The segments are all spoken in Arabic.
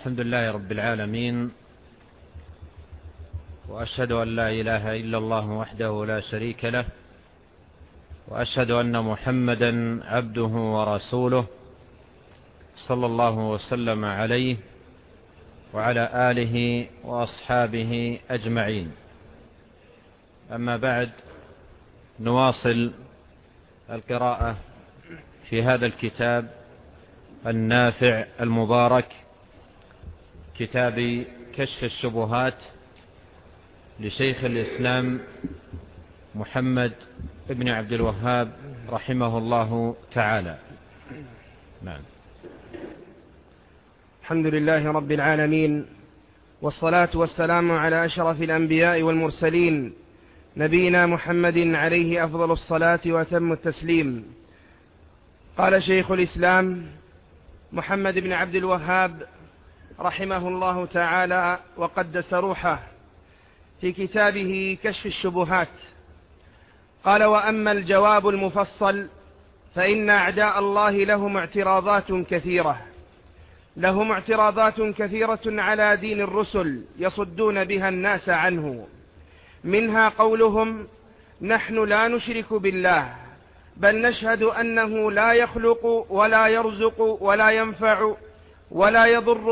الحمد لله رب العالمين، وأشهد أن لا إله إلا الله وحده لا شريك له، وأشهد أن محمدا عبده ورسوله صلى الله وسلم عليه وعلى آله وأصحابه أجمعين. أما بعد، نواصل القراءة في هذا الكتاب النافع المبارك، كتاب كشف الشبهات لشيخ الإسلام محمد ابن عبد الوهاب رحمه الله تعالى. نعم. الحمد لله رب العالمين، والصلاة والسلام على أشرف الأنبياء والمرسلين، نبينا محمد عليه أفضل الصلاة وأتم التسليم. قال شيخ الإسلام محمد بن عبد الوهاب رحمه الله تعالى وقدس روحه في كتابه كشف الشبهات، قال: وأما الجواب المفصل فإن أعداء الله لهم اعتراضات كثيرة على دين الرسل يصدون بها الناس عنه، منها قولهم: نحن لا نشرك بالله، بل نشهد أنه لا يخلق ولا يرزق ولا ينفع ولا يضر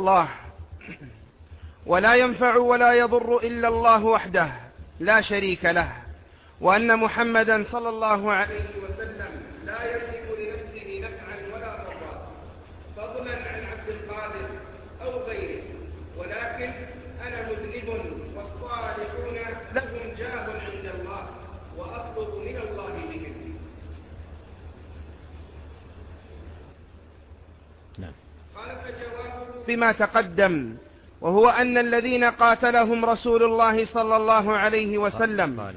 إلا الله وحده لا شريك له، وأن محمدا صلى الله عليه وسلم لا يملك لنفسه نفعا ولا ضرا، فضلا عن عبد القادر أو غيره، ولكن أنا مذنب والصالحون لهم جاه عند الله وأطلب من الله بهم. قال: فجوابه بما تقدم، وهو أن الذين قاتلهم رسول الله صلى الله عليه وسلم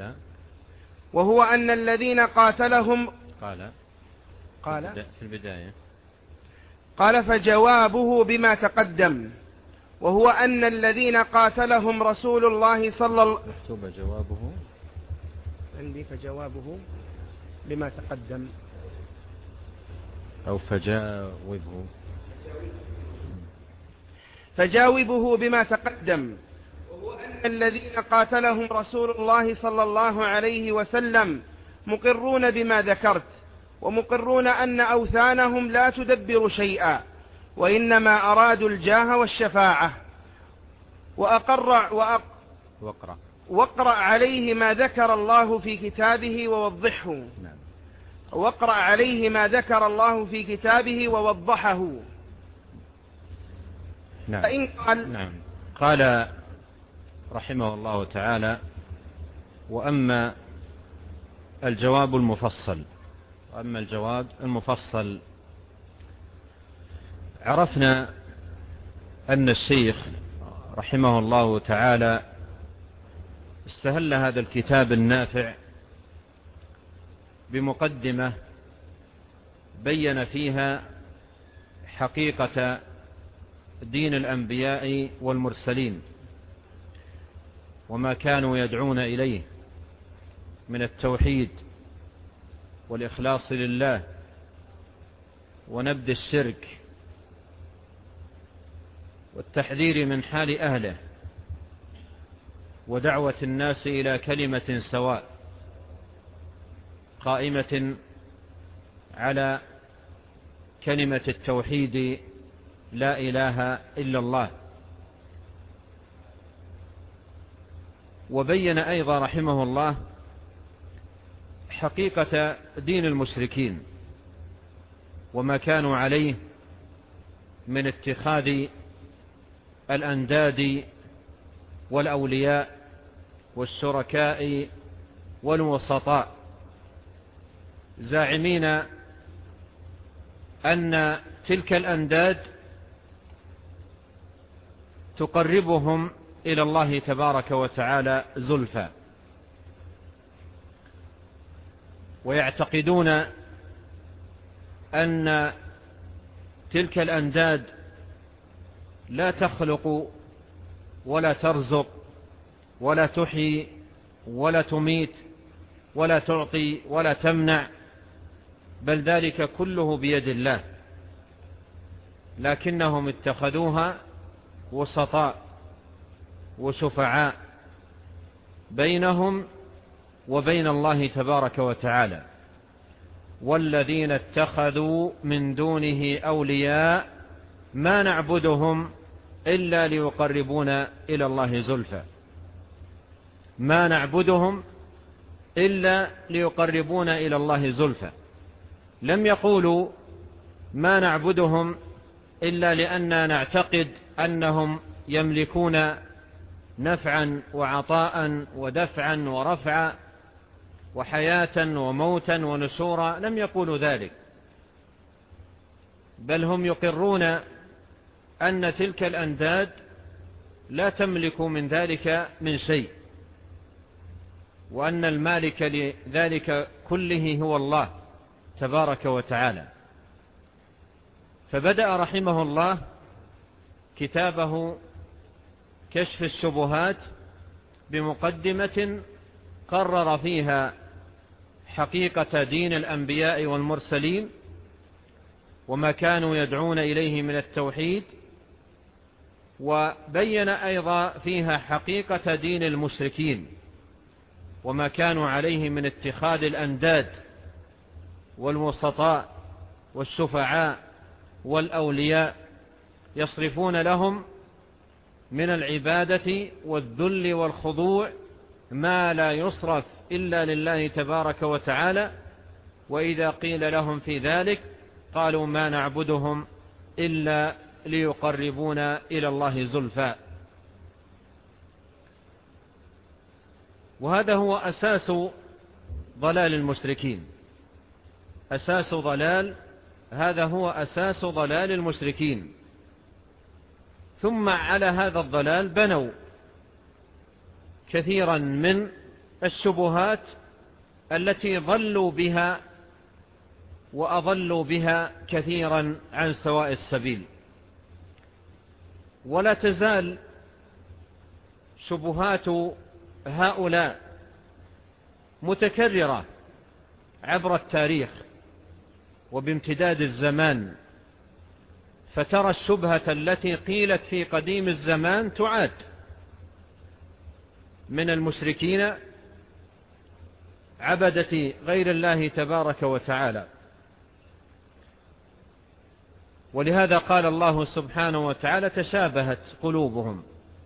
في البداية قال: فجوابه بما تقدم، وهو أن الذين قاتلهم رسول الله صلى الله مكتوب جوابه عندي، فجوابه بما تقدم أو فجاوبه بما تقدم، وهو أن الذين قاتلهم رسول الله صلى الله عليه وسلم مقرون بما ذكرت، ومقرون أن أوثانهم لا تدبر شيئا، وإنما أرادوا الجاه والشفاعة. واقرأ عليه ما ذكر الله في كتابه ووضحه. واقرأ عليه ما ذكر الله في كتابه ووضحه. فإن قال رحمه الله تعالى: وأما الجواب المفصل، عرفنا أن الشيخ رحمه الله تعالى استهل هذا الكتاب النافع بمقدمة بين فيها حقيقة دين الأنبياء والمرسلين، وما كانوا يدعون إليه من التوحيد والإخلاص لله ونبذ الشرك والتحذير من حال أهله ودعوة الناس إلى كلمة سواء قائمة على كلمة التوحيد لا إله إلا الله. وبين أيضا رحمه الله حقيقة دين المشركين وما كانوا عليه من اتخاذ الأنداد والأولياء والشركاء والوسطاء، زاعمين أن تلك الأنداد تقربهم إلى الله تبارك وتعالى زلفى، ويعتقدون أن تلك الأنداد لا تخلق ولا ترزق ولا تحيي ولا تميت ولا تعطي ولا تمنع، بل ذلك كله بيد الله، لكنهم اتخذوها وسطاء وشفعاء بينهم وبين الله تبارك وتعالى. والذين اتخذوا من دونه أولياء ما نعبدهم إلا ليقربونا إلى الله زلفى. ما نعبدهم إلا ليقربونا إلى الله زلفى. لم يقولوا ما نعبدهم إلا لأننا نعتقد أنهم يملكون نفعا وعطاء ودفعا ورفعا وحياة وموتا ونشورا. لم يقولوا ذلك، بل هم يقرون أن تلك الأنداد لا تملك من ذلك من شيء، وأن المالك لذلك كله هو الله تبارك وتعالى. فبدأ رحمه الله كتابه كشف الشبهات بمقدمة قرر فيها حقيقة دين الأنبياء والمرسلين وما كانوا يدعون إليه من التوحيد، وبين أيضا فيها حقيقة دين المشركين وما كانوا عليه من اتخاذ الأنداد والوسطاء والشفعاء والأولياء يصرفون لهم من العبادة والذل والخضوع ما لا يصرف إلا لله تبارك وتعالى. وإذا قيل لهم في ذلك قالوا ما نعبدهم إلا ليقربونا إلى الله زلفى. وهذا هو أساس ضلال المشركين. هذا هو أساس ضلال المشركين. ثم على هذا الضلال بنوا كثيرا من الشبهات التي ضلوا بها وأضلوا بها كثيرا عن سواء السبيل. ولا تزال شبهات هؤلاء متكررة عبر التاريخ وبامتداد الزمان، فترى الشبهة التي قيلت في قديم الزمان تعاد من المشركين عبدة غير الله تبارك وتعالى. ولهذا قال الله سبحانه وتعالى تشابهت قلوبهم،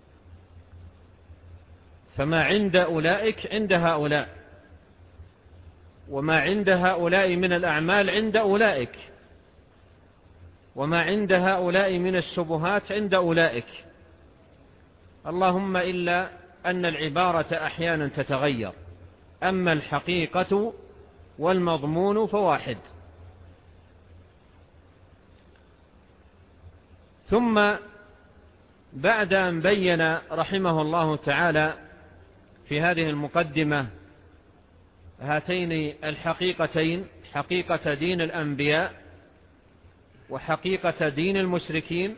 فما عند أولئك عند هؤلاء، وما عند هؤلاء من الأعمال عند أولئك، وما عند هؤلاء من الشبهات عند أولئك. اللهم إلا أن العبارة أحيانا تتغير، أما الحقيقة والمضمون فواحد. ثم بعد أن بين رحمه الله تعالى في هذه المقدمة هاتين الحقيقتين، حقيقة دين الأنبياء وحقيقة دين المشركين،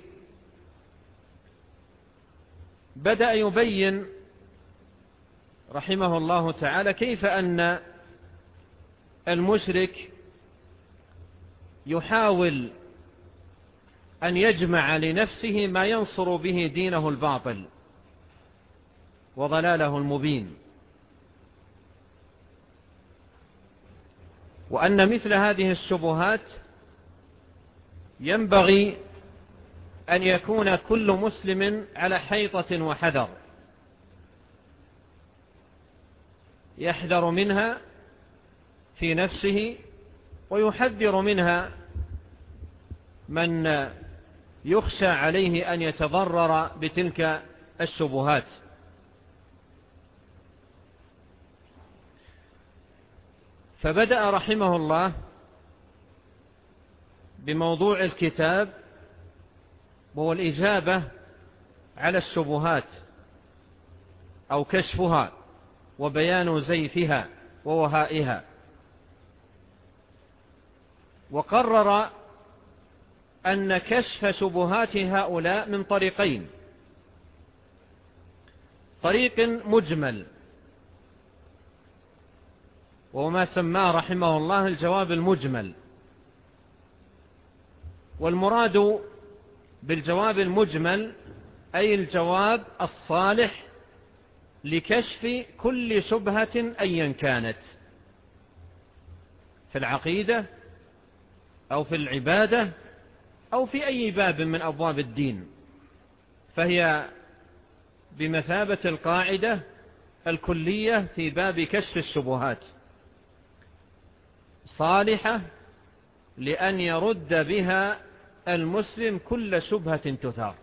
بدأ يبين رحمه الله تعالى كيف أن المشرك يحاول أن يجمع لنفسه ما ينصر به دينه الباطل وضلاله المبين، وأن مثل هذه الشبهات ينبغي أن يكون كل مسلم على حيطة وحذر، يحذر منها في نفسه ويحذر منها من يخشى عليه أن يتضرر بتلك الشبهات. فبدأ رحمه الله بموضوع الكتاب وهو الإجابة على الشبهات أو كشفها وبيان زيفها ووهائها، وقرر أن كشف شبهات هؤلاء من طريقين: طريق مجمل وهو ما سماه رحمه الله الجواب المجمل. والمراد بالجواب المجمل أي الجواب الصالح لكشف كل شبهة أيا كانت في العقيدة أو في العبادة أو في أي باب من أبواب الدين، فهي بمثابة القاعدة الكلية في باب كشف الشبهات، صالحة لأن يرد بها المسلم كل شبهة تثار.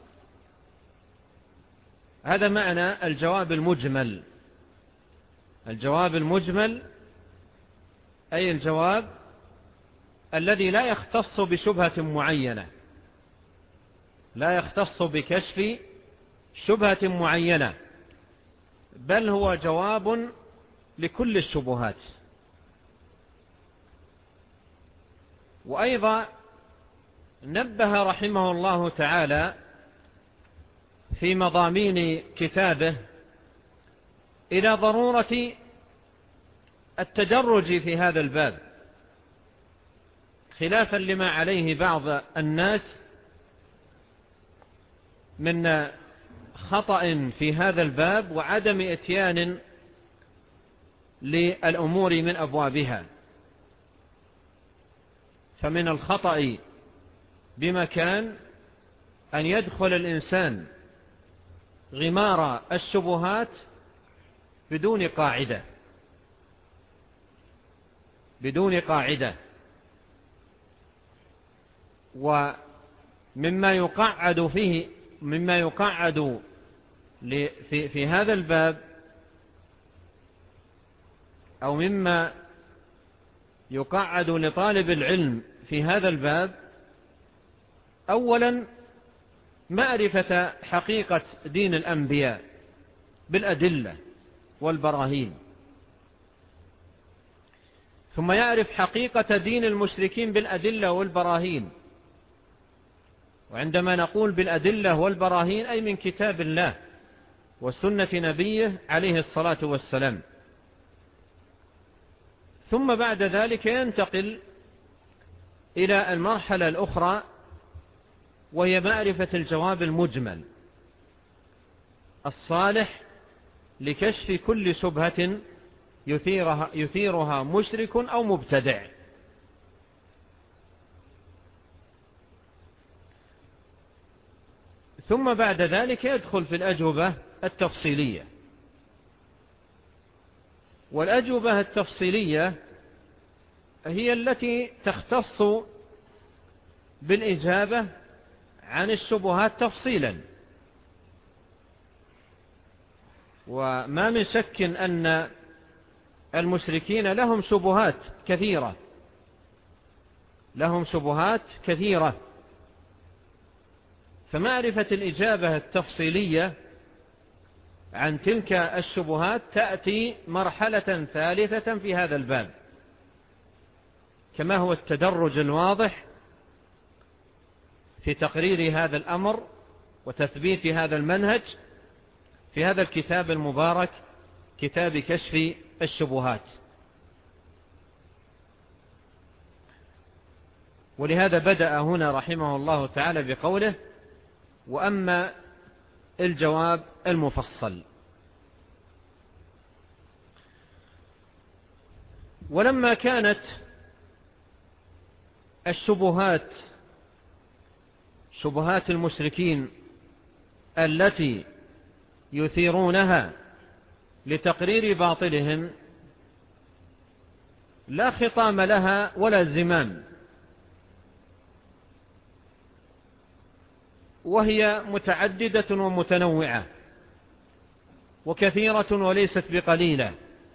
هذا معنى الجواب المجمل. الجواب المجمل أي الجواب الذي لا يختص بشبهة معينة، لا يختص بكشف شبهة معينة، بل هو جواب لكل الشبهات. وأيضا نبه رحمه الله تعالى في مضامين كتابه إلى ضرورة التدرج في هذا الباب، خلافا لما عليه بعض الناس من خطأ في هذا الباب وعدم إتيان للأمور من أبوابها. فمن الخطأ بمكان أن يدخل الإنسان غمار الشبهات بدون قاعدة، بدون قاعدة. ومما يقعد فيه، مما يقعد في هذا الباب، أو مما يقعد لطالب العلم في هذا الباب، أولا معرفة حقيقة دين الأنبياء بالأدلة والبراهين، ثم يعرف حقيقة دين المشركين بالأدلة والبراهين. وعندما نقول بالأدلة والبراهين أي من كتاب الله وسنة نبيه عليه الصلاة والسلام. ثم بعد ذلك ينتقل إلى المرحلة الأخرى، وهي معرفة الجواب المجمل الصالح لكشف كل شبهة يثيرها مشرك أو مبتدع. ثم بعد ذلك يدخل في الأجوبة التفصيلية. والأجوبة التفصيلية هي التي تختص بالإجابة عن الشبهات تفصيلا. وما من شك أن المشركين لهم شبهات كثيرة، لهم شبهات كثيرة، فمعرفة الإجابة التفصيلية عن تلك الشبهات تأتي مرحلة ثالثة في هذا الباب، كما هو التدرج الواضح في تقرير هذا الأمر وتثبيت هذا المنهج في هذا الكتاب المبارك، كتاب كشف الشبهات. ولهذا بدأ هنا رحمه الله تعالى بقوله: وأما الجواب المفصل. ولما كانت الشبهات شبهات المشركين التي يثيرونها لتقرير باطلهم لا خطام لها ولا زمام، وهي متعددة ومتنوعة وكثيرة وليست بقليلة،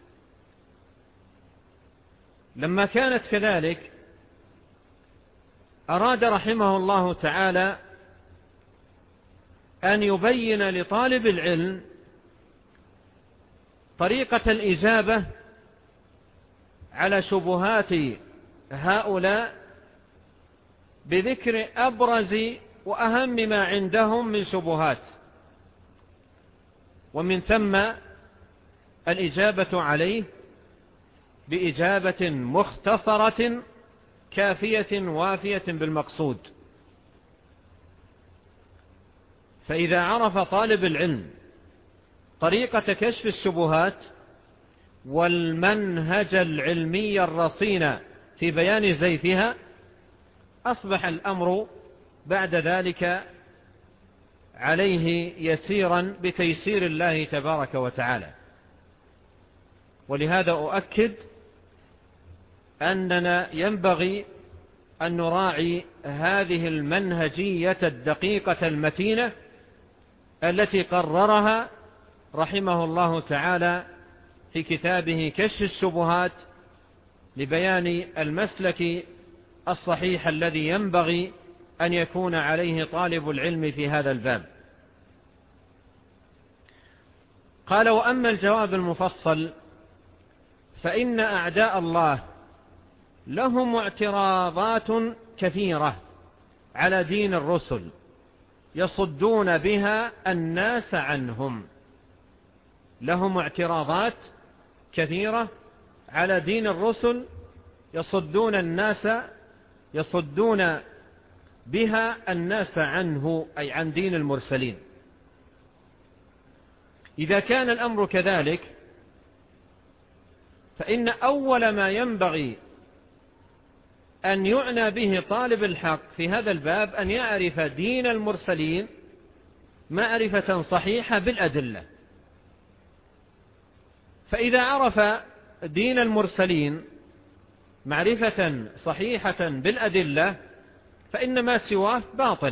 لما كانت كذلك أراد رحمه الله تعالى أن يبين لطالب العلم طريقة الإجابة على شبهات هؤلاء بذكر أبرز وأهم ما عندهم من شبهات، ومن ثم الإجابة عليه بإجابة مختصرة كافية وافية بالمقصود. فإذا عرف طالب العلم طريقة كشف الشبهات والمنهج العلمي الرصين في بيان زيفها، أصبح الأمر بعد ذلك عليه يسيرا بتيسير الله تبارك وتعالى. ولهذا أؤكد أننا ينبغي أن نراعي هذه المنهجية الدقيقة المتينة التي قررها رحمه الله تعالى في كتابه كشف الشبهات لبيان المسلك الصحيح الذي ينبغي أن يكون عليه طالب العلم في هذا الباب. قال: وأما الجواب المفصل فإن أعداء الله لهم اعتراضات كثيرة على دين الرسل يصدون بها الناس عنهم. لهم اعتراضات كثيرة على دين الرسل يصدون بها الناس عنه، أي عن دين المرسلين. إذا كان الأمر كذلك فإن أول ما ينبغي أن يعنى به طالب الحق في هذا الباب أن يعرف دين المرسلين معرفة صحيحة بالأدلة. فإذا عرف دين المرسلين معرفة صحيحة بالأدلة فإن ما سواه باطل،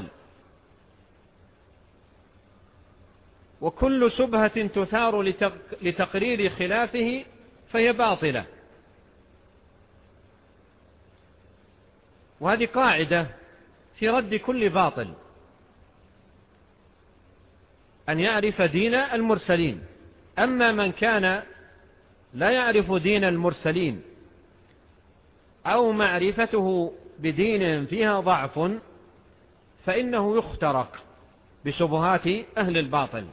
وكل شبهة تثار لتقرير خلافه فهي باطلة. وهذه قاعدة في رد كل باطل، أن يعرف دين المرسلين. أما من كان لا يعرف دين المرسلين أو معرفته بدين فيها ضعف فإنه يخترق بشبهات أهل الباطل.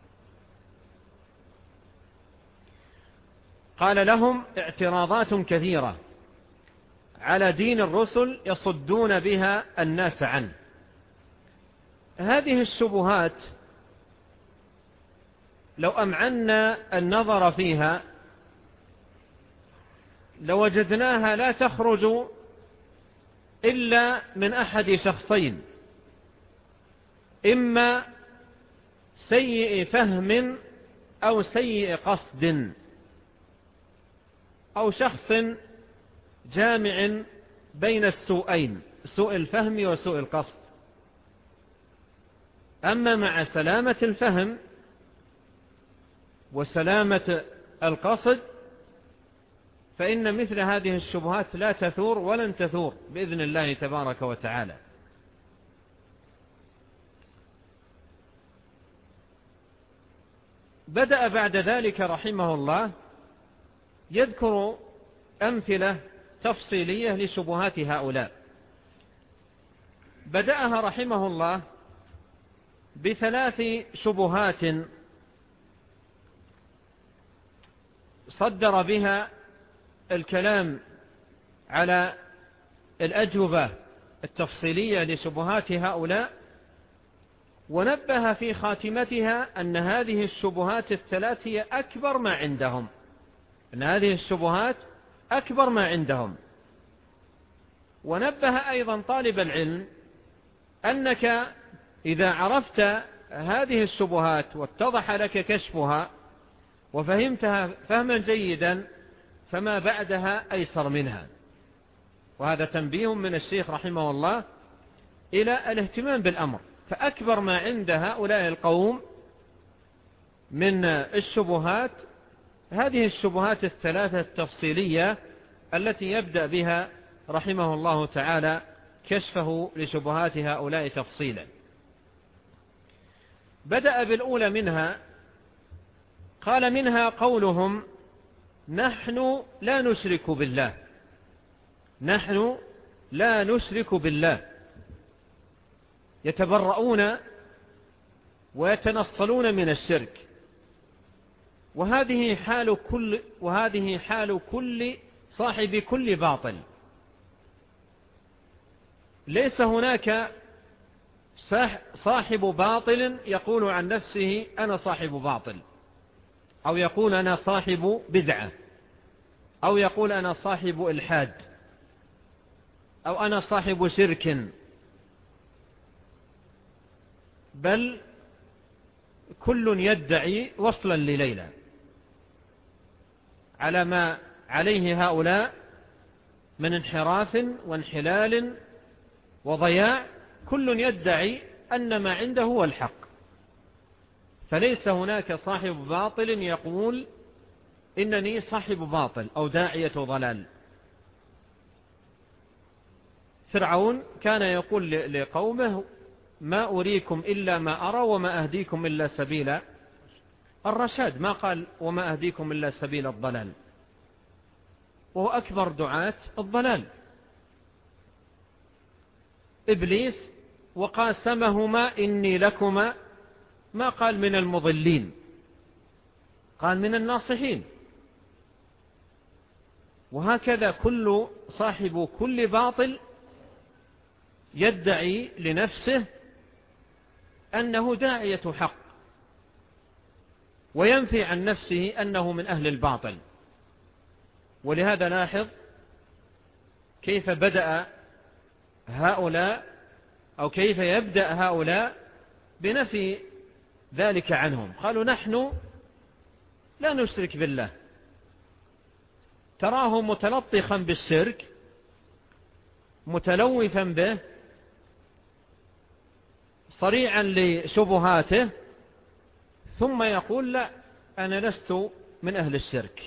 قال: لهم اعتراضات كثيرة على دين الرسل يصدون بها الناس عنه. هذه الشبهات لو أمعنا النظر فيها لوجدناها لا تخرج إلا من أحد شخصين: إما سيء فهم أو سيء قصد، أو شخص جامع بين السوءين، سوء الفهم وسوء القصد. أما مع سلامة الفهم وسلامة القصد فإن مثل هذه الشبهات لا تثور ولن تثور بإذن الله تبارك وتعالى. بدأ بعد ذلك رحمه الله يذكر أمثلة تفصيلية لشبهات هؤلاء. بدأها رحمه الله ب3 شبهات صدر بها الكلام على الأجوبة التفصيلية لشبهات هؤلاء، ونبه في خاتمتها أن هذه الشبهات ال3 هي أكبر ما عندهم، أن هذه الشبهات أكبر ما عندهم. ونبه أيضا طالب العلم أنك إذا عرفت هذه الشبهات واتضح لك كشفها وفهمتها فهما جيدا فما بعدها أيسر منها. وهذا تنبيه من الشيخ رحمه الله إلى الاهتمام بالأمر. فأكبر ما عند هؤلاء القوم من الشبهات هذه الشبهات ال3 التفصيلية التي يبدأ بها رحمه الله تعالى كشفه لشبهات هؤلاء تفصيلا. بدأ بالأولى منها، قال: منها قولهم: نحن لا نشرك بالله. نحن لا نشرك بالله، يتبرؤون ويتنصلون من الشرك. وهذه حال كل صاحب كل باطل. ليس هناك صاحب باطل يقول عن نفسه أنا صاحب باطل، أو يقول أنا صاحب بدعة، أو يقول أنا صاحب إلحاد، أو أنا صاحب شرك، بل كل يدعي وصلا لليلى على ما عليه هؤلاء من انحراف وانحلال وضياع. كل يدعي أن ما عنده هو الحق، فليس هناك صاحب باطل يقول إنني صاحب باطل أو داعية ضلال. فرعون كان يقول لقومه ما أريكم إلا ما أرى وما أهديكم إلا سبيل الرشاد، ما قال وما أهديكم إلا سبيل الضلال، وهو أكبر دعاة الضلال. إبليس وقاسمهما إني لكما، ما قال من المضلين، قال من الناصحين. وهكذا كل صاحب كل باطل يدعي لنفسه أنه داعية حق، وينفي عن نفسه أنه من أهل الباطل. ولهذا لاحظ كيف بدأ هؤلاء أو كيف يبدأ هؤلاء بنفي ذلك عنهم. قالوا نحن لا نشرك بالله، تراه متلطخا بالشرك متلوثا به صريعا لشبهاته، ثم يقول لا أنا لست من أهل الشرك،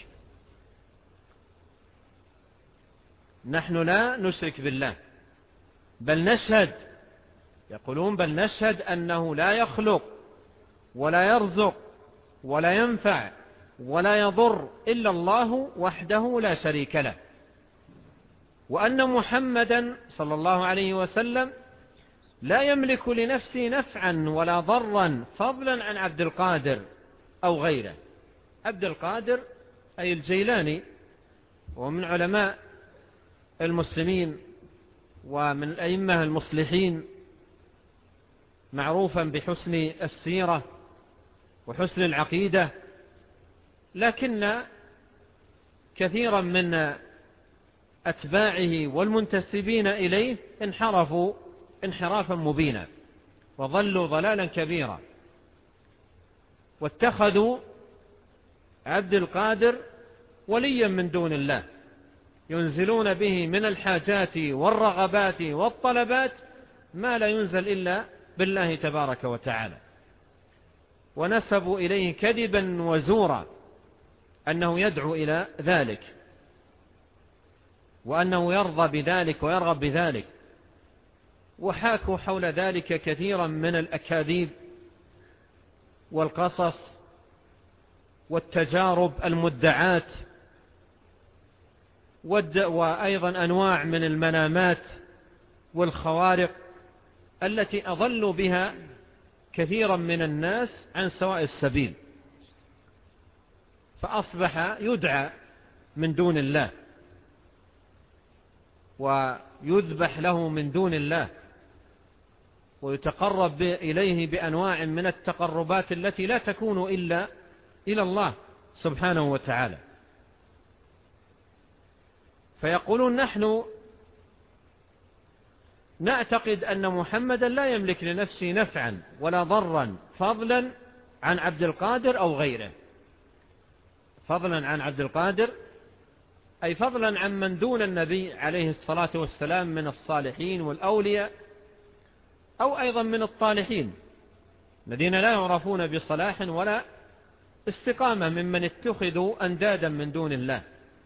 نحن لا نشرك بالله، بل نشهد، يقولون بل نشهد أنه لا يخلق ولا يرزق ولا ينفع ولا يضر إلا الله وحده لا شريك له، وأن محمدا صلى الله عليه وسلم لا يملك لنفسه نفعا ولا ضرا فضلا عن عبد القادر أو غيره. عبد القادر أي الجيلاني، ومن علماء المسلمين ومن الأئمة المصلحين، معروفا بحسن السيرة وحسن العقيدة، لكن كثيرا من أتباعه والمنتسبين إليه انحرفوا انحرافا مبينا وظلوا ضلالا كبيرا، واتخذوا عبد القادر وليا من دون الله، ينزلون به من الحاجات والرغبات والطلبات ما لا ينزل إلا بالله تبارك وتعالى، ونسبوا إليه كذبا وزورا أنه يدعو إلى ذلك، وأنه يرضى بذلك ويرغب بذلك، وحاكوا حول ذلك كثيرا من الأكاذيب والقصص والتجارب المدعات، وأيضا أنواع من المنامات والخوارق التي أضلوا بها كثيرا من الناس عن سواء السبيل، فأصبح يدعى من دون الله ويذبح له من دون الله ويتقرب إليه بأنواع من التقربات التي لا تكون إلا إلى الله سبحانه وتعالى. فيقولون نحن نعتقد أن محمدا لا يملك لنفسه نفعا ولا ضرا فضلا عن عبد القادر أو غيره. فضلا عن عبد القادر أي فضلا عن من دون النبي عليه الصلاة والسلام من الصالحين والأولياء، أو أيضا من الطالحين الذين لا يعرفون بصلاح ولا استقامة ممن اتخذوا أندادا من دون الله.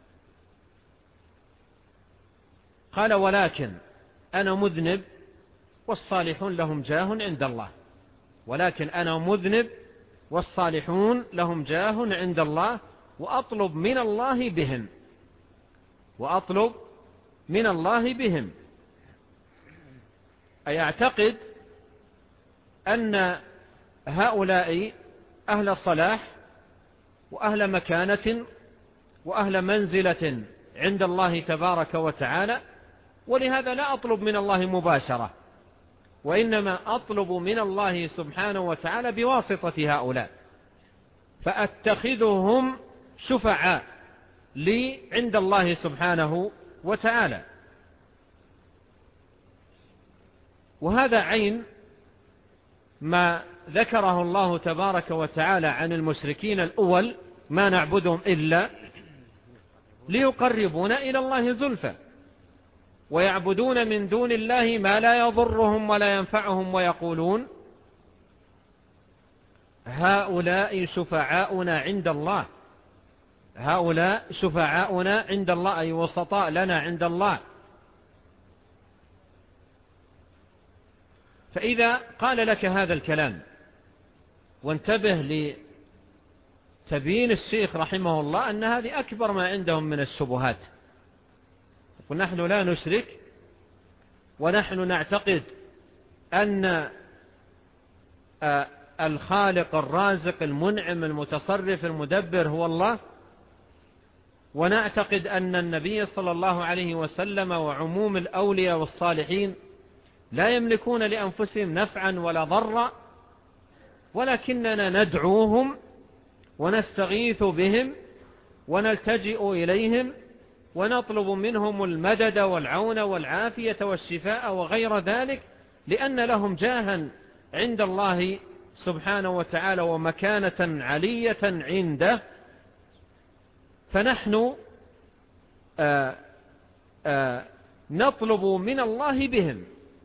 قال ولكن أنا مذنب والصالحون لهم جاه عند الله، ولكن أنا مذنب والصالحون لهم جاه عند الله، وأطلب من الله بهم، وأطلب من الله بهم، أي أعتقد أن هؤلاء أهل صلاح وأهل مكانة وأهل منزلة عند الله تبارك وتعالى، ولهذا لا أطلب من الله مباشرة، وإنما أطلب من الله سبحانه وتعالى بواسطة هؤلاء، فأتخذهم شفعاء لي عند الله سبحانه وتعالى. وهذا عين ما ذكره الله تبارك وتعالى عن المشركين الأول: ما نعبدهم إلا ليقربونا إلى الله زلفى، ويعبدون من دون الله ما لا يضرهم ولا ينفعهم، ويقولون هؤلاء شفعاؤنا عند الله، هؤلاء شفعاؤنا عند الله، أي وسطاء لنا عند الله. فإذا قال لك هذا الكلام وانتبه لتبيين الشيخ رحمه الله أن هذه أكبر ما عندهم من الشبهات، ونحن لا نشرك، ونحن نعتقد أن الخالق الرازق المنعم المتصرف المدبر هو الله، ونعتقد أن النبي صلى الله عليه وسلم وعموم الأولياء والصالحين لا يملكون لأنفسهم نفعا ولا ضرا، ولكننا ندعوهم ونستغيث بهم ونلتجئ إليهم ونطلب منهم المدد والعون والعافية والشفاء وغير ذلك، لأن لهم جاها عند الله سبحانه وتعالى ومكانة علية عنده. فنحن نطلب من الله بهم،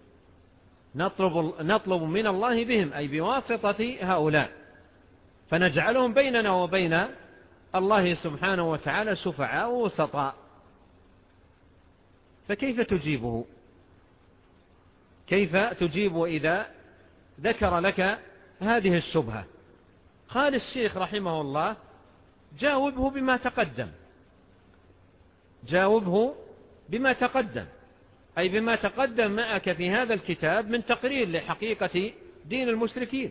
نطلب من الله بهم أي بواسطة هؤلاء، فنجعلهم بيننا وبين الله سبحانه وتعالى شفعاء وسطاء. فكيف تجيبه؟ كيف تجيب إذا ذكر لك هذه الشبهة؟ قال الشيخ رحمه الله: جاوبه بما تقدم، جاوبه بما تقدم، أي بما تقدم معك في هذا الكتاب من تقرير لحقيقة دين المشركين،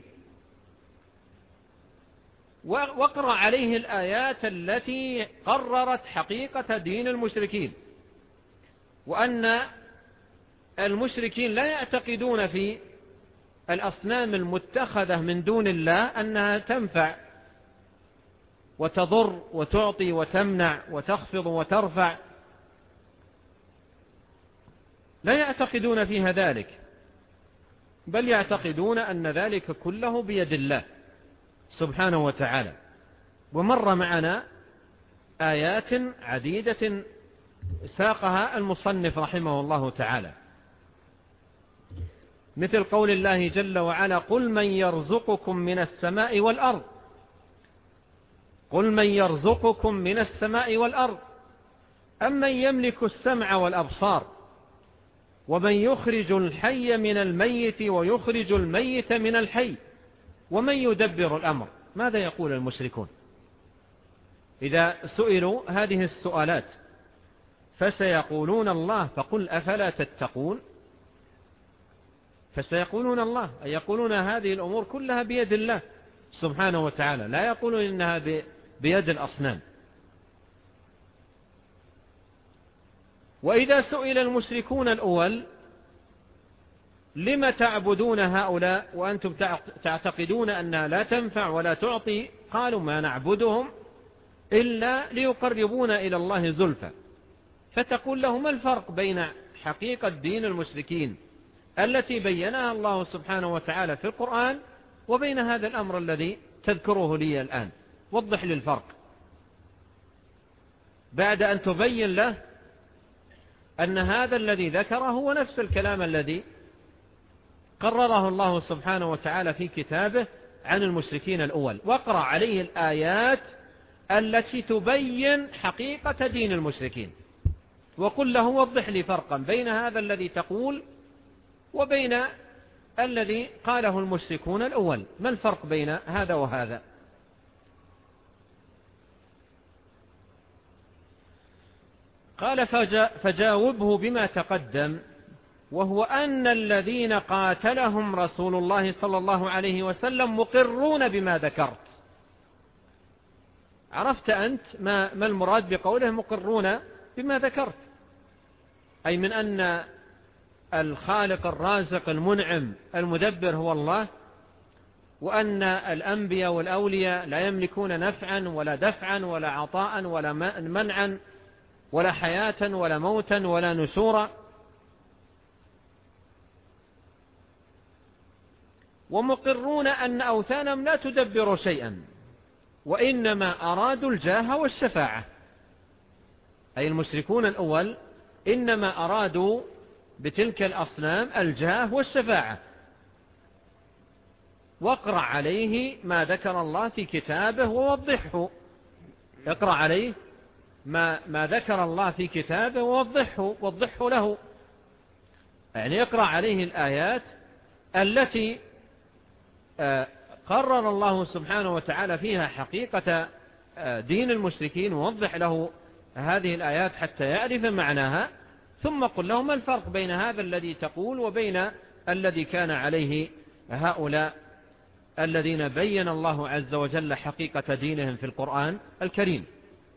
واقرأ عليه الآيات التي قررت حقيقة دين المشركين، وأن المشركين لا يعتقدون في الأصنام المتخذة من دون الله أنها تنفع وتضر وتعطي وتمنع وتخفض وترفع، لا يعتقدون فيها ذلك، بل يعتقدون أن ذلك كله بيد الله سبحانه وتعالى. ومر معنا آيات عديدة ساقها المصنف رحمه الله تعالى، مثل قول الله جل وعلا: قل من يرزقكم من السماء والأرض، قل من يرزقكم من السماء والأرض أمن يملك السمع والأبصار ومن يخرج الحي من الميت ويخرج الميت من الحي ومن يدبر الأمر. ماذا يقول المشركون إذا سئلوا هذه السؤالات؟ فسيقولون الله، فقل أفلا تتقون. فسيقولون الله، أي يقولون هذه الأمور كلها بيد الله سبحانه وتعالى، لا يقولون إنها بيد الأصنام. وإذا سئل المشركون الأول: لم تعبدون هؤلاء وأنتم تعتقدون أنها لا تنفع ولا تعطي؟ قالوا: ما نعبدهم إلا ليقربونا إلى الله زلفى. فتقول له: ما الفرق بين حقيقة دين المشركين التي بينها الله سبحانه وتعالى في القرآن وبين هذا الأمر الذي تذكره لي الآن؟ وضح لي الفرق بعد أن تبين له أن هذا الذي ذكره هو نفس الكلام الذي قرره الله سبحانه وتعالى في كتابه عن المشركين الأول. واقرأ عليه الآيات التي تبين حقيقة دين المشركين، وقل له: وضح لي فرقا بين هذا الذي تقول وبين الذي قاله المشركون الأول، ما الفرق بين هذا وهذا؟ قال: فجاوبه بما تقدم، وهو أن الذين قاتلهم رسول الله صلى الله عليه وسلم مقرون بما ذكرت. عرفت أنت ما المراد بقوله مقرون بما ذكرت؟ أي من أن الخالق الرازق المنعم المدبر هو الله، وأن الأنبياء والأولياء لا يملكون نفعا ولا دفعا ولا عطاء ولا منعا ولا حياة ولا موتا ولا نشورا. ومقرون أن أوثانهم لا تدبر شيئا، وإنما أرادوا الجاه والشفاعة، أي المشركون الأول إنما أرادوا بتلك الأصنام الجاه والشفاعة. واقرأ عليه ما ذكر الله في كتابه ووضحه، اقرأ عليه ما ذكر الله في كتابه ووضحه له، يعني اقرأ عليه الآيات التي قرر الله سبحانه وتعالى فيها حقيقة دين المشركين، ووضح له هذه الآيات حتى يعرف معناها، ثم قل له ما الفرق بين هذا الذي تقول وبين الذي كان عليه هؤلاء الذين بين الله عز وجل حقيقة دينهم في القرآن الكريم.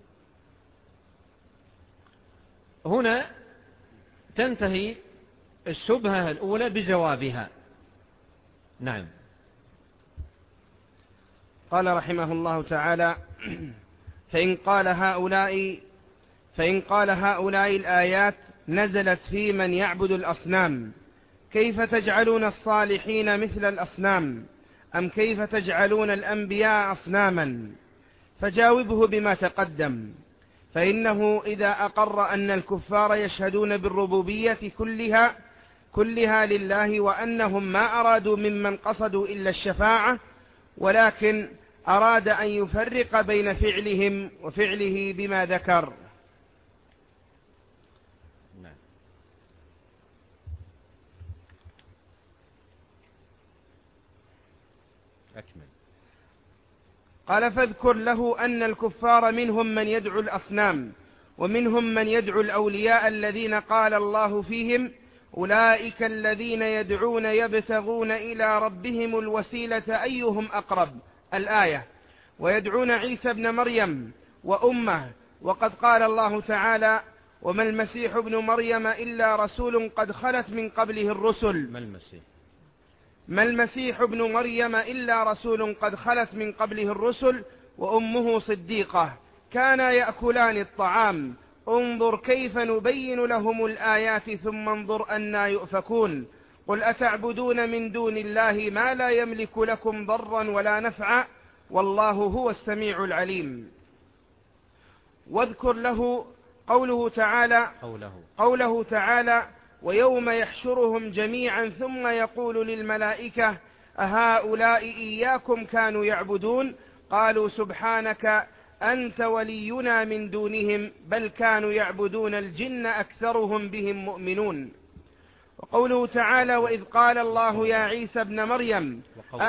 هنا تنتهي الشبهة الأولى بجوابها. نعم. قال رحمه الله تعالى: فإن قال هؤلاء الآيات نزلت في من يعبد الأصنام، كيف تجعلون الصالحين مثل الأصنام؟ أم كيف تجعلون الأنبياء أصناما؟ فجاوبه بما تقدم، فإنه إذا أقر أن الكفار يشهدون بالربوبية كلها لله، وأنهم ما أرادوا ممن قصدوا إلا الشفاعة، ولكن أراد أن يفرق بين فعلهم وفعله بما ذكر. أكمل. قال: فاذكر له أن الكفار منهم من يدعو الأصنام، ومنهم من يدعو الأولياء الذين قال الله فيهم: أولئك الذين يدعون يبتغون إلى ربهم الوسيلة أيهم أقرب، الآية. ويدعون عيسى ابن مريم وأمه، وقد قال الله تعالى: وما المسيح ابن مريم إلا رسول قد خلت من قبله الرسل. ما المسيح ابن مريم إلا رسول قد خلت من قبله الرسل وأمه صديقة، كانا يأكلان الطعام، انظر كيف نبين لهم الآيات ثم انظر أنا يؤفكون. قل أتعبدون من دون الله ما لا يملك لكم ضرا ولا نفعا، والله هو السميع العليم. واذكر له قوله تعالى: ويوم يحشرهم جميعا ثم يقول للملائكة أهؤلاء إياكم كانوا يعبدون؟ قالوا سبحانك أنت ولينا من دونهم بل كانوا يعبدون الجن أكثرهم بهم مؤمنون. وقوله تعالى: وإذ قال الله يا عيسى ابن مريم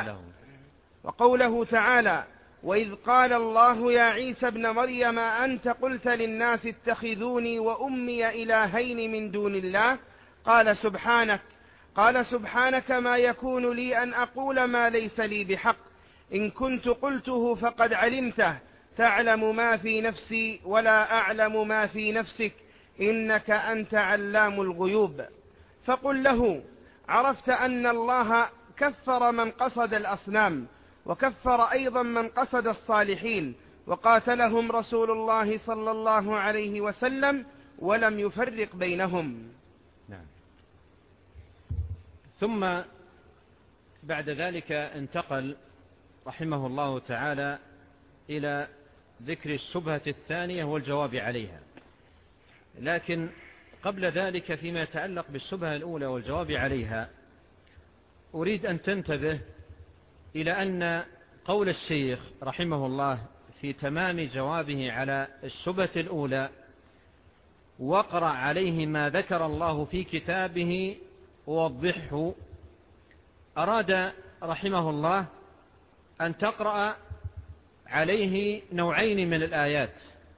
وقوله تعالى: وإذ قال الله يا عيسى ابن مريم أنت قلت للناس اتخذوني وأمي إلهين من دون الله، قال سبحانك ما يكون لي أن أقول ما ليس لي بحق، إن كنت قلته فقد علمته، تعلم ما في نفسي ولا أعلم ما في نفسك، إنك أنت علام الغيوب. فقل له: عرفت أن الله كفر من قصد الأصنام، وكفر أيضا من قصد الصالحين، وقاتلهم رسول الله صلى الله عليه وسلم ولم يفرق بينهم. نعم. ثم بعد ذلك انتقل رحمه الله تعالى إلى ذكر الشبهة الثانية والجواب عليها، لكن قبل ذلك فيما يتعلق بالشبهة الأولى والجواب عليها أريد أن تنتبه إلى أن قول الشيخ رحمه الله في تمام جوابه على الشبهة الأولى: واقرأ عليه ما ذكر الله في كتابه ووضحه، أراد رحمه الله أن تقرأ عليه نوعين من الآيات.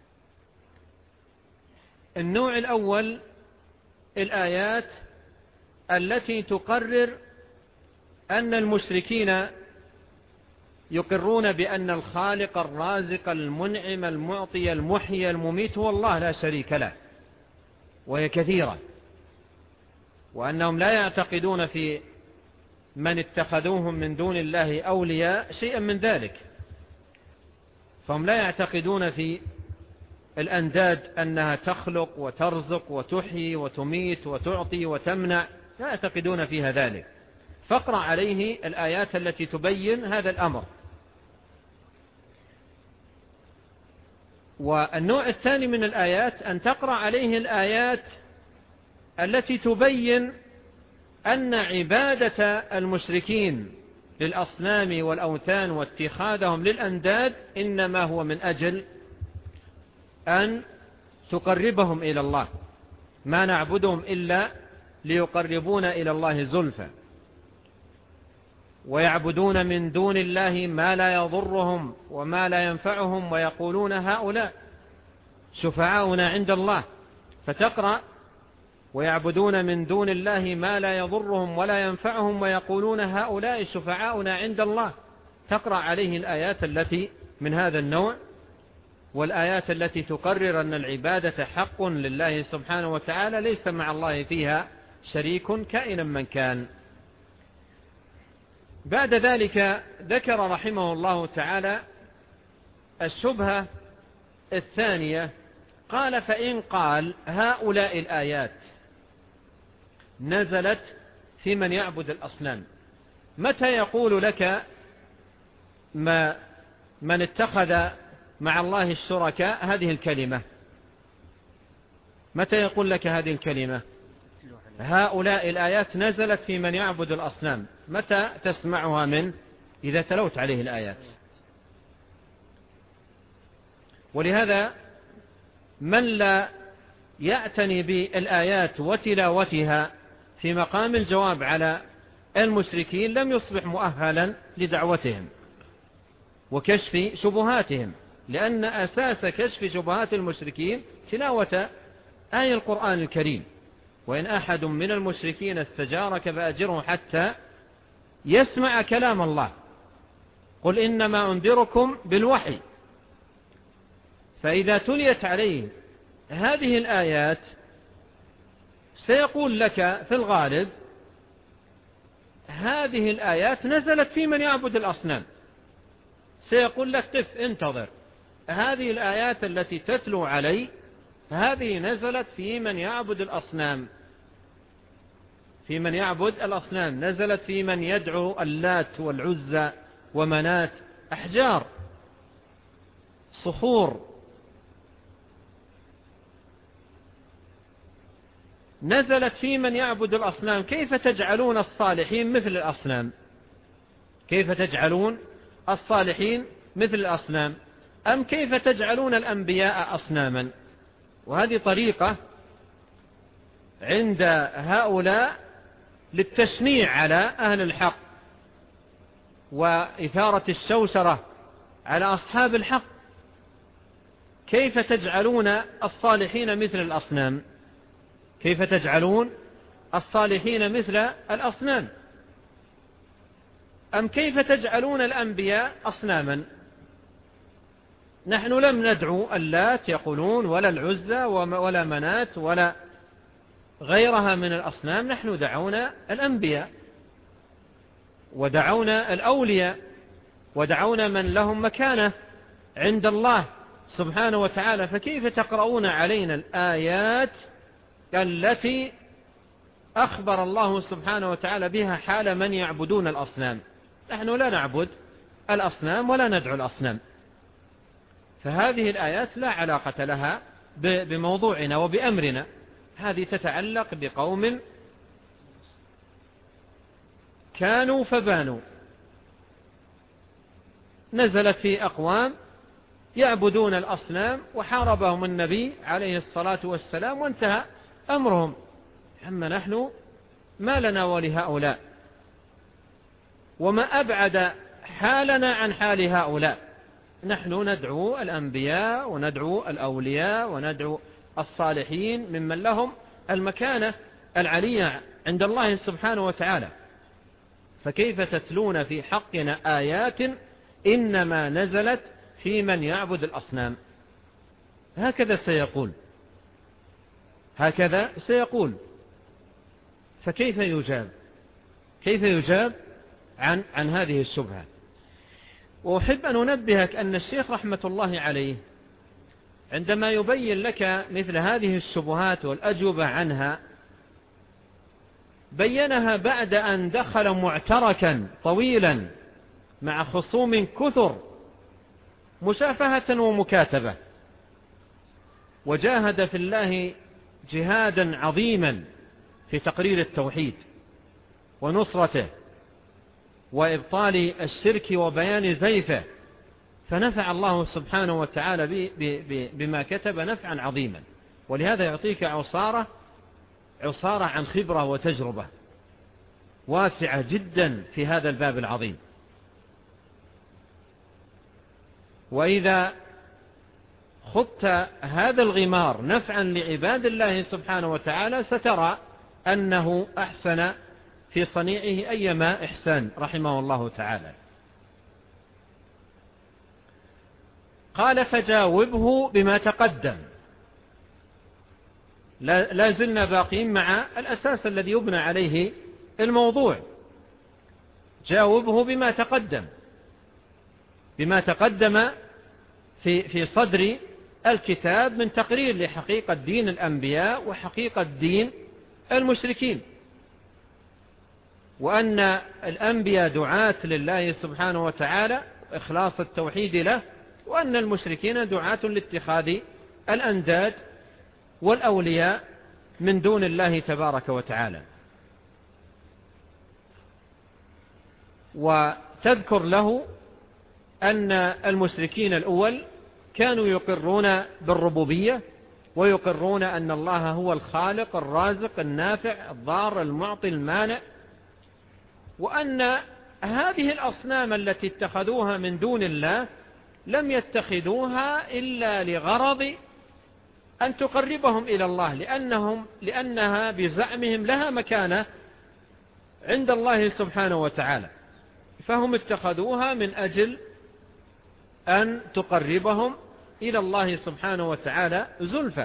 النوع الأول الآيات التي تقرر أن المشركين يقرون بأن الخالق الرازق المنعم المعطي المحيي المميت هو الله لا شريك له، وهي كثيرة. وأنهم لا يعتقدون في من اتخذوهم من دون الله أولياء شيئا من ذلك، فهم لا يعتقدون في الأنداد أنها تخلق وترزق وتحيي وتميت وتعطي وتمنع، لا يعتقدون فيها ذلك. فاقرأ عليه الآيات التي تبين هذا الأمر. والنوع الثاني من الآيات أن تقرأ عليه الآيات التي تبين أن عبادة المشركين للأصنام والأوثان واتخاذهم للأنداد إنما هو من أجل أن تقربهم إلى الله، ما نعبدهم إلا ليقربونا إلى الله زلفى، ويعبدون من دون الله ما لا يضرهم وما لا ينفعهم ويقولون هؤلاء شفعاؤنا عند الله. فتقرأ ويعبدون من دون الله ما لا يضرهم ولا ينفعهم ويقولون هؤلاء شفعاؤنا عند الله، تقرأ عليه الآيات التي من هذا النوع، والآيات التي تقرر أن العبادة حق لله سبحانه وتعالى ليس مع الله فيها شريك كائنا من كان. بعد ذلك ذكر رحمه الله تعالى الشبهة الثانية، قال: فإن قال هؤلاء الآيات نزلت في من يعبد الأصنام، متى يقول لك من اتخذ مع الله الشركاء هذه الكلمة؟ متى يقول لك هذه الكلمة؟ هؤلاء الآيات نزلت في من يعبد الأصنام، متى تسمعها منه؟ إذا تلوت عليه الآيات. ولهذا من لا يعتني بالآيات وتلاوتها في مقام الجواب على المشركين لم يصبح مؤهلا لدعوتهم وكشف شبهاتهم، لأن أساس كشف شبهات المشركين تلاوة آية القرآن الكريم. وإن أحد من المشركين استجارك فأجره حتى يسمع كلام الله، قل إنما أنذركم بالوحي. فإذا تليت عليه هذه الآيات سيقول لك في الغالب هذه الآيات نزلت في من يعبد الأصنام، سيقول لك قف انتظر، هذه الآيات التي تتلو علي هذه نزلت في من يعبد الأصنام، في من يعبد الأصنام، نزلت في من يدعو اللات والعزى ومنات، أحجار صخور، نزلت في من يعبد الأصنام. كيف تجعلون الصالحين مثل الأصنام؟ كيف تجعلون الصالحين مثل الأصنام؟ أم كيف تجعلون الأنبياء أصناما؟ وهذه طريقة عند هؤلاء للتشنيع على أهل الحق وإثارة الشوشرة على أصحاب الحق. كيف تجعلون الصالحين مثل الأصنام؟ كيف تجعلون الصالحين مثل الأصنام؟ أم كيف تجعلون الأنبياء أصناما؟ نحن لم ندعو اللات يقولون ولا العزى ولا منات ولا غيرها من الأصنام، نحن دعونا الأنبياء ودعونا الأولياء ودعونا من لهم مكانة عند الله سبحانه وتعالى. فكيف تقرؤون علينا الآيات التي أخبر الله سبحانه وتعالى بها حال من يعبدون الأصنام؟ نحن لا نعبد الأصنام ولا ندعو الأصنام. فهذه الآيات لا علاقة لها بموضوعنا وبأمرنا، هذه تتعلق بقوم كانوا فبانوا، نزلت في أقوام يعبدون الأصنام وحاربهم النبي عليه الصلاة والسلام وانتهى أمرهم. أما نحن ما لنا ولهؤلاء، وما أبعد حالنا عن حال هؤلاء. نحن ندعو الأنبياء وندعو الأولياء وندعو الصالحين ممن لهم المكانة العلية عند الله سبحانه وتعالى. فكيف تتلون في حقنا آيات إنما نزلت في من يعبد الأصنام؟ هكذا سيقول، هكذا سيقول. فكيف يجاب؟ كيف يجاب عن هذه الشبهة؟ وأحب أن أنبهك أن الشيخ رحمة الله عليه عندما يبين لك مثل هذه الشبهات والأجوبة عنها بينها بعد أن دخل معتركا طويلا مع خصوم كثر مشافهة ومكاتبة، وجاهد في الله جهادا عظيما في تقرير التوحيد ونصرته وإبطال الشرك وبيان زيفه، فنفع الله سبحانه وتعالى بما كتب نفعا عظيما. ولهذا يعطيك عصارة عن خبرة وتجربة واسعة جدا في هذا الباب العظيم. وإذا خضت هذا الغمار نفعا لعباد الله سبحانه وتعالى سترى أنه أحسن في صنيعه أيما إحسان رحمه الله تعالى. قال فجاوبه بما تقدم. لا زلنا باقين مع الأساس الذي يبنى عليه الموضوع. جاوبه بما تقدم في صدر الكتاب من تقرير لحقيقة دين الأنبياء وحقيقة دين المشركين، وأن الأنبياء دعاة لله سبحانه وتعالى إخلاص التوحيد له، وأن المشركين دعاة لاتخاذ الأنداد والأولياء من دون الله تبارك وتعالى. وتذكر له أن المشركين الأول كانوا يقرون بالربوبية ويقرون أن الله هو الخالق الرازق النافع الضار المعطي المانع، وأن هذه الأصنام التي اتخذوها من دون الله لم يتخذوها إلا لغرض أن تقربهم إلى الله، لأنها بزعمهم لها مكانة عند الله سبحانه وتعالى، فهم اتخذوها من أجل أن تقربهم إلى الله سبحانه وتعالى زلفى.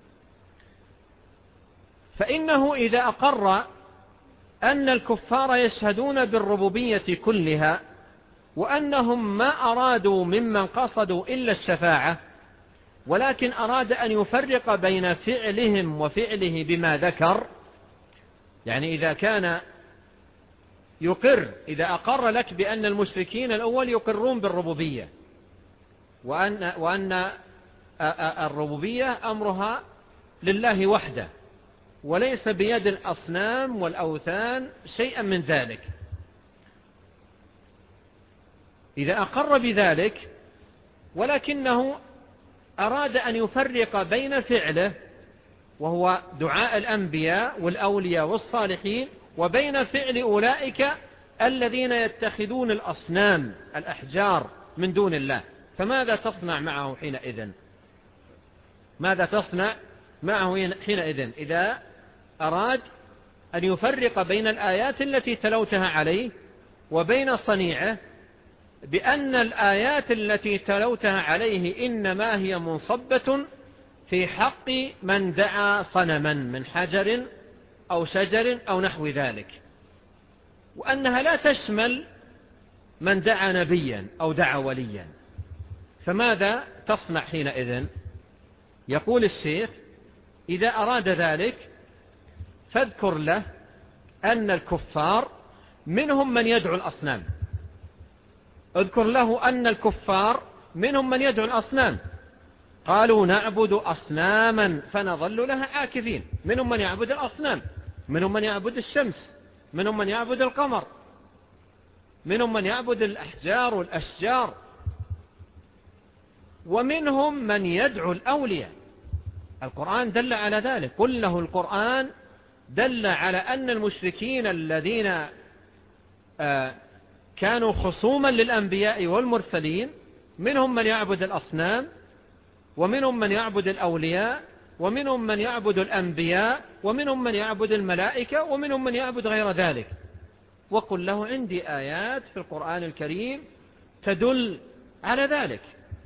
فإنه إذا أقر أن الكفار يشهدون بالربوبية كلها وأنهم ما أرادوا ممن قصدوا إلا الشفاعة، ولكن أراد أن يفرق بين فعلهم وفعله بما ذكر، يعني إذا أقر لك بأن المشركين الأول يقرون بالربوبية وأن الربوبية أمرها لله وحده وليس بيد الأصنام والأوثان شيئا من ذلك، إذا أقر بذلك ولكنه أراد أن يفرق بين فعله وهو دعاء الأنبياء والأولياء والصالحين وبين فعل أولئك الذين يتخذون الأصنام الأحجار من دون الله، فماذا تصنع معه حينئذ؟ ماذا تصنع معه حينئذ إذا أراد أن يفرق بين الآيات التي تلوتها عليه وبين صنيعه بأن الآيات التي تلوتها عليه إنما هي منصبة في حق من دعا صنما من حجر أو شجر أو نحو ذلك، وأنها لا تشمل من دعا نبيا أو دعا وليا، فماذا تصنع حينئذ؟ يقول الشيخ إذا أراد ذلك فاذكر له أن الكفار منهم من يدعو الأصنام، اذكر له أن الكفار منهم من يدعو الأصنام، قالوا نعبد أصناما فنظل لها عاكفين، منهم من يعبد الأصنام، منهم من يعبد الشمس، منهم من يعبد القمر، منهم من يعبد الأحجار والأشجار، ومنهم من يدعو الأولياء. القرآن دل على ذلك، قل له القرآن دل على أن المشركين الذين كانوا خصوما للأنبياء والمرسلين منهم من يعبد الأصنام ومنهم من يعبد الأولياء ومنهم من يعبد الأنبياء ومنهم من يعبد الملائكة ومنهم من يعبد غير ذلك. وقل له عندي آيات في القرآن الكريم تدل على ذلك،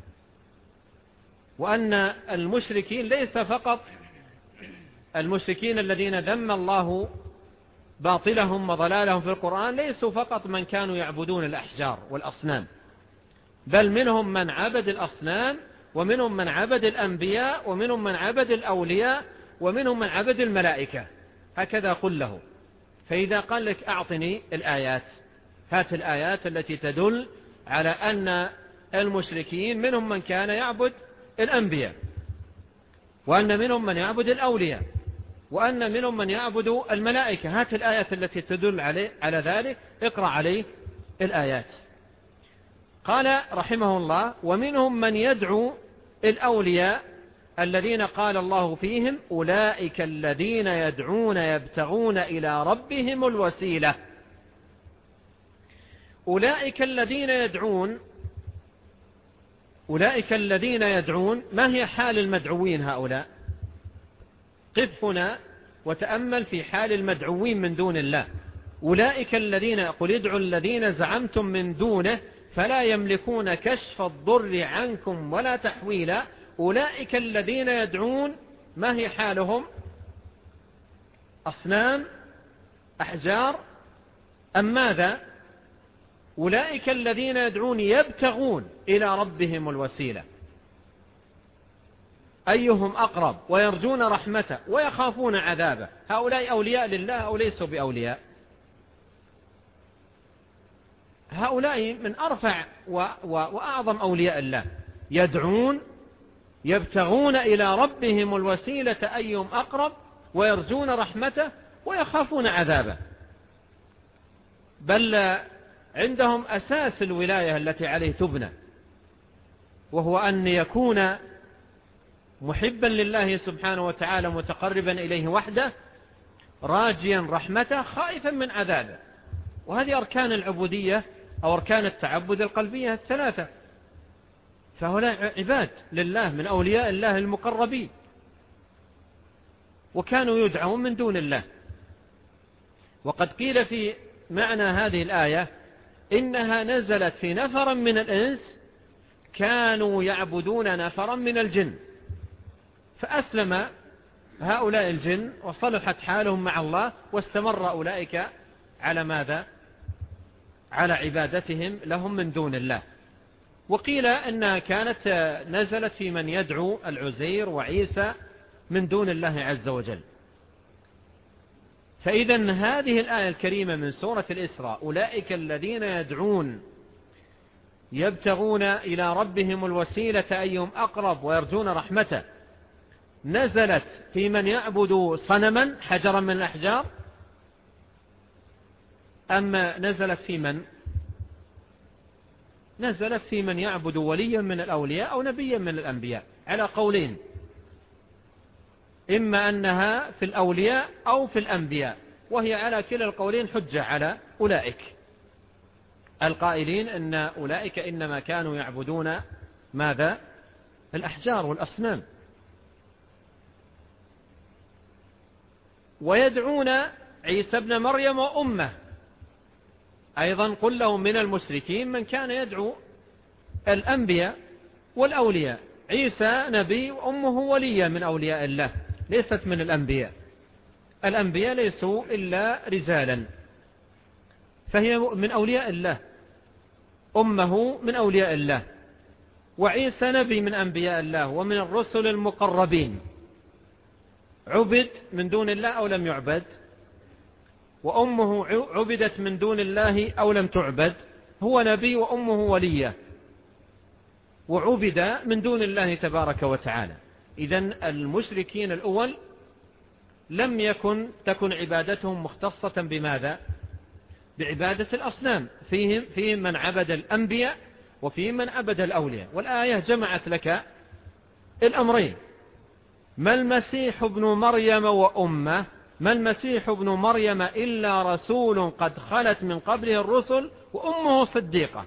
وأن المشركين ليس فقط المشركين الذين ذم الله باطلهم وضلالهم في القرآن ليسوا فقط من كانوا يعبدون الأحجار والأصنام، بل منهم من عبد الأصنام، ومنهم من عبد الأنبياء، ومنهم من عبد الأولياء، ومنهم من عبد الملائكة. هكذا قل له. فإذا قال لك أعطني الآيات، هات الآيات التي تدل على أن المشركين منهم من كان يعبد الأنبياء، وأن منهم من يعبد الأولياء، وأن منهم من يعبد الملائكة. هات الآيات التي تدل على ذلك، اقرأ عليه الآيات. قال رحمه الله: ومنهم من يدعو الأولياء الذين قال الله فيهم: أولئك الذين يدعون يبتغون إلى ربهم الوسيلة. أولئك الذين يدعون، ما هي حال المدعوين هؤلاء؟ قف هنا وتأمل في حال المدعوين من دون الله. أولئك الذين، قل ادعوا الذين زعمتم من دونه فلا يملكون كشف الضر عنكم ولا تحويلا. أولئك الذين يدعون، ما هي حالهم؟ أصنام، أحجار، أم ماذا؟ أولئك الذين يدعون يبتغون إلى ربهم الوسيلة، أيهم أقرب، ويرجون رحمته ويخافون عذابه. هؤلاء أولياء لله أو ليسوا بأولياء؟ هؤلاء من أرفع وأعظم أولياء الله، يدعون يبتغون إلى ربهم الوسيلة أيهم أقرب، ويرجون رحمته ويخافون عذابه. بل عندهم أساس الولاية التي عليه تبنى، وهو أن يكون محبا لله سبحانه وتعالى متقربا إليه وحده، راجيا رحمته، خائفا من عذابه. وهذه أركان العبودية أو أركان التعبد القلبية الثلاثة. فهؤلاء عباد لله من أولياء الله المقربين، وكانوا يدعون من دون الله. وقد قيل في معنى هذه الآية إنها نزلت في نفر من الإنس كانوا يعبدون نفرا من الجن، فأسلم هؤلاء الجن وصلحت حالهم مع الله، واستمر أولئك على ماذا؟ على عبادتهم لهم من دون الله. وقيل إنها كانت نزلت في من يدعو العزير وعيسى من دون الله عز وجل. فإذا هذه الآية الكريمة من سورة الإسراء: أولئك الذين يدعون يبتغون إلى ربهم الوسيلة أيهم أقرب ويرجون رحمته، نزلت في من يعبد صنما حجرا من الأحجار، أما نزلت في من؟ نزلت في من يعبد وليا من الأولياء أو نبيا من الأنبياء، على قولين: إما أنها في الأولياء أو في الأنبياء، وهي على كلا القولين حجة على أولئك القائلين أن أولئك إنما كانوا يعبدون ماذا؟ الأحجار والأصنام. ويدعون عيسى ابن مريم وأمه أيضا. قل لهم من المشركين من كان يدعو الأنبياء والأولياء. عيسى نبي وأمه ولية من أولياء الله، ليست من الأنبياء. الأنبياء ليسوا إلا رجالا، فهي من أولياء الله، أمه من أولياء الله، وعيسى نبي من أنبياء الله ومن الرسل المقربين. عبد من دون الله أو لم يعبد؟ وأمه عبدت من دون الله أو لم تعبد؟ هو نبي وأمه ولية، وعبد من دون الله تبارك وتعالى. إذن المشركين الأول لم تكن عبادتهم مختصة بماذا؟ بعبادة الأصنام. فيهم من عبد الأنبياء وفيهم من عبد الأولياء. والآية جمعت لك الأمرين: ما المسيح ابن مريم وأمه، ما المسيح ابن مريم إلا رسول قد خلت من قبله الرسل وأمه صديقة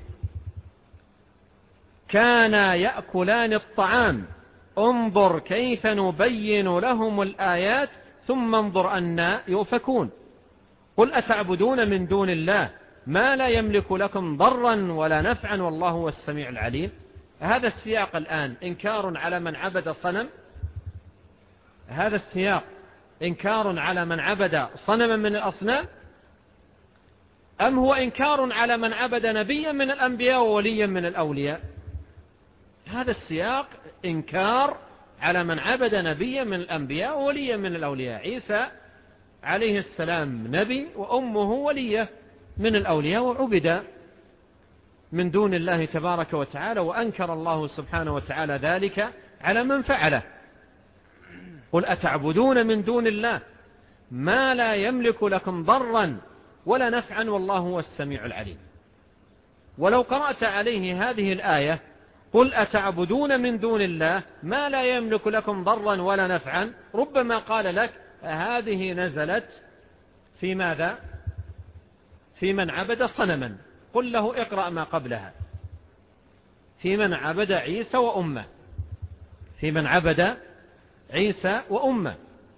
كانا يأكلان الطعام انظر كيف نبين لهم الآيات ثم انظر أنا يؤفكون. قل أتعبدون من دون الله ما لا يملك لكم ضرا ولا نفعا والله هو السميع العليم. هذا السياق الآن إنكار على من عبد صنم، هذا السياق إنكار على من عبد صنما من الأصنام، أم هو إنكار على من عبد نبيا من الأنبياء ووليا من الأولياء؟ هذا السياق إنكار على من عبد نبيا من الأنبياء ووليا من الأولياء. عيسى عليه السلام نبي وأمه ولية من الأولياء، وعبد من دون الله تبارك وتعالى، وأنكر الله سبحانه وتعالى ذلك على من فعله. قل أتعبدون من دون الله ما لا يملك لكم ضرا ولا نفعا والله هو السميع العليم. ولو قرأت عليه هذه الآية قل أتعبدون من دون الله ما لا يملك لكم ضرا ولا نفعا، ربما قال لك هذه نزلت في ماذا؟ في من عبد صنما. قل له اقرأ ما قبلها في من عبد عيسى وأمه، في من عبد عيسى وأمه.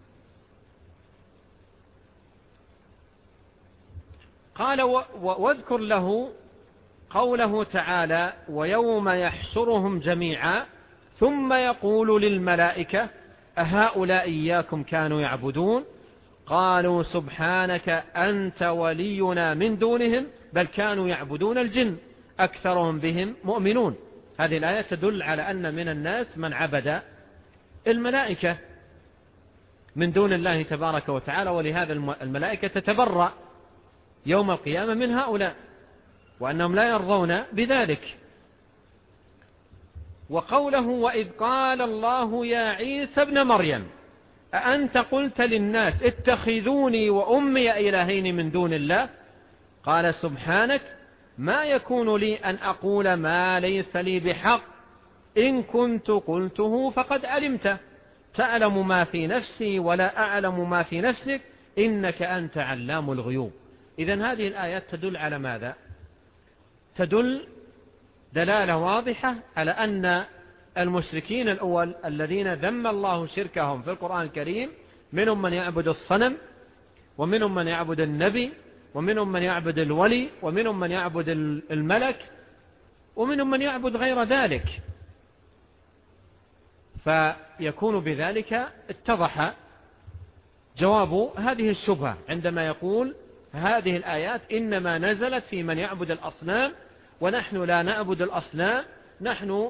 قال واذكر له قوله تعالى ويوم يحشرهم جميعا ثم يقول للملائكة أهؤلاء إياكم كانوا يعبدون قالوا سبحانك أنت ولينا من دونهم بل كانوا يعبدون الجن أكثرهم بهم مؤمنون. هذه الآية تدل على أن من الناس من عبد الملائكة من دون الله تبارك وتعالى، ولهذا الملائكة تتبرأ يوم القيامة من هؤلاء وأنهم لا يرضون بذلك. وقوله وإذ قال الله يا عيسى ابن مريم أأنت قلت للناس اتخذوني وأمي إلهين من دون الله قال سبحانك ما يكون لي أن أقول ما ليس لي بحق إن كنت قلته فقد علمته تعلم ما في نفسي ولا أعلم ما في نفسك إنك أنت علام الغيوب. إذن هذه الآيات تدل على ماذا؟ تدل دلالة واضحة على أن المشركين الأول الذين ذم الله شركهم في القرآن الكريم منهم من يعبد الصنم ومنهم من يعبد النبي ومنهم من يعبد الولي ومنهم من يعبد الملك ومنهم من يعبد غير ذلك، فيكون بذلك اتضح جواب هذه الشبهة عندما يقول هذه الآيات إنما نزلت في من يعبد الأصنام ونحن لا نعبد الأصنام، نحن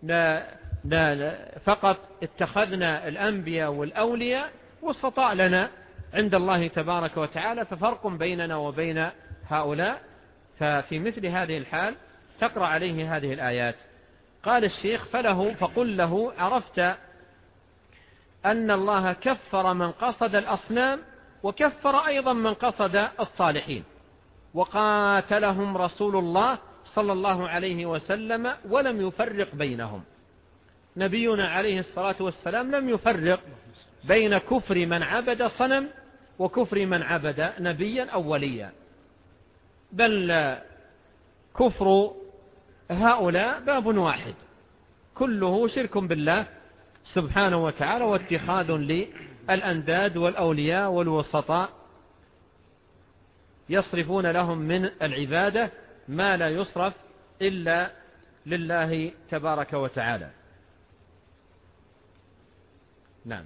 فقط اتخذنا الأنبياء والأولياء وسطاء لنا عند الله تبارك وتعالى، ففرق بيننا وبين هؤلاء. ففي مثل هذه الحال تقرأ عليه هذه الآيات. قال الشيخ فقل له عرفت أن الله كفر من قصد الأصنام وكفر أيضا من قصد الصالحين وقاتلهم رسول الله صلى الله عليه وسلم ولم يفرق بينهم. نبينا عليه الصلاة والسلام لم يفرق بين كفر من عبد صنم وكفر من عبد نبيا أو وليا، بل كفر هؤلاء باب واحد كله شرك بالله سبحانه وتعالى واتخاذ للأنداد والأولياء والوسطاء يصرفون لهم من العبادة ما لا يصرف إلا لله تبارك وتعالى. نعم.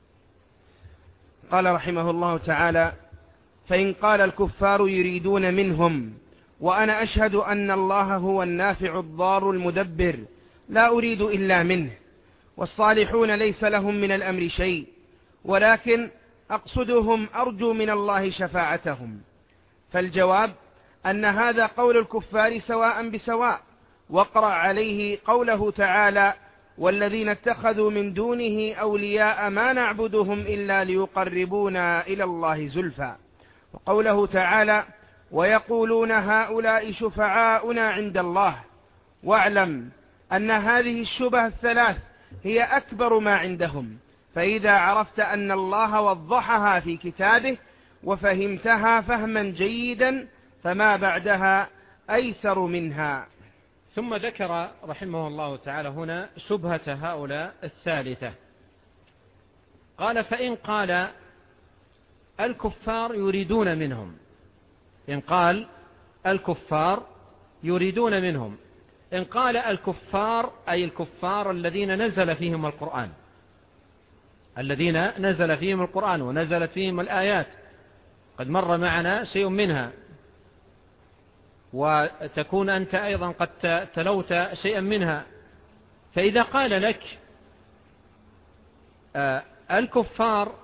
قال رحمه الله تعالى فإن قال الكفار يريدون منهم وأنا أشهد أن الله هو النافع الضار المدبر لا أريد إلا منه والصالحون ليس لهم من الأمر شيء ولكن أقصدهم أرجو من الله شفاعتهم. فالجواب أن هذا قول الكفار سواء بسواء. واقرأ عليه قوله تعالى والذين اتخذوا من دونه أولياء ما نعبدهم إلا ليقربونا إلى الله زلفى. وقوله تعالى ويقولون هؤلاء شفعاؤنا عند الله. واعلم أن هذه الشبه الثلاث هي أكبر ما عندهم، فإذا عرفت أن الله وضحها في كتابه وفهمتها فهما جيدا فما بعدها أيسر منها. ثم ذكر رحمه الله تعالى هنا شبهة هؤلاء الثالثة. قال فإن قال الكفار يريدون منهم، إن قال الكفار يريدون منهم، إن قال الكفار أي الكفار الذين نزل فيهم القرآن، الذين نزل فيهم القرآن ونزلت فيهم الآيات، قد مر معنا شيء منها وتكون أنت أيضا قد تلوت شيئا منها. فإذا قال لك الكفار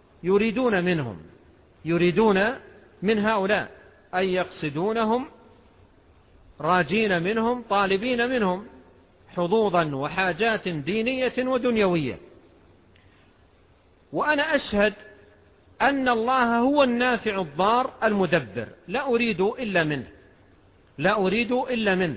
يريدون من هؤلاء أن يقصدونهم، راجين منهم، طالبين منهم حظوظا وحاجات دينية ودنيوية، وأنا أشهد أن الله هو النافع الضار المدبر، لا أريد إلا منه،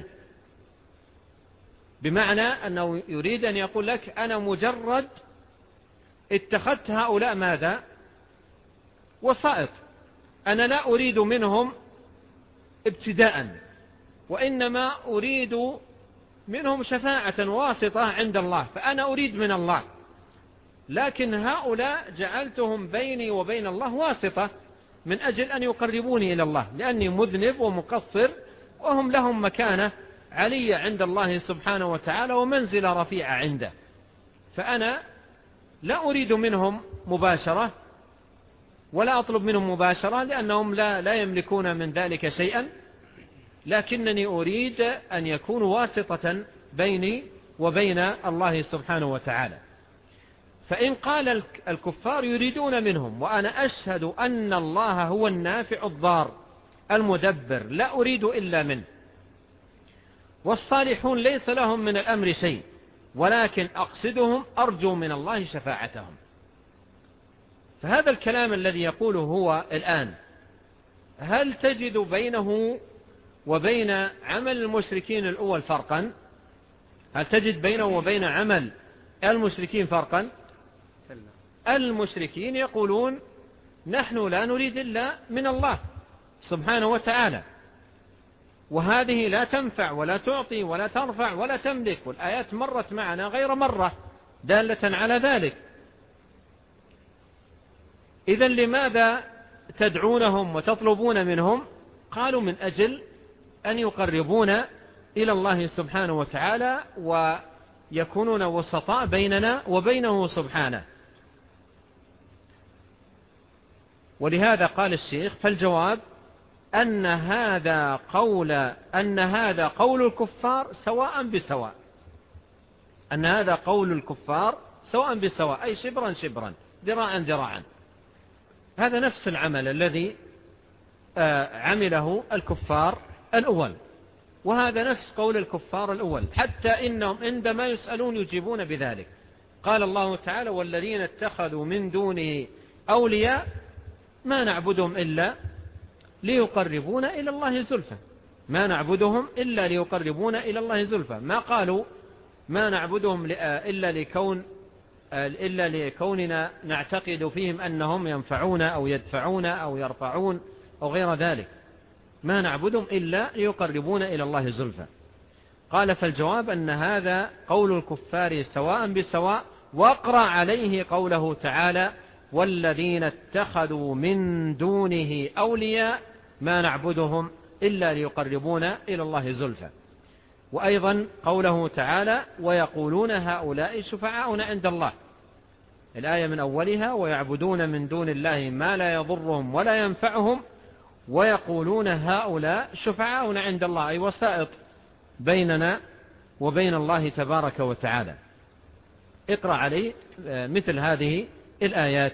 بمعنى أنه يريد أن يقول لك أنا مجرد اتخذت هؤلاء ماذا؟ وسائط، أنا لا أريد منهم ابتداء، وإنما أريد منهم شفاعة واسطة عند الله، فأنا أريد من الله، لكن هؤلاء جعلتهم بيني وبين الله واسطة من أجل أن يقربوني إلى الله، لأني مذنب ومقصر، وهم لهم مكانة علية عند الله سبحانه وتعالى ومنزلة رفيعة عنده، فأنا لا أريد منهم مباشرة ولا أطلب منهم مباشرة، لأنهم لا يملكون من ذلك شيئا، لكنني أريد أن يكونوا واسطة بيني وبين الله سبحانه وتعالى. فإن قال الكفار يريدون منهم، وأنا أشهد أن الله هو النافع الضار المدبر، لا أريد إلا منه، والصالحون ليس لهم من الأمر شيء، ولكن أقصدهم أرجو من الله شفاعتهم. فهذا الكلام الذي يقوله هو الآن، هل تجد بينه وبين عمل المشركين الأول فرقا؟ هل تجد بينه وبين عمل المشركين فرقا؟ المشركين يقولون نحن لا نريد إلا من الله سبحانه وتعالى، وهذه لا تنفع ولا تعطي ولا ترفع ولا تملك، والآيات مرت معنا غير مرة دالة على ذلك. إذن لماذا تدعونهم وتطلبون منهم؟ قالوا من أجل أن يقربونا إلى الله سبحانه وتعالى ويكونون وسطاء بيننا وبينه سبحانه. ولهذا قال الشيخ فالجواب أن هذا قول الكفار سواء بسواء، أن هذا قول الكفار سواء بسواء، أي شبرا شبرا، ذراعا ذراعا. هذا نفس العمل الذي عمله الكفار الأول، وهذا نفس قول الكفار الأول، حتى إنهم عندما يسألون يجيبون بذلك. قال الله تعالى والذين اتخذوا من دونه أولياء ما نعبدهم إلا ليقربونا إلى الله زلفى، ما نعبدهم إلا ليقربونا إلى الله زلفى، ما قالوا ما نعبدهم إلا لكوننا نعتقد فيهم أنهم ينفعون أو يدفعون أو يرفعون أو غير ذلك، ما نعبدهم إلا ليقربونا إلى الله زلفى. قال فالجواب أن هذا قول الكفار سواء بسواء، واقرأ عليه قوله تعالى والذين اتخذوا من دونه أولياء ما نعبدهم إلا ليقربونا إلى الله زلفى. وأيضا قوله تعالى ويقولون هؤلاء شفعاؤنا عند الله، الآية من أولها ويعبدون من دون الله ما لا يضرهم ولا ينفعهم ويقولون هؤلاء شفعاؤنا عند الله، أي وسائط بيننا وبين الله تبارك وتعالى. اقرأ عليه مثل هذه الآيات.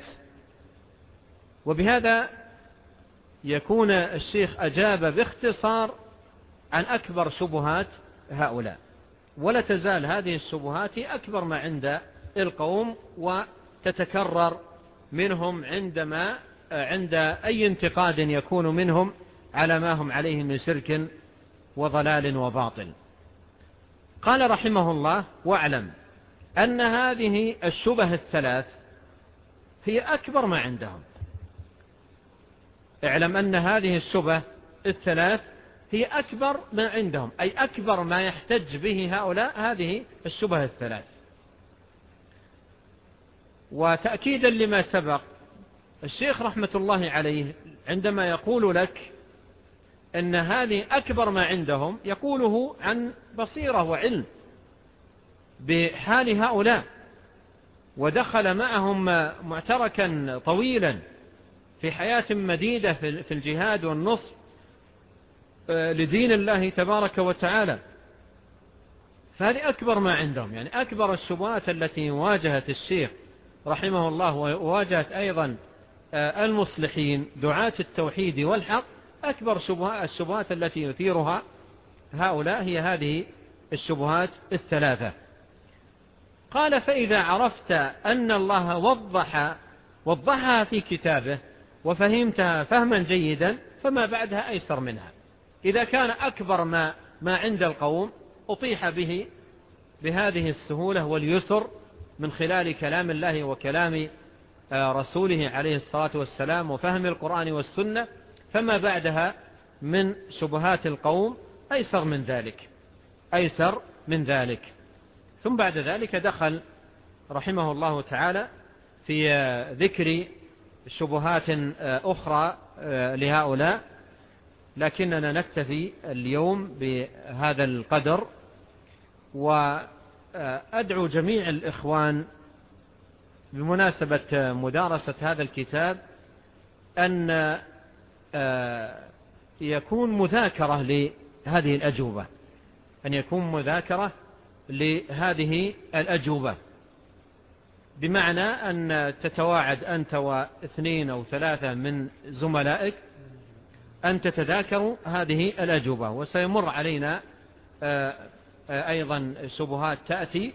وبهذا يكون الشيخ أجاب باختصار عن أكبر شبهات هؤلاء، ولا تزال هذه الشبهات أكبر ما عند القوم وتتكرر منهم عند أي انتقاد يكون منهم على ما هم عليه من شرك وضلال وباطل. قال رحمه الله واعلم أن هذه الشبه الثلاث هي أكبر ما عندهم. اعلم أن هذه الشبه الثلاث هي أكبر ما عندهم، أي أكبر ما يحتج به هؤلاء هذه الشبه الثلاث. وتأكيدا لما سبق، الشيخ رحمة الله عليه عندما يقول لك أن هذه أكبر ما عندهم يقوله عن بصيرة وعلم بحال هؤلاء، ودخل معهم معتركا طويلا في حياة مديدة في الجهاد والنصر، لدين الله تبارك وتعالى. فهذه أكبر ما عندهم، يعني أكبر الشبهات التي واجهت الشيخ رحمه الله وواجهت أيضا المصلحين دعاة التوحيد والحق. أكبر الشبهات التي يثيرها هؤلاء هي هذه الشبهات الثلاثة. قال: فإذا عرفت أن الله وضحها في كتابه وفهمتها فهما جيدا فما بعدها أيسر منها. إذا كان أكبر ما عند القوم أطيح به بهذه السهولة واليسر من خلال كلام الله وكلام رسوله عليه الصلاة والسلام وفهم القرآن والسنة، فما بعدها من شبهات القوم أيسر من ذلك. ثم بعد ذلك دخل رحمه الله تعالى في ذكر شبهات أخرى لهؤلاء، لكننا نكتفي اليوم بهذا القدر. وأدعو جميع الإخوان بمناسبة مدارسة هذا الكتاب أن يكون مذاكرة لهذه الأجوبة، بمعنى أن تتواعد أنت واثنين أو ثلاثة من زملائك أن تتذاكروا هذه الأجوبة. وسيمر علينا أيضا شبهات تأتي،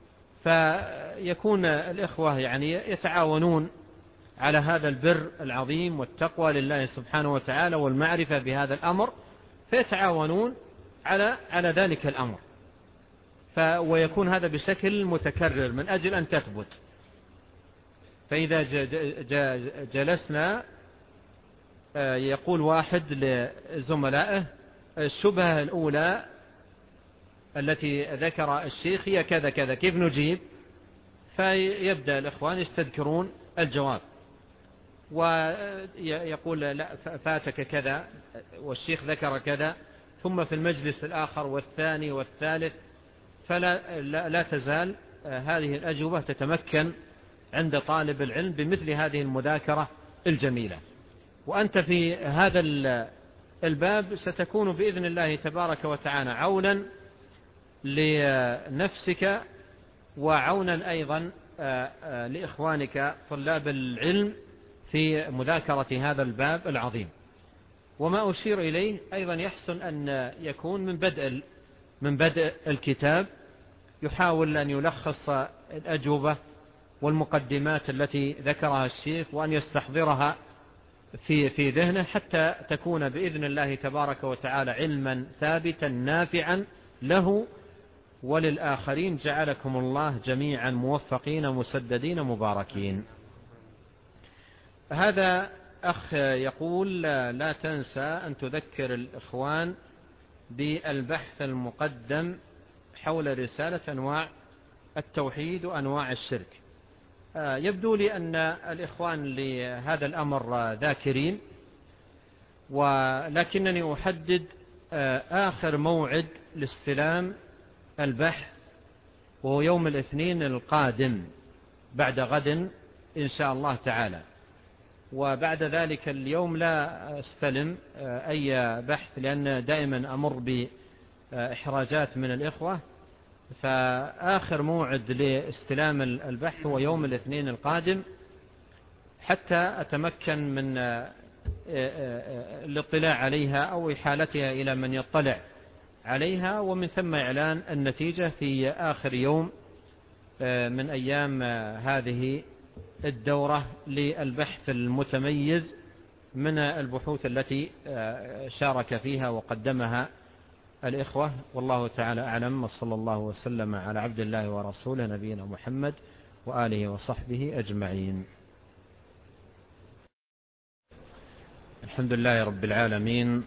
فيكون الإخوة يعني يتعاونون على هذا البر العظيم والتقوى لله سبحانه وتعالى والمعرفة بهذا الأمر، فيتعاونون على ذلك الأمر، ويكون هذا بشكل متكرر من أجل أن تثبت. فإذا جلسنا يقول واحد لزملائه: الشبهة الأولى التي ذكر الشيخ هي كذا كذا، كيف نجيب؟ فيبدأ الإخوان يستذكرون الجواب، ويقول: لا فاتك كذا والشيخ ذكر كذا، ثم في المجلس الآخر والثاني والثالث، فلا تزال هذه الأجوبة تتمكن عند طالب العلم بمثل هذه المذاكرة الجميلة. وأنت في هذا الباب ستكون بإذن الله تبارك وتعالى عونا لنفسك وعونا أيضا لإخوانك طلاب العلم في مذاكرة هذا الباب العظيم. وما أشير إليه أيضا يحسن أن يكون من بدء الكتاب، يحاول أن يلخص الأجوبة والمقدمات التي ذكرها الشيخ وأن يستحضرها في ذهنه، حتى تكون بإذن الله تبارك وتعالى علما ثابتا نافعا له وللآخرين. جعلكم الله جميعا موفقين مسددين مباركين. هذا أخ يقول: لا تنسى أن تذكر الإخوان بالبحث المقدم حول رسالة أنواع التوحيد وأنواع الشرك. يبدو لي أن الإخوان لهذا الأمر ذاكرين، ولكنني أحدد آخر موعد لاستلام البحث وهو يوم الاثنين القادم بعد غد إن شاء الله تعالى. وبعد ذلك اليوم لا أستلم أي بحث، لأن دائما أمر بإحراجات من الإخوة. فآخر موعد لاستلام البحث هو يوم الاثنين القادم، حتى أتمكن من الاطلاع عليها أو إحالتها إلى من يطلع عليها، ومن ثم إعلان النتيجة في آخر يوم من أيام هذه الدورة للبحث المتميز من البحوث التي شارك فيها وقدمها الإخوة. والله تعالى أعلم، وصلى الله وسلم على عبد الله ورسوله نبينا محمد وآله وصحبه أجمعين. الحمد لله رب العالمين،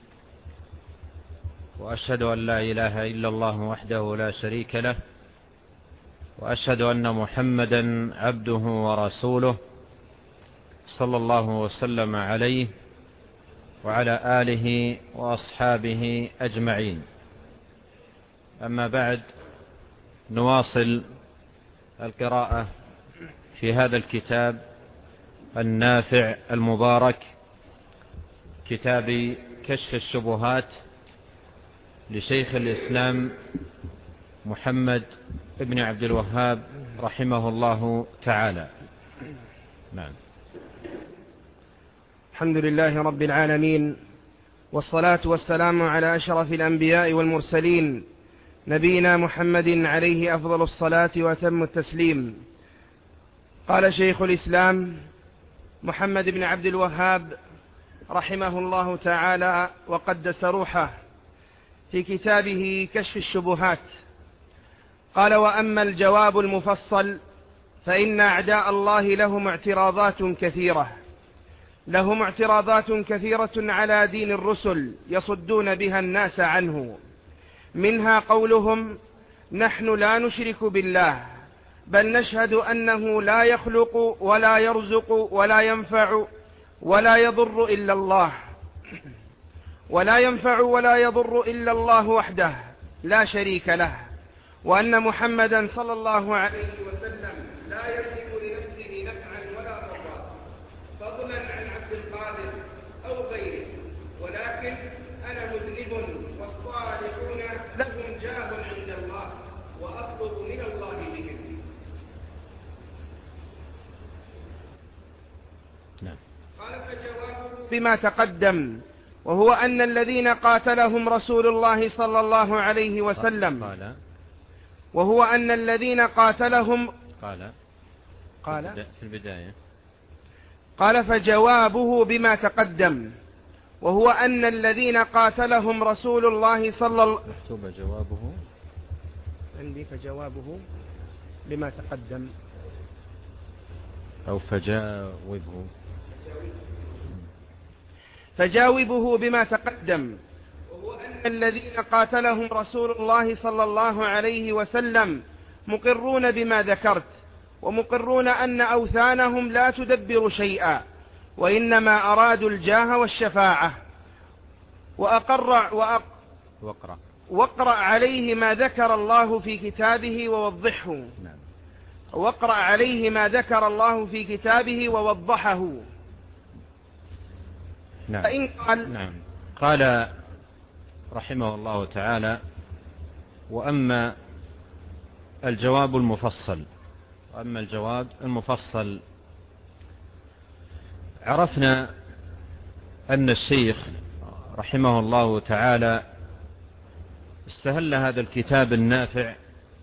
وأشهد أن لا إله إلا الله وحده لا شريك له، وأشهد أن محمدا عبده ورسوله صلى الله وسلم عليه وعلى آله وأصحابه أجمعين. أما بعد، نواصل القراءة في هذا الكتاب النافع المبارك، كتاب كشف الشبهات لشيخ الإسلام محمد ابن عبد الوهاب رحمه الله تعالى. نعم. الحمد لله رب العالمين، والصلاة والسلام على أشرف الأنبياء والمرسلين، نبينا محمد عليه أفضل الصلاة وأتم التسليم. قال شيخ الإسلام محمد بن عبد الوهاب رحمه الله تعالى وقدس روحه في كتابه كشف الشبهات، قال: وأما الجواب المفصل فإن أعداء الله لهم اعتراضات كثيرة على دين الرسل يصدون بها الناس عنه، منها قولهم: نحن لا نشرك بالله، بل نشهد أنه لا يخلق ولا يرزق ولا ينفع ولا يضر إلا الله وحده لا شريك له، وأن محمدا صلى الله عليه وسلم لا يملك لنفسه نفعا ولا ضرا فضلا عن عبد القادر أو غيره، ولكن أنا مذنب والصالحون لهم جاه عند الله وأطلب من الله بهم. قال: فجوابه بما تقدم، وهو أن الذين قاتلهم رسول الله صلى الله عليه وسلم قال فجوابه بما تقدم، وهو أن الذين قاتلهم رسول الله صلى الله عندي فجوابه بما تقدم أو فجاوبه بما تقدم، وهو أن الذين قاتلهم رسول الله صلى الله عليه وسلم مقرون بما ذكرت، ومقرون أن أوثانهم لا تدبر شيئا، وإنما أرادوا الجاه والشفاعة، واقرأ عليه ما ذكر الله في كتابه ووضحه. واقرأ عليه ما ذكر الله في كتابه ووضحه. نعم. قال رحمه الله تعالى: وأما الجواب المفصل، عرفنا أن الشيخ رحمه الله تعالى استهل هذا الكتاب النافع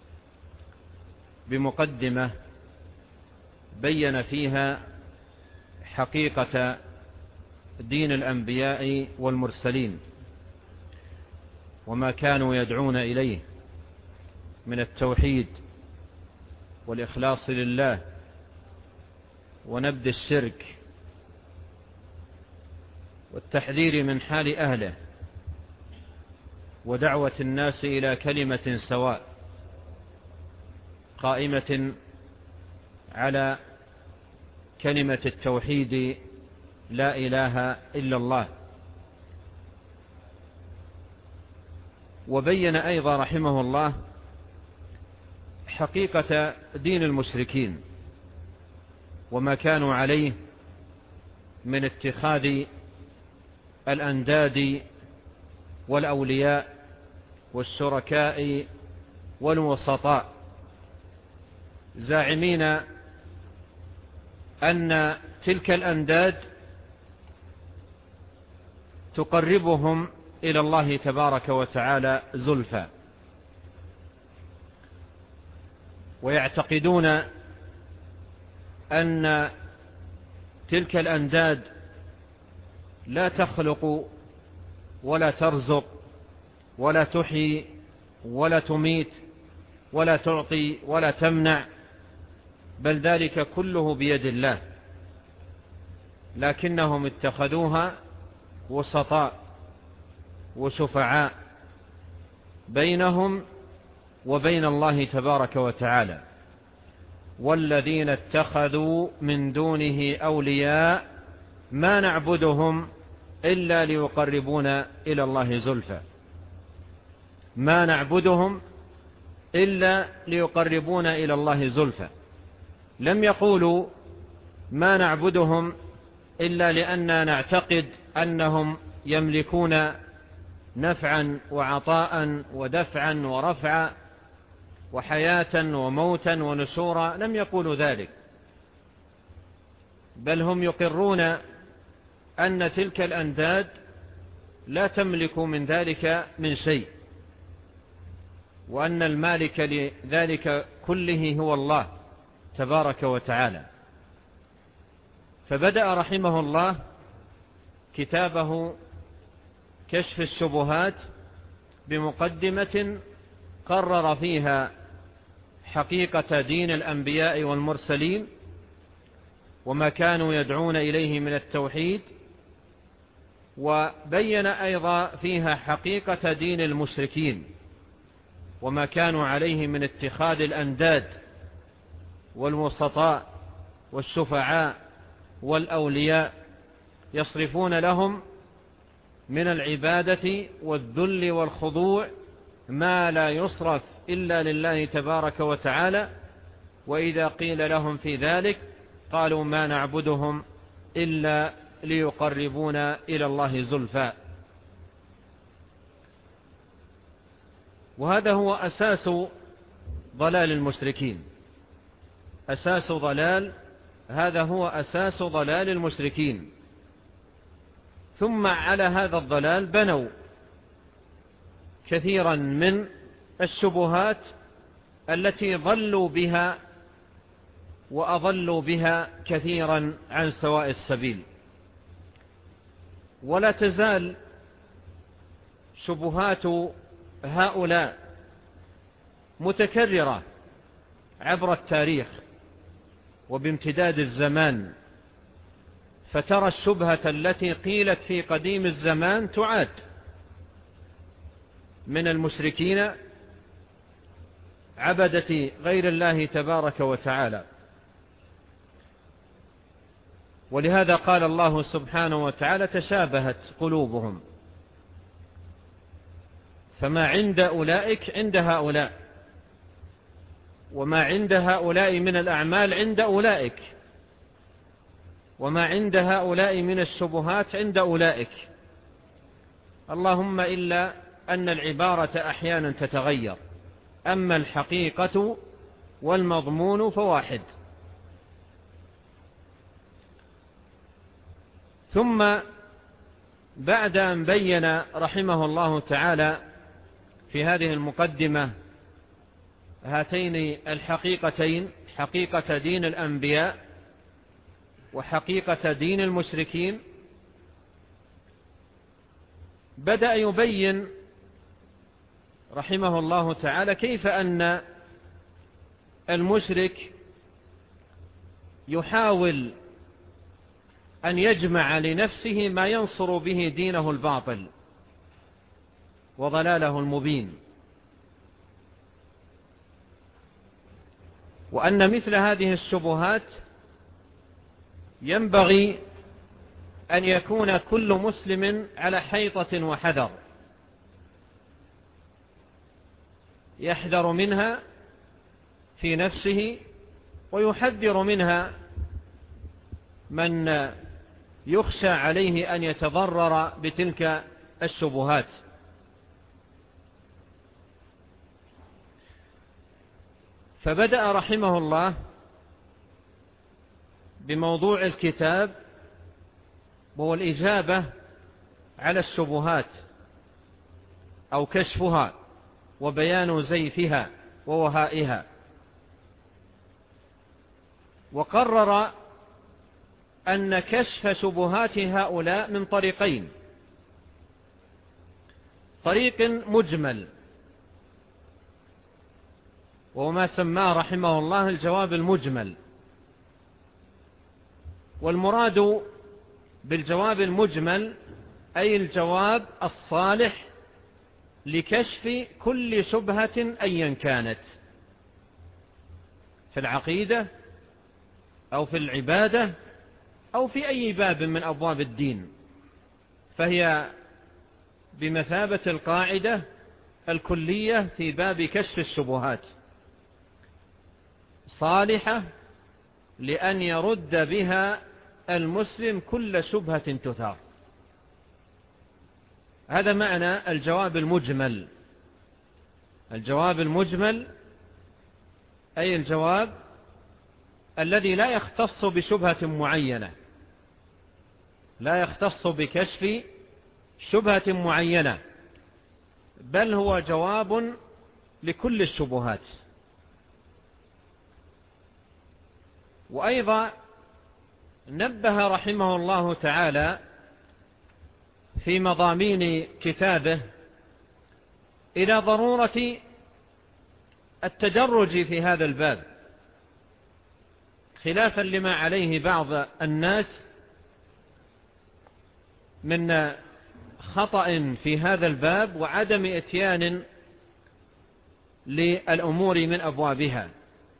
بمقدمة بين فيها حقيقة دين الأنبياء والمرسلين وما كانوا يدعون إليه من التوحيد والإخلاص لله ونبذ الشرك والتحذير من حال أهله ودعوة الناس إلى كلمة سواء قائمة على كلمة التوحيد لا إله إلا الله. وبين أيضا رحمه الله حقيقة دين المشركين وما كانوا عليه من اتخاذ الأنداد والأولياء والشركاء والوسطاء، زاعمين أن تلك الأنداد تقربهم إلى الله تبارك وتعالى زلفى، ويعتقدون أن تلك الأنداد لا تخلق ولا ترزق ولا تحيي ولا تميت ولا تعطي ولا تمنع، بل ذلك كله بيد الله، لكنهم اتخذوها وسطاء وشفعاء بينهم وبين الله تبارك وتعالى. والذين اتخذوا من دونه أولياء ما نعبدهم إلا ليقربونا إلى الله زلفى، ما نعبدهم إلا ليقربونا إلى الله زلفى. لم يقولوا ما نعبدهم إلا لأننا نعتقد أنهم يملكون نفعا وعطاء ودفعا ورفعا وحياة وموتا ونشورا، لم يقولوا ذلك، بل هم يقرون أن تلك الأنداد لا تملك من ذلك من شيء، وأن المالك لذلك كله هو الله تبارك وتعالى. فبدأ رحمه الله كتابه كشف الشبهات بمقدمة قرر فيها حقيقة دين الأنبياء والمرسلين وما كانوا يدعون إليه من التوحيد، وبين أيضا فيها حقيقة دين المشركين وما كانوا عليه من اتخاذ الأنداد والوسطاء والشفعاء والأولياء يصرفون لهم من العبادة والذل والخضوع ما لا يصرف إلا لله تبارك وتعالى. وإذا قيل لهم في ذلك قالوا ما نعبدهم إلا ليقربونا إلى الله زلفى. وهذا هو أساس ضلال المشركين، هذا هو أساس ضلال المشركين. ثم على هذا الضلال بنوا كثيرا من الشبهات التي ضلوا بها وأضلوا بها كثيرا عن سواء السبيل. ولا تزال شبهات هؤلاء متكررة عبر التاريخ وبامتداد الزمان، فترى الشبهة التي قيلت في قديم الزمان تعاد من المشركين عبدة غير الله تبارك وتعالى. ولهذا قال الله سبحانه وتعالى تشابهت قلوبهم، فما عند أولئك عند هؤلاء، وما عند هؤلاء من الأعمال عند أولئك، وما عند هؤلاء من الشبهات عند أولئك، اللهم إلا أن العبارة أحيانا تتغير، أما الحقيقة والمضمون فواحد. ثم بعد أن بين رحمه الله تعالى في هذه المقدمة هاتين الحقيقتين، حقيقة دين الأنبياء وحقيقة دين المشركين، بدأ يبين رحمه الله تعالى كيف أن المشرك يحاول أن يجمع لنفسه ما ينصر به دينه الباطل وضلاله المبين، وأن مثل هذه الشبهات ينبغي أن يكون كل مسلم على حيطة وحذر، يحذر منها في نفسه ويحذر منها من يخشى عليه أن يتضرر بتلك الشبهات. فبدأ رحمه الله بموضوع الكتاب وهو الإجابة على الشبهات أو كشفها وبيان زيفها ووهائها، وقرر أن كشف شبهات هؤلاء من طريقين: طريق مجمل وهو ما سماه رحمه الله الجواب المجمل، والمراد بالجواب المجمل أي الجواب الصالح لكشف كل شبهة أيا كانت في العقيدة أو في العبادة أو في أي باب من أبواب الدين، فهي بمثابة القاعدة الكلية في باب كشف الشبهات، صالحة لأن يرد بها المسلم كل شبهة تثار. هذا معنى الجواب المجمل. الجواب المجمل أي الجواب الذي لا يختص بشبهة معينة، لا يختص بكشف شبهة معينة، بل هو جواب لكل الشبهات. وأيضا نبه رحمه الله تعالى في مضامين كتابه إلى ضرورة التدرج في هذا الباب، خلافا لما عليه بعض الناس من خطأ في هذا الباب وعدم إتيان للأمور من أبوابها.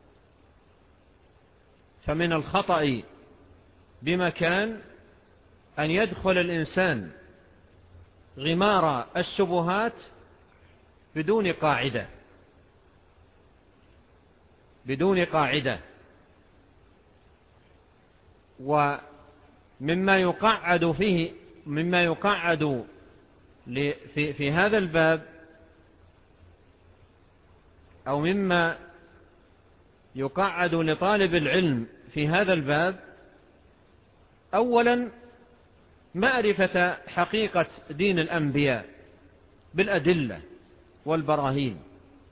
فمن الخطأ بمكان أن يدخل الإنسان غمار الشبهات بدون قاعدة، بدون قاعدة. ومما يقعد فيه، مما يقعد في هذا الباب، أو مما يقعد لطالب العلم في هذا الباب، أولا معرفة حقيقة دين الأنبياء بالأدلة والبراهين،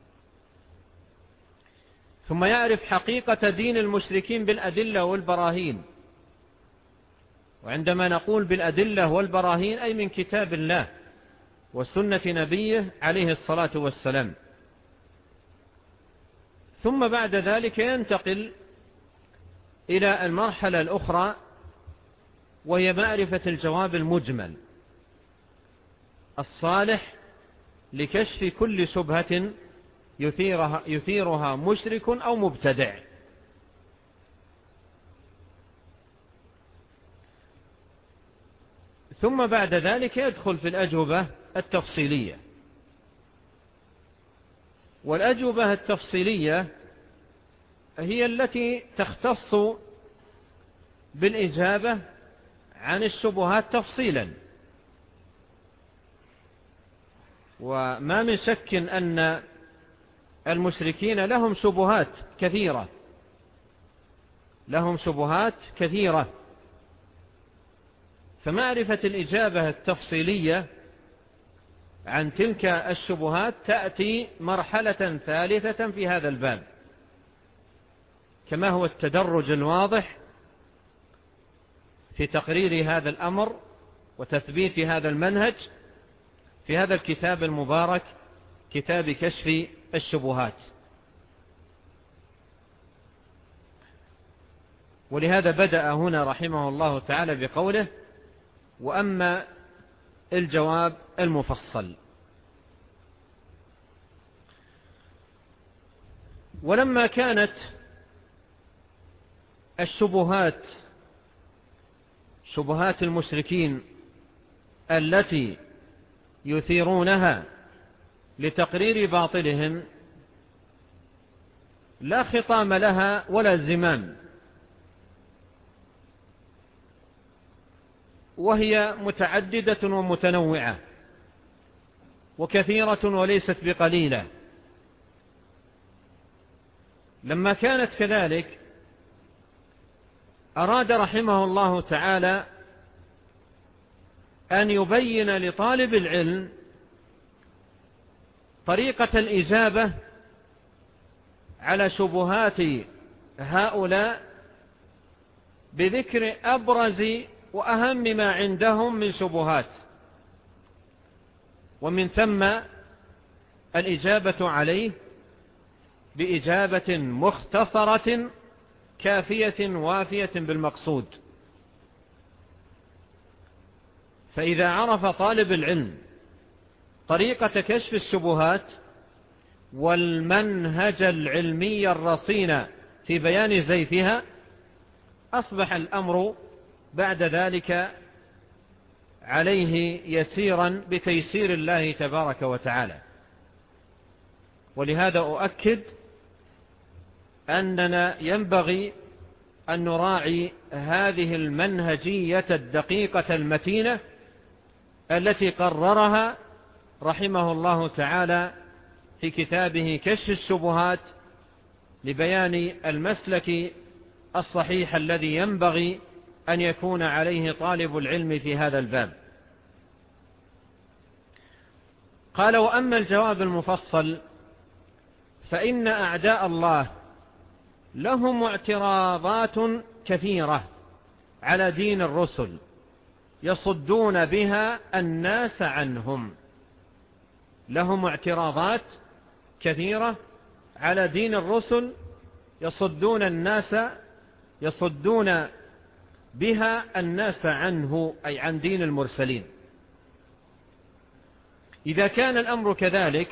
ثم يعرف حقيقة دين المشركين بالأدلة والبراهين. وعندما نقول بالأدلة والبراهين أي من كتاب الله وسنة نبيه عليه الصلاة والسلام. ثم بعد ذلك ينتقل إلى المرحلة الأخرى، وهي معرفة الجواب المجمل الصالح لكشف كل شبهة يثيرها مشرك أو مبتدع. ثم بعد ذلك يدخل في الأجوبة التفصيلية. والأجوبة التفصيلية هي التي تختص بالإجابة عن الشبهات تفصيلا. وما من شك أن المشركين لهم شبهات كثيرة، لهم شبهات كثيرة. فمعرفة الإجابة التفصيلية عن تلك الشبهات تأتي مرحلة ثالثة في هذا الباب، كما هو التدرج الواضح في تقرير هذا الأمر وتثبيت هذا المنهج في هذا الكتاب المبارك، كتاب كشف الشبهات. ولهذا بدأ هنا رحمه الله تعالى بقوله: وأما الجواب المفصل. ولما كانت الشبهات شبهات المشركين التي يثيرونها لتقرير باطلهم لا خطام لها ولا زمام، وهي متعددة ومتنوعة وكثيرة وليست بقليلة، لما كانت كذلك أراد رحمه الله تعالى أن يبين لطالب العلم طريقة الإجابة على شبهات هؤلاء بذكر أبرز وأهم ما عندهم من شبهات، ومن ثم الإجابة عليه بإجابة مختصرة كافية وافية بالمقصود. فإذا عرف طالب العلم طريقة كشف الشبهات والمنهج العلمي الرصين في بيان زيفها، أصبح الأمر بعد ذلك عليه يسيرا بتيسير الله تبارك وتعالى. ولهذا أؤكد أننا ينبغي أن نراعي هذه المنهجية الدقيقة المتينة التي قررها رحمه الله تعالى في كتابه كشف الشبهات لبيان المسلك الصحيح الذي ينبغي أن يكون عليه طالب العلم في هذا الباب. قال: وأما الجواب المفصل فإن أعداء الله لهم اعتراضات كثيرة على دين الرسل يصدون بها الناس عنهم. لهم اعتراضات كثيرة على دين الرسل يصدون بها الناس عنه، أي عن دين المرسلين. إذا كان الأمر كذلك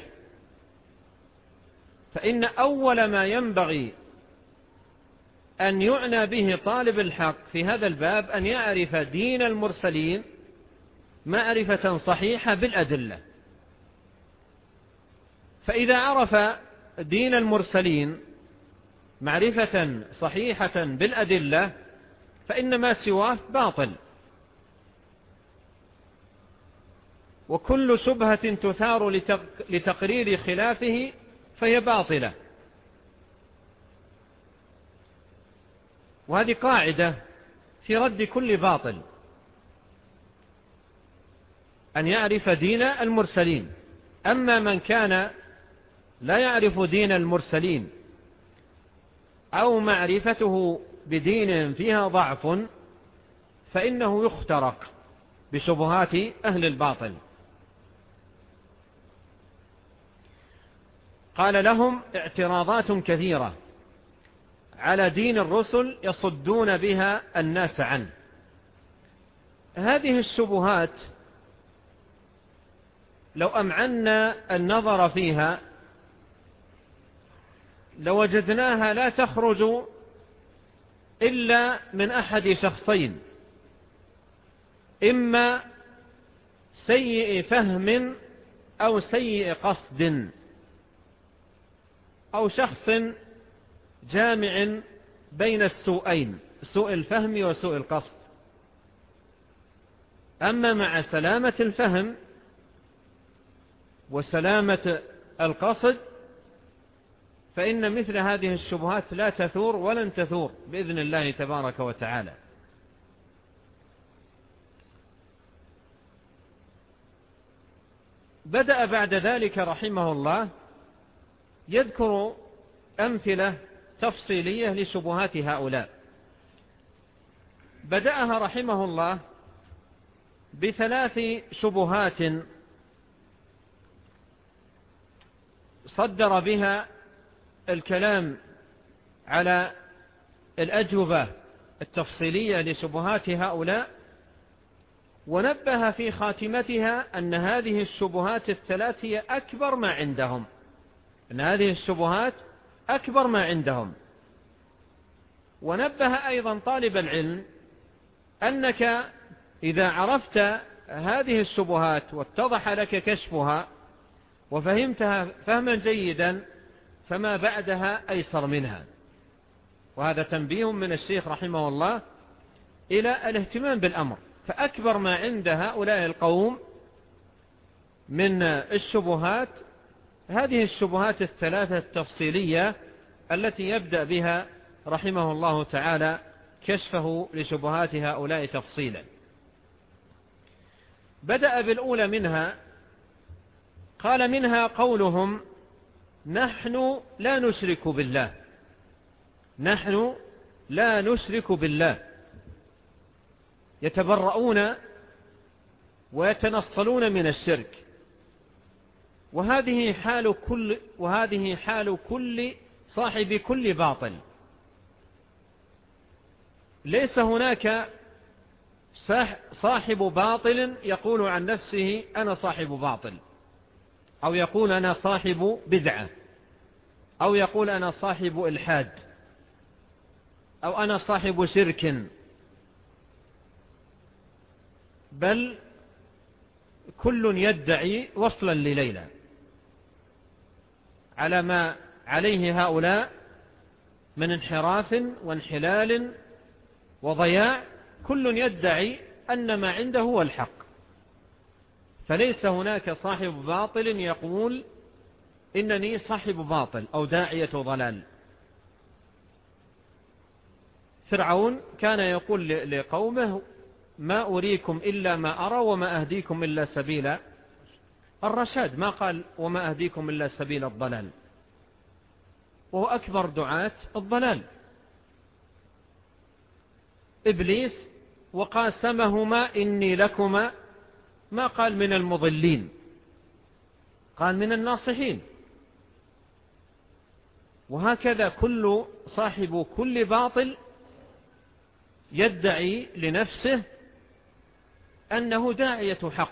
فإن أول ما ينبغي أن يعنى به طالب الحق في هذا الباب أن يعرف دين المرسلين معرفة صحيحة بالأدلة. فإذا عرف دين المرسلين معرفة صحيحة بالأدلة فإن ما سواه باطل، وكل شبهة تثار لتقرير خلافه فهي باطلة. وهذه قاعدة في رد كل باطل، أن يعرف دين المرسلين. أما من كان لا يعرف دين المرسلين أو معرفته بدين فيها ضعف فإنه يخترق بشبهات أهل الباطل. قال: لهم اعتراضات كثيرة على دين الرسل يصدون بها الناس عنه. هذه الشبهات لو أمعنا النظر فيها لوجدناها لا تخرج إلا من أحد شخصين: إما سيء فهم أو سيء قصد، أو شخص جامع بين السوءين، سوء الفهم وسوء القصد. أما مع سلامة الفهم وسلامة القصد فإن مثل هذه الشبهات لا تثور ولن تثور بإذن الله تبارك وتعالى. بدأ بعد ذلك رحمه الله يذكر أمثلة تفصيلية لشبهات هؤلاء. بدأها رحمه الله ب3 شبهات صدر بها الكلام على الأجوبة التفصيلية لشبهات هؤلاء، ونبه في خاتمتها أن هذه الشبهات ال3 هي أكبر ما عندهم، أن هذه الشبهات أكبر ما عندهم. ونبه أيضا طالب العلم أنك إذا عرفت هذه الشبهات واتضح لك كشفها وفهمتها فهما جيدا فما بعدها أيسر منها. وهذا تنبيه من الشيخ رحمه الله إلى الاهتمام بالأمر. فأكبر ما عند هؤلاء القوم من الشبهات هذه الشبهات ال3 التفصيلية التي يبدأ بها رحمه الله تعالى كشفه لشبهات هؤلاء تفصيلا. بدأ بالأولى منها، قال: منها قولهم: نحن لا نشرك بالله. نحن لا نشرك بالله، يتبرؤون ويتنصلون من الشرك. وهذه حال كل صاحب كل باطل. ليس هناك صاحب باطل يقول عن نفسه أنا صاحب باطل، أو يقول أنا صاحب بدعة، أو يقول أنا صاحب إلحاد، أو أنا صاحب شرك. بل كل يدعي وصلا لليلى على ما عليه هؤلاء من انحراف وانحلال وضياع. كل يدعي أن ما عنده هو الحق. فليس هناك صاحب باطل يقول إنني صاحب باطل أو داعية ضلال. فرعون كان يقول لقومه ما أريكم إلا ما أرى وما أهديكم إلا سبيل الرشاد، ما قال وما أهديكم إلا سبيل الضلال، وهو أكبر دعاة الضلال. إبليس وقاسمهما إني لكما، ما قال من المضلين، قال من الناصحين. وهكذا كل صاحب كل باطل يدعي لنفسه أنه داعية حق،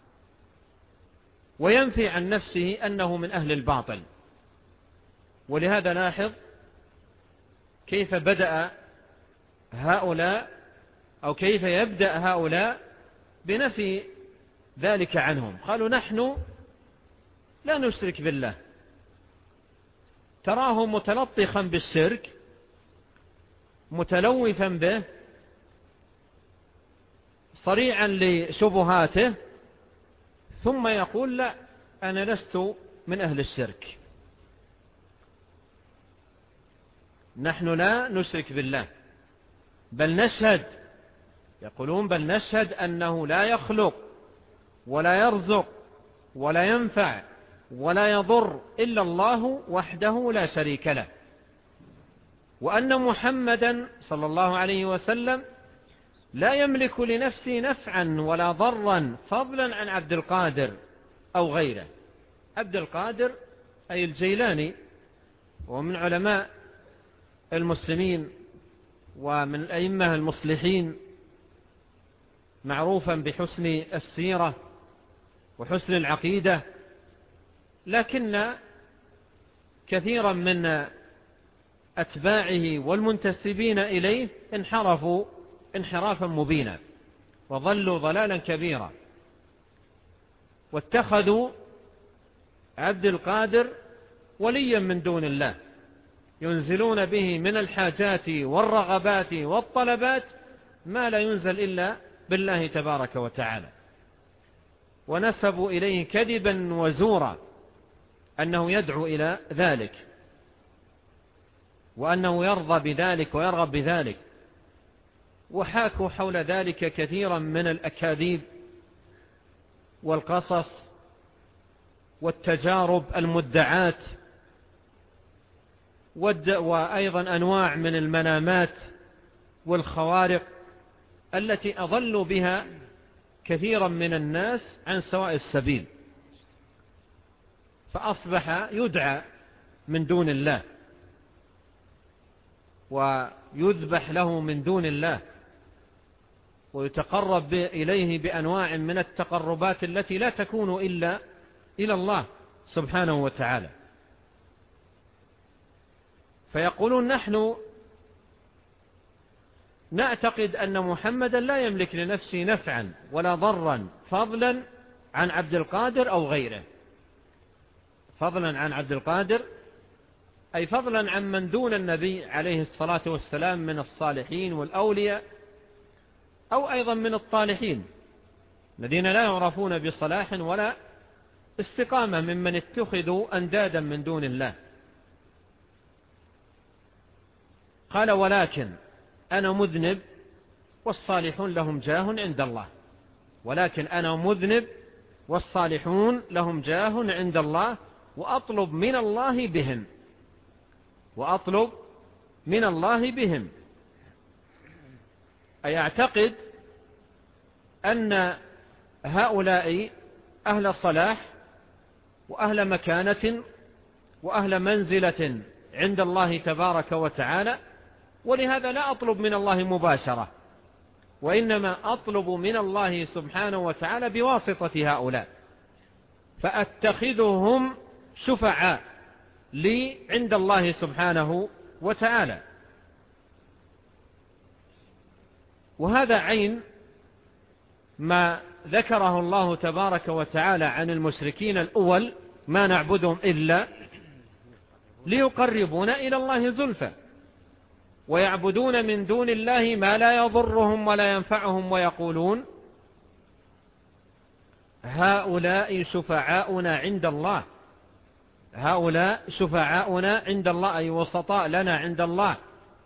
وينفي عن نفسه أنه من أهل الباطل. ولهذا لاحظ كيف بدأ هؤلاء أو كيف يبدأ هؤلاء بنفي ذلك عنهم. قالوا نحن لا نشرك بالله. تراه متلطخا بالشرك، متلوثا به، صريعا لشبهاته، ثم يقول لا أنا لست من أهل الشرك، نحن لا نشرك بالله، بل نشهد، يقولون بل نشهد أنه لا يخلق ولا يرزق ولا ينفع ولا يضر إلا الله وحده لا شريك له، وأن محمدا صلى الله عليه وسلم لا يملك لنفسه نفعا ولا ضرا فضلا عن عبد القادر أو غيره. عبد القادر أي الجيلاني، ومن علماء المسلمين ومن الأئمة المصلحين، معروفا بحسن السيرة وحسن العقيدة، لكن كثيرا من أتباعه والمنتسبين إليه انحرفوا انحرافا مبينا وظلوا ضلالا كبيرا، واتخذوا عبد القادر وليا من دون الله، ينزلون به من الحاجات والرغبات والطلبات ما لا ينزل إلا بالله تبارك وتعالى، ونسبوا إليه كذبا وزورا أنه يدعو إلى ذلك، وأنه يرضى بذلك ويرغب بذلك، وحاكوا حول ذلك كثيرا من الأكاذيب والقصص والتجارب المدعات، وأيضا أنواع من المنامات والخوارق التي أضلوا بها كثيرا من الناس عن سواء السبيل، فأصبح يدعى من دون الله ويذبح له من دون الله ويتقرب إليه بأنواع من التقربات التي لا تكون إلا إلى الله سبحانه وتعالى. فيقولون نحن نعتقد أن محمدا لا يملك لنفسه نفعا ولا ضرا فضلا عن عبد القادر أو غيره. فضلا عن عبد القادر أي فضلا عن من دون النبي عليه الصلاة والسلام من الصالحين والأولياء، أو أيضا من الطالحين الذين لا يعرفون بصلاح ولا استقامة ممن اتخذوا أندادا من دون الله. قال ولكن أنا مذنب والصالحون لهم جاه عند الله، ولكن أنا مذنب والصالحون لهم جاه عند الله، وأطلب من الله بهم، وأطلب من الله بهم، أي أعتقد أن هؤلاء أهل صلاح وأهل مكانة وأهل منزلة عند الله تبارك وتعالى، ولهذا لا أطلب من الله مباشرة، وإنما أطلب من الله سبحانه وتعالى بواسطة هؤلاء، فأتخذهم شفعاء لي عند الله سبحانه وتعالى. وهذا عين ما ذكره الله تبارك وتعالى عن المشركين الأول: ما نعبدهم إلا ليقربونا إلى الله زلفى، ويعبدون من دون الله ما لا يضرهم ولا ينفعهم، ويقولون هؤلاء شفعاؤنا عند الله، هؤلاء شفعاؤنا عند الله، أي وسطاء لنا عند الله.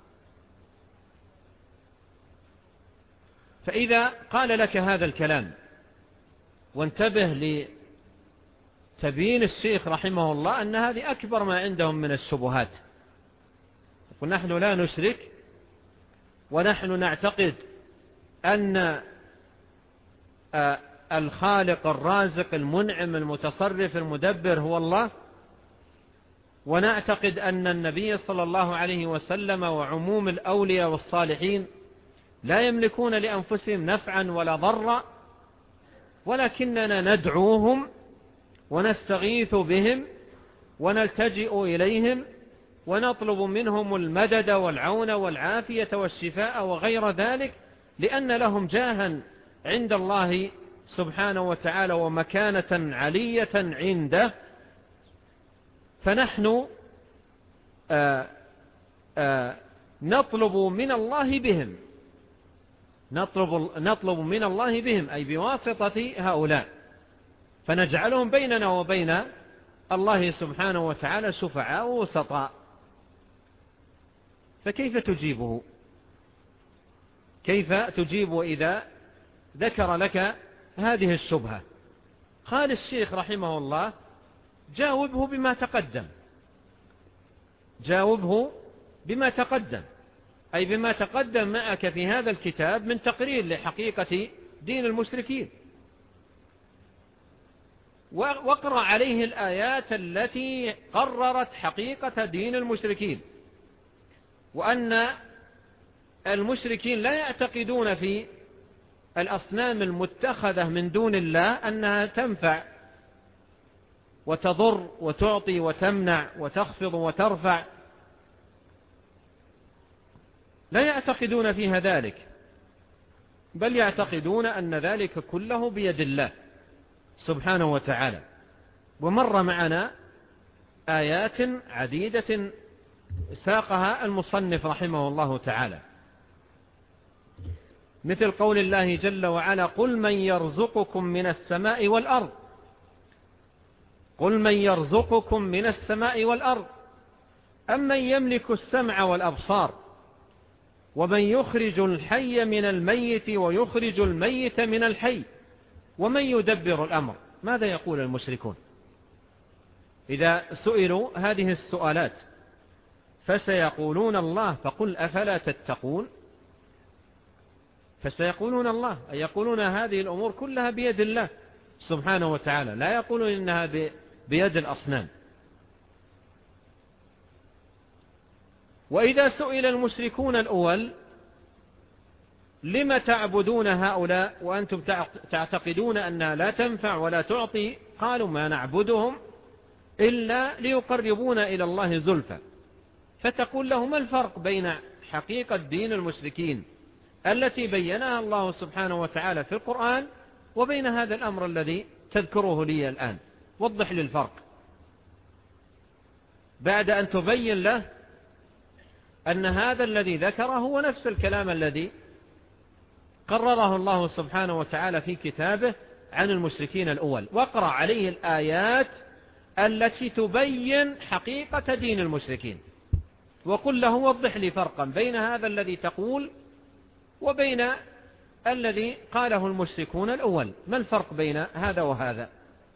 فإذا قال لك هذا الكلام وانتبه لتبيين الشيخ رحمه الله أن هذه أكبر ما عندهم من الشبهات. ونحن لا نشرك، ونحن نعتقد أن الخالق الرازق المنعم المتصرف المدبر هو الله، ونعتقد أن النبي صلى الله عليه وسلم وعموم الأولياء والصالحين لا يملكون لأنفسهم نفعا ولا ضرا، ولكننا ندعوهم ونستغيث بهم ونلتجئ إليهم ونطلب منهم المدد والعون والعافية والشفاء وغير ذلك، لأن لهم جاها عند الله سبحانه وتعالى ومكانة علية عنده. فنحن نطلب من الله بهم، نطلب من الله بهم أي بواسطة هؤلاء، فنجعلهم بيننا وبين الله سبحانه وتعالى شفعاء وسطاء. فكيف تجيبه؟ كيف تجيب إذا ذكر لك هذه الشبهة؟ قال الشيخ رحمه الله: جاوبه بما تقدم، جاوبه بما تقدم، أي بما تقدم معك في هذا الكتاب من تقرير لحقيقة دين المشركين، واقرأ عليه الآيات التي قررت حقيقة دين المشركين، وأن المشركين لا يعتقدون في الأصنام المتخذة من دون الله أنها تنفع وتضر وتعطي وتمنع وتخفض وترفع، لا يعتقدون فيها ذلك، بل يعتقدون أن ذلك كله بيد الله سبحانه وتعالى. ومر معنا آيات عديدة ساقها المصنف رحمه الله تعالى، مثل قول الله جل وعلا: قل من يرزقكم من السماء والأرض، قل من يرزقكم من السماء والأرض أمن يملك السمع والأبصار ومن يخرج الحي من الميت ويخرج الميت من الحي ومن يدبر الأمر. ماذا يقول المشركون إذا سئلوا هذه السؤالات؟ فسيقولون الله، فقل أفلا تتقون. فسيقولون الله، أي يقولون هذه الأمور كلها بيد الله سبحانه وتعالى، لا يقولون إنها بيد الأصنام. وإذا سئل المشركون الأول: لم تعبدون هؤلاء وأنتم تعتقدون أنها لا تنفع ولا تعطي؟ قالوا: ما نعبدهم إلا ليقربونا إلى الله زلفى. فتقول له: ما الفرق بين حقيقة دين المشركين التي بينها الله سبحانه وتعالى في القرآن وبين هذا الأمر الذي تذكره لي الآن؟ وضح لي الفرق بعد أن تبين له أن هذا الذي ذكره هو نفس الكلام الذي قرره الله سبحانه وتعالى في كتابه عن المشركين الأول. واقرأ عليه الآيات التي تبين حقيقة دين المشركين، وقل له: وضح لي فرقا بين هذا الذي تقول وبين الذي قاله المشركون الأول، ما الفرق بين هذا وهذا؟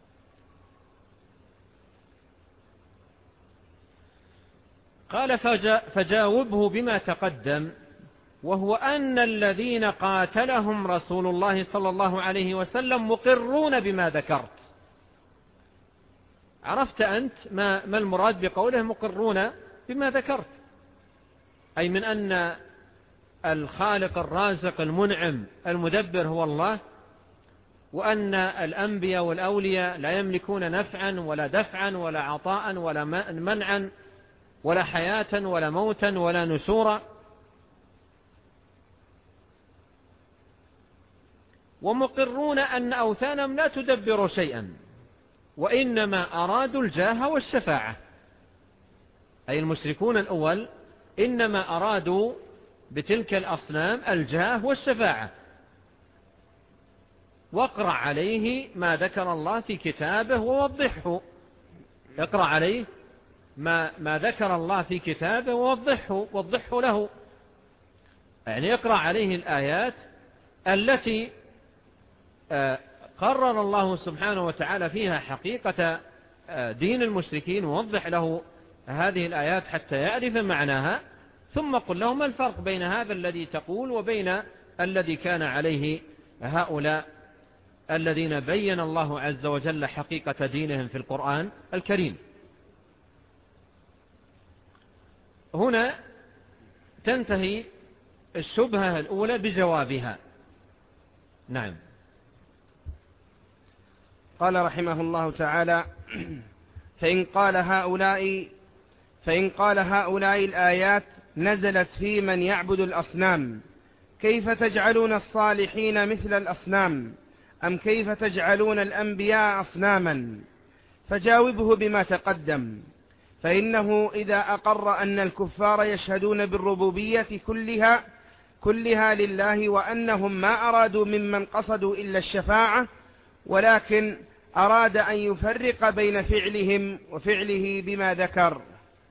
قال: فجاوبه بما تقدم، وهو أن الذين قاتلهم رسول الله صلى الله عليه وسلم مقرون بما ذكرت. عرفت أنت ما المراد بقوله مقرون بما ذكرت؟ أي من أن الخالق الرازق المنعم المدبر هو الله، وأن الأنبياء والأولياء لا يملكون نفعا ولا دفعا ولا عطاء ولا منعا ولا حياة ولا موتا ولا نشورا. ومقرون أن أوثانهم لا تدبر شيئا، وإنما أرادوا الجاه والشفاعة. أي المشركون الأول إنما أرادوا بتلك الأصنام الجاه والشفاعة، واقرأ عليه ما ذكر الله في كتابه ووضحه. اقرأ عليه ما ذكر الله في كتابه ووضحه له، يعني اقرأ عليه الآيات التي قرر الله سبحانه وتعالى فيها حقيقة دين المشركين، ووضح له هذه الآيات حتى يعرف معناها، ثم قل له ما الفرق بين هذا الذي تقول وبين الذي كان عليه هؤلاء الذين بين الله عز وجل حقيقة دينهم في القرآن الكريم. هنا تنتهي الشبهة الأولى بجوابها. نعم. قال رحمه الله تعالى: فإن قال هؤلاء الآيات نزلت في من يعبد الأصنام، كيف تجعلون الصالحين مثل الأصنام؟ أم كيف تجعلون الأنبياء أصناما؟ فجاوبه بما تقدم، فإنه إذا أقر أن الكفار يشهدون بالربوبية كلها لله، وأنهم ما أرادوا ممن قصدوا إلا الشفاعة، ولكن أراد أن يفرق بين فعلهم وفعله بما ذكر.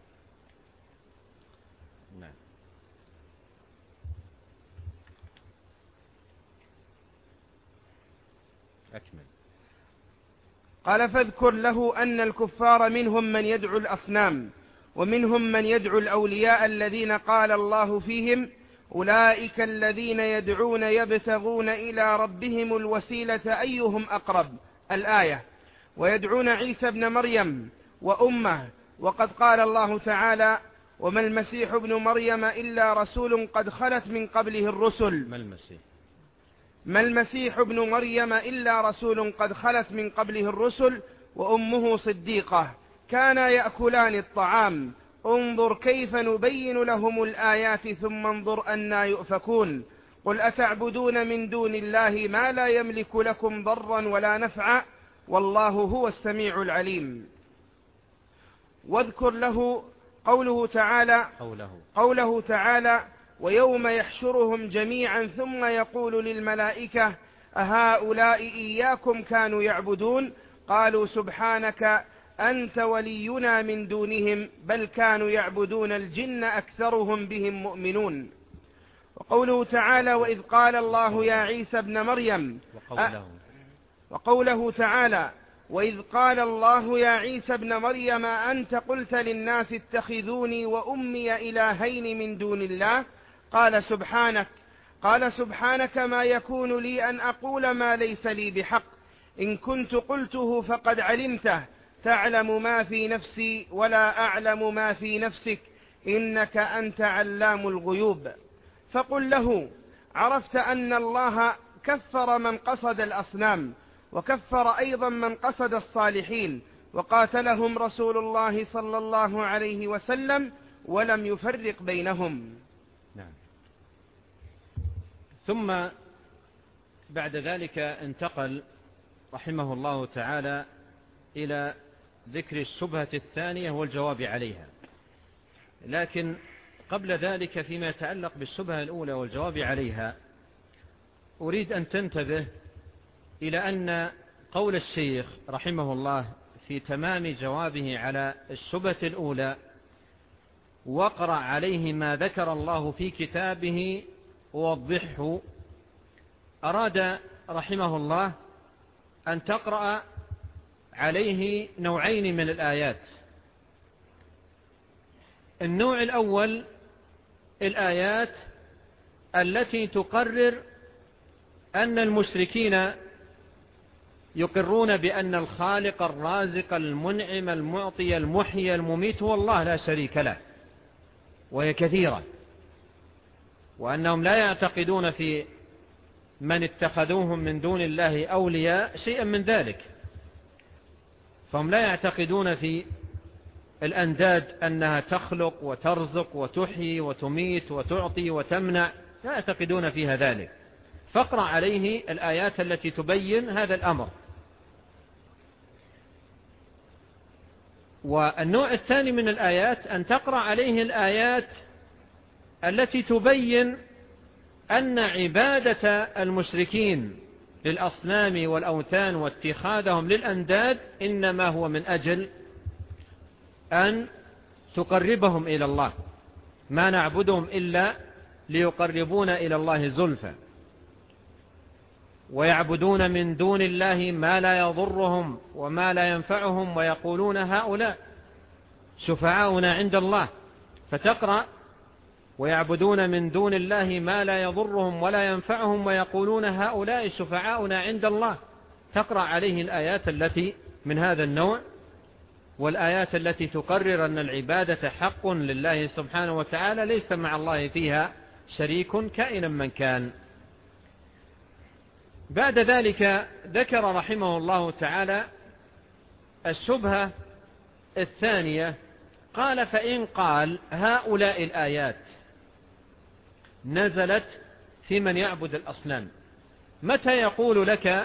أكمل. قال: فاذكر له أن الكفار منهم من يدعو الأصنام، ومنهم من يدعو الأولياء الذين قال الله فيهم: أولئك الذين يدعون يبتغون إلى ربهم الوسيلة أيهم أقرب، الآية. ويدعون عيسى ابن مريم وأمه، وقد قال الله تعالى: وما المسيح ابن مريم إلا رسول قد خلت من قبله الرسل. ما المسيح ابن مريم إلا رسول قد خلت من قبله الرسل وأمه صديقة كانا يأكلان الطعام، انظر كيف نبين لهم الآيات ثم انظر أنا يؤفكون. قل أتعبدون من دون الله ما لا يملك لكم ضرا ولا نفعا والله هو السميع العليم. واذكر له قوله تعالى: ويوم يحشرهم جميعا ثم يقول للملائكة أهؤلاء إياكم كانوا يعبدون؟ قالوا سبحانك أنت ولينا من دونهم بل كانوا يعبدون الجن أكثرهم بهم مؤمنون. وقوله تعالى: وإذ قال الله يا عيسى ابن مريم وقوله تعالى: وإذ قال الله يا عيسى ابن مريم أنت قلت للناس اتخذوني وأمي إلهين من دون الله قال سبحانك ما يكون لي أن أقول ما ليس لي بحق، إن كنت قلته فقد علمته، تعلم ما في نفسي ولا أعلم ما في نفسك، إنك أنت علام الغيوب. فقل له: عرفت أن الله كفر من قصد الأصنام، وكفر أيضا من قصد الصالحين، وقاتلهم رسول الله صلى الله عليه وسلم ولم يفرق بينهم. نعم. ثم بعد ذلك انتقل رحمه الله تعالى إلى ذكر الشبهة الثانية والجواب عليها، لكن قبل ذلك فيما يتعلق بالشبهة الأولى والجواب عليها أريد أن تنتبه إلى أن قول الشيخ رحمه الله في تمام جوابه على الشبهة الأولى: واقرأ عليه ما ذكر الله في كتابه ووضحه، أراد رحمه الله أن تقرأ عليه نوعين من الآيات. النوع الأول الآيات التي تقرر أن المشركين يقرون بأن الخالق الرازق المنعم المعطي المحيي المميت هو الله لا شريك له، وهي كثيرة، وأنهم لا يعتقدون في من اتخذوهم من دون الله أولياء شيئا من ذلك، فهم لا يعتقدون في الأنداد أنها تخلق وترزق وتحيي وتميت وتعطي وتمنع، لا يعتقدون فيها ذلك. فاقرأ عليه الآيات التي تبين هذا الأمر. والنوع الثاني من الآيات أن تقرأ عليه الآيات التي تبين أن عبادة المشركين للأصنام والأوثان واتخاذهم للأنداد إنما هو من أجل أن تقربهم إلى الله، ما نعبدهم إلا ليقربونا إلى الله زلفى، ويعبدون من دون الله ما لا يضرهم وما لا ينفعهم ويقولون هؤلاء شفعاؤنا عند الله. فتقرأ ويعبدون من دون الله ما لا يضرهم ولا ينفعهم ويقولون هؤلاء شفعاؤنا عند الله، تقرأ عليه الآيات التي من هذا النوع، والآيات التي تقرر أن العبادة حق لله سبحانه وتعالى ليس مع الله فيها شريك كائنا من كان. بعد ذلك ذكر رحمه الله تعالى الشبهة الثانية، قال: فإن قال هؤلاء الآيات نزلت في من يعبد الأصنام، متى يقول لك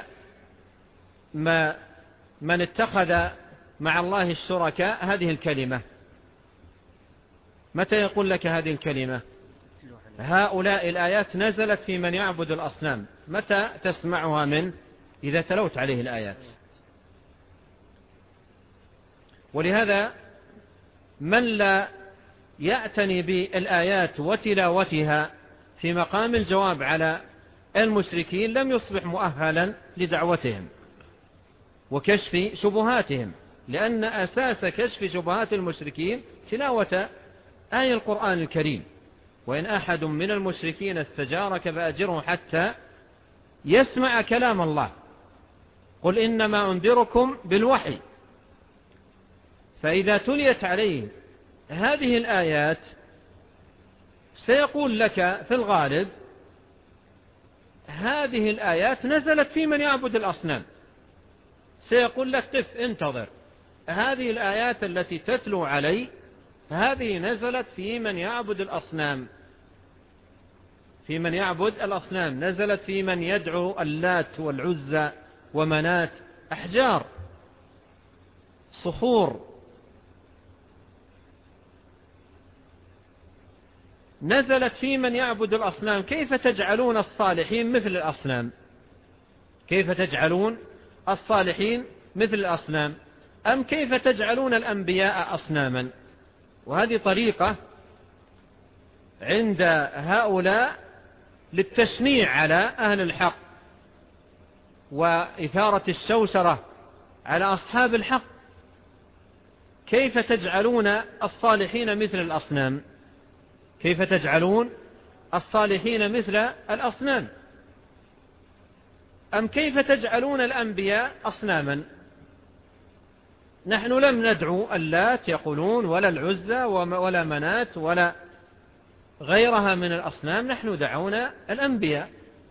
من اتخذ مع الله الشركاء هذه الكلمة؟ متى يقول لك هذه الكلمة؟ هؤلاء الآيات نزلت في من يعبد الأصنام، متى تسمعها منه؟ إذا تلوت عليه الآيات. ولهذا من لا يعتني بالآيات وتلاوتها في مقام الجواب على المشركين لم يصبح مؤهلا لدعوتهم وكشف شبهاتهم، لأن أساس كشف شبهات المشركين تلاوة آية القرآن الكريم. وإن أحد من المشركين استجارك فأجره حتى يسمع كلام الله، قل إنما أنذركم بالوحي. فإذا تليت عليه هذه الآيات سيقول لك في الغالب هذه الآيات نزلت في من يعبد الأصنام، سيقول لك قف انتظر، هذه الآيات التي تتلو علي هذه نزلت في من يعبد الأصنام، في من يعبد الأصنام، نزلت في من يدعو اللات والعزى ومنات، أحجار صخور، نزلت في من يعبد الأصنام. كيف تجعلون الصالحين مثل الأصنام؟ كيف تجعلون الصالحين مثل الأصنام؟ أم كيف تجعلون الأنبياء أصناما؟ وهذه طريقة عند هؤلاء للتشنيع على أهل الحق وإثارة الشوشرة على أصحاب الحق. كيف تجعلون الصالحين مثل الأصنام؟ كيف تجعلون الصالحين مثل الأصنام؟ أم كيف تجعلون الأنبياء أصناما؟ نحن لم ندعو اللات يقولون ولا العزى ولا منات ولا غيرها من الأصنام، نحن دعونا الأنبياء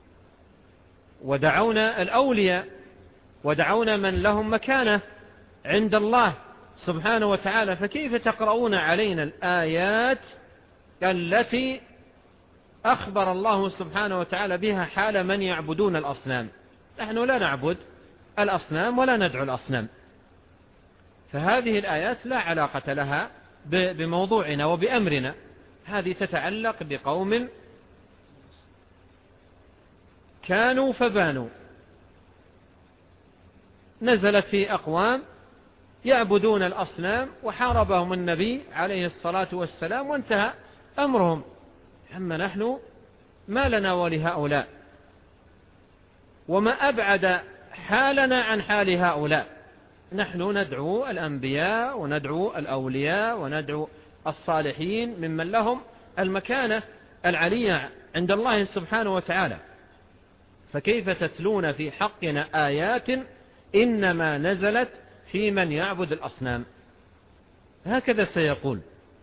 ودعونا الأولياء ودعونا من لهم مكانة عند الله سبحانه وتعالى. فكيف تقرؤون علينا الآيات التي أخبر الله سبحانه وتعالى بها حال من يعبدون الأصنام؟ نحن لا نعبد الأصنام ولا ندعو الأصنام. فهذه الآيات لا علاقة لها بموضوعنا وبأمرنا، هذه تتعلق بقوم كانوا فبانوا، نزلت في أقوام يعبدون الأصنام وحاربهم النبي عليه الصلاة والسلام وانتهى أمرهم. أما نحن ما لنا ولهؤلاء، وما أبعد حالنا عن حال هؤلاء. نحن ندعو الأنبياء وندعو الأولياء وندعو الصالحين ممن لهم المكانة العلية عند الله سبحانه وتعالى. فكيف تتلون في حقنا آيات إنما نزلت في من يعبد الأصنام؟ هكذا سيقول،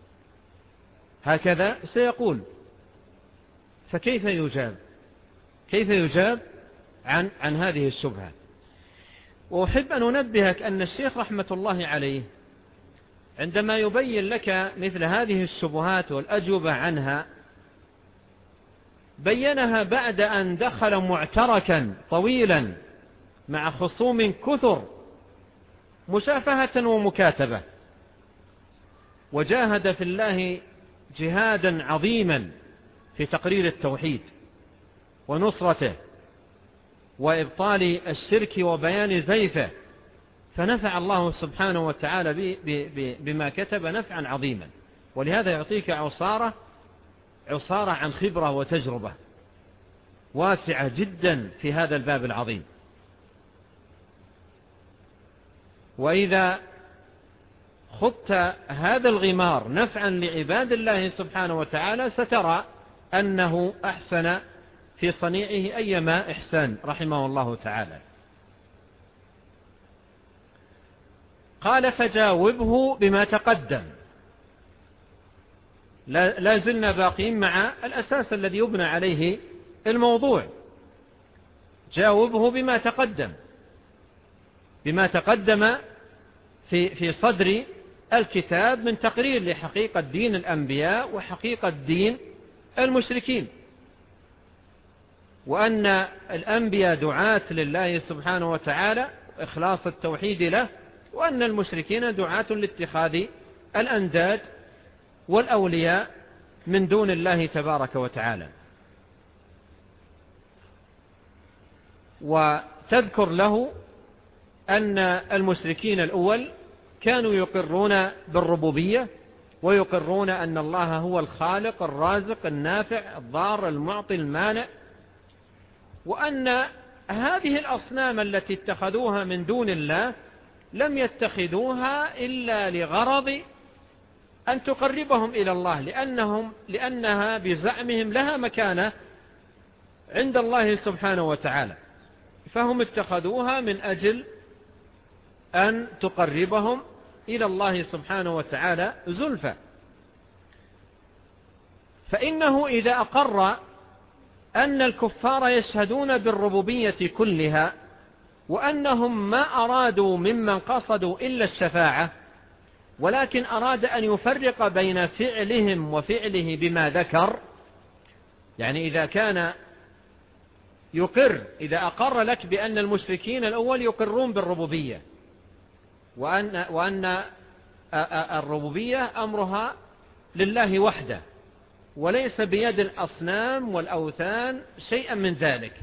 هكذا سيقول. فكيف يجاب؟ كيف يجاب عن هذه الشبهة؟ وأحب أن أنبهك أن الشيخ رحمة الله عليه عندما يبين لك مثل هذه الشبهات والأجوبة عنها بينها بعد أن دخل معتركا طويلا مع خصوم كثر مشافهة ومكاتبة، وجاهد في الله جهادا عظيما في تقرير التوحيد ونصرته وإبطال الشرك وبيان زيفه، فنفع الله سبحانه وتعالى بما كتب نفعا عظيما. ولهذا يعطيك عصارة عن خبرة وتجربة واسعة جدا في هذا الباب العظيم. وإذا خضت هذا الغمار نفعا لعباد الله سبحانه وتعالى سترى أنه أحسن في صنيعه أيما إحسان رحمه الله تعالى. قال فجاوبه بما تقدم. لا زلنا باقين مع الأساس الذي يبنى عليه الموضوع. جاوبه بما تقدم في صدر الكتاب من تقرير لحقيقة دين الأنبياء وحقيقة دين المشركين، وأن الأنبياء دعاة لله سبحانه وتعالى إخلاص التوحيد له، وأن المشركين دعاة لاتخاذ الأنداد والأولياء من دون الله تبارك وتعالى. وتذكر له أن المشركين الأول كانوا يقرون بالربوبية، ويقرون أن الله هو الخالق الرازق النافع الضار المعطي المانع، وأن هذه الأصنام التي اتخذوها من دون الله لم يتخذوها إلا لغرض أن تقربهم إلى الله، لأنها بزعمهم لها مكانة عند الله سبحانه وتعالى، فهم اتخذوها من أجل أن تقربهم إلى الله سبحانه وتعالى زلفى. فإنه إذا أقر أن الكفار يشهدون بالربوبية كلها، وأنهم ما أرادوا ممن قصدوا إلا الشفاعة، ولكن أراد أن يفرق بين فعلهم وفعله بما ذكر، يعني إذا أقر لك بأن المشركين الأول يقرون بالربوبية، وأن الربوبية أمرها لله وحده وليس بيد الأصنام والأوثان شيئا من ذلك،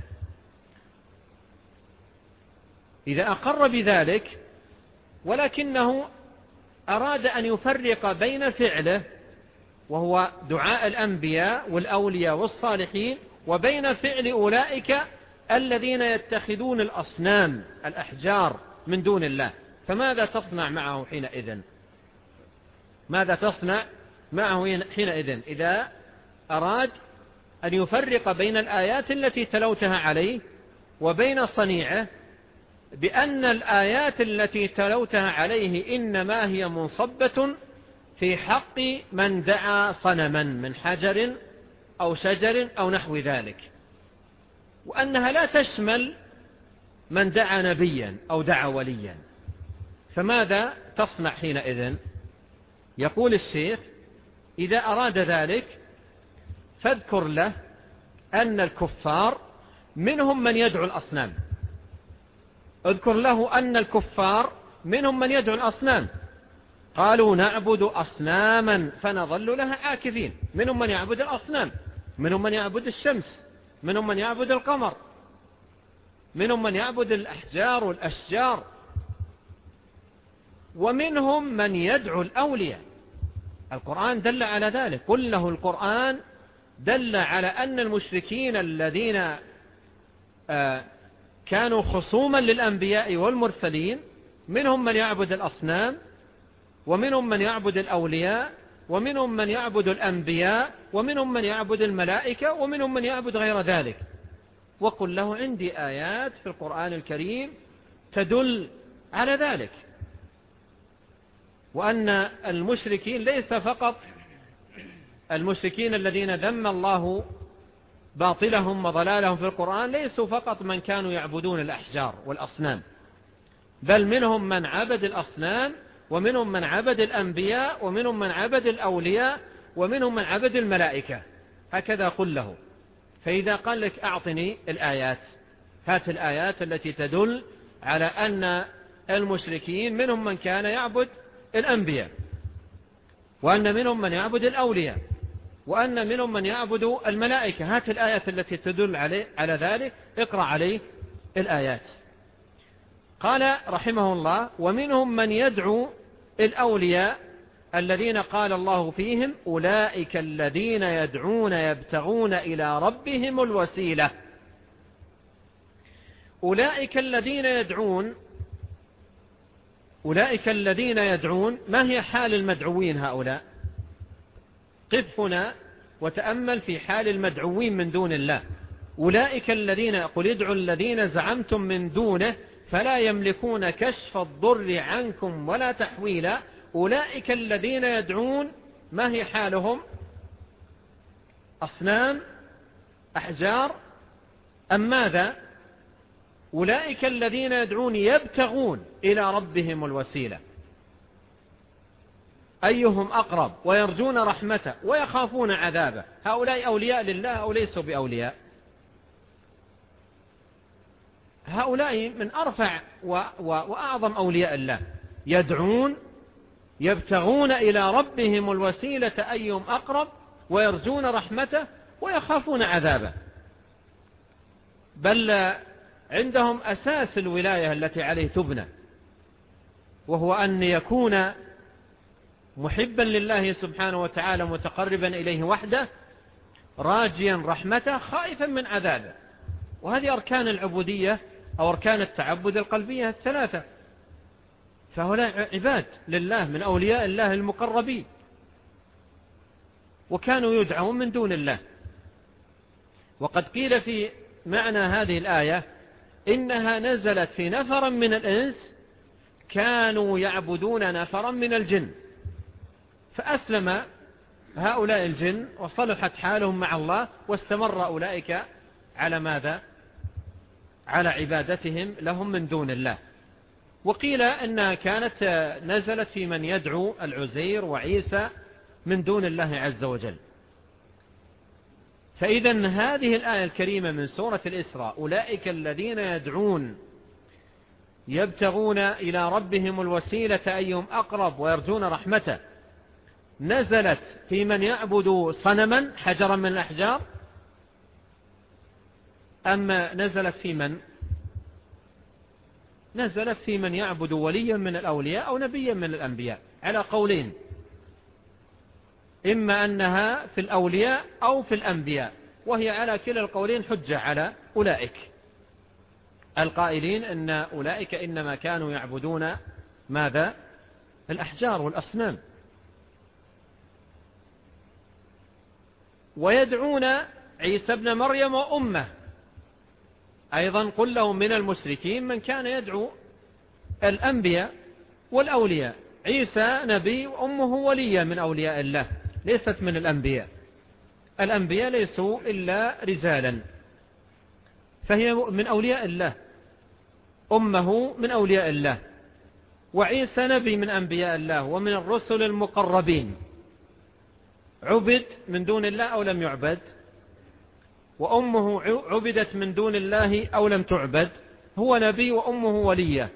إذا أقر بذلك ولكنه أراد أن يفرق بين فعله وهو دعاء الأنبياء والأولياء والصالحين وبين فعل أولئك الذين يتخذون الأصنام الأحجار من دون الله، فماذا تصنع معه حينئذ؟ ماذا تصنع معه حينئذ إذا أراد أن يفرق بين الآيات التي تلوتها عليه وبين صنيعه بأن الآيات التي تلوتها عليه إنما هي منصبة في حق من دعا صنما من حجر أو شجر أو نحو ذلك، وأنها لا تشمل من دعا نبيا أو دعا وليا، فماذا تصنع حينئذ؟ يقول الشيخ إذا أراد ذلك فاذكر له أن الكفار منهم من يدعو الأصنام، اذكر له أن الكفار منهم من يدعو الأصنام، قالوا نعبد أصناما فنظل لها عاكفين، منهم من يعبد الأصنام، منهم من يعبد الشمس، منهم من يعبد القمر، منهم من يعبد الأحجار والأشجار، ومنهم من يدعو الأولياء. القرآن دل على ذلك، قل له القرآن دل على أن المشركين الذين كانوا خصوما للأنبياء والمرسلين منهم من يعبد الأصنام، ومنهم من يعبد الأولياء، ومنهم من يعبد الأنبياء، ومنهم من يعبد الملائكة، ومنهم من يعبد غير ذلك. وقل له عندي آيات في القرآن الكريم تدل على ذلك، وأن المشركين ليس فقط المشركين الذين ذم الله باطلهم وضلالهم في القرآن ليسوا فقط من كانوا يعبدون الأحجار والأصنام، بل منهم من عبد الأصنام، ومنهم من عبد الأنبياء، ومنهم من عبد الأولياء، ومنهم من عبد الملائكة، هكذا قل له. فإذا قال لك أعطني الآيات، هات الآيات التي تدل على أن المشركين منهم من كان يعبد الأنبياء، وأن منهم من يعبد الأولياء، وأن منهم من يعبد الملائكة، هات الآيات التي تدل على ذلك، اقرأ عليه الآيات. قال رحمه الله: ومنهم من يدعو الأولياء الذين قال الله فيهم: أولئك الذين يدعون يبتغون إلى ربهم الوسيلة. أولئك الذين يدعون، ما هي حال المدعوين هؤلاء؟ قف هنا وتأمل في حال المدعوين من دون الله. أولئك الذين، قل ادعوا الذين زعمتم من دونه فلا يملكون كشف الضر عنكم ولا تحويلا. أولئك الذين يدعون، ما هي حالهم؟ أصنام، أحجار، أم ماذا؟ أولئك الذين يدعون يبتغون إلى ربهم الوسيلة، أيهم أقرب، ويرجون رحمته ويخافون عذابه. هؤلاء أولياء لله أو ليسوا بأولياء؟ هؤلاء من أرفع وأعظم أولياء الله، يدعون يبتغون إلى ربهم الوسيلة أيهم أقرب، ويرجون رحمته ويخافون عذابه. بل عندهم أساس الولاية التي عليه تبنى، وهو أن يكون محبا لله سبحانه وتعالى متقربا إليه وحده، راجيا رحمته، خائفا من عذابه. وهذه أركان العبودية أو أركان التعبد القلبية الثلاثة. فهؤلاء عباد لله من أولياء الله المقربين، وكانوا يدعون من دون الله. وقد قيل في معنى هذه الآية إنها نزلت في نفر من الإنس كانوا يعبدون نفرا من الجن، فأسلم هؤلاء الجن وصلحت حالهم مع الله، واستمر أولئك على ماذا؟ على عبادتهم لهم من دون الله. وقيل أنها كانت نزلت في من يدعو العزير وعيسى من دون الله عز وجل. فإذا هذه الآية الكريمة من سورة الإسراء: أولئك الذين يدعون يبتغون إلى ربهم الوسيلة أيهم أقرب ويرجون رحمته، نزلت في من يعبد صنما حجرا من الأحجار، أما نزلت في من؟ نزلت في من يعبد وليا من الأولياء أو نبيا من الأنبياء، على قولين: إما أنها في الأولياء أو في الأنبياء، وهي على كلا القولين حجة على أولئك القائلين أن أولئك إنما كانوا يعبدون ماذا؟ الأحجار والأصنام. ويدعون عيسى ابن مريم وأمه أيضا. قل لهم من المشركين من كان يدعو الأنبياء والأولياء. عيسى نبي وأمه ولية من أولياء الله، ليست من الأنبياء. الأنبياء ليسوا إلا رجالا، فهي من أولياء الله، أمه من أولياء الله، وعيسى نبي من أنبياء الله ومن الرسل المقربين. عبد من دون الله أو لم يعبد؟ وأمه عبدت من دون الله أو لم تعبد؟ هو نبي وأمه ولية،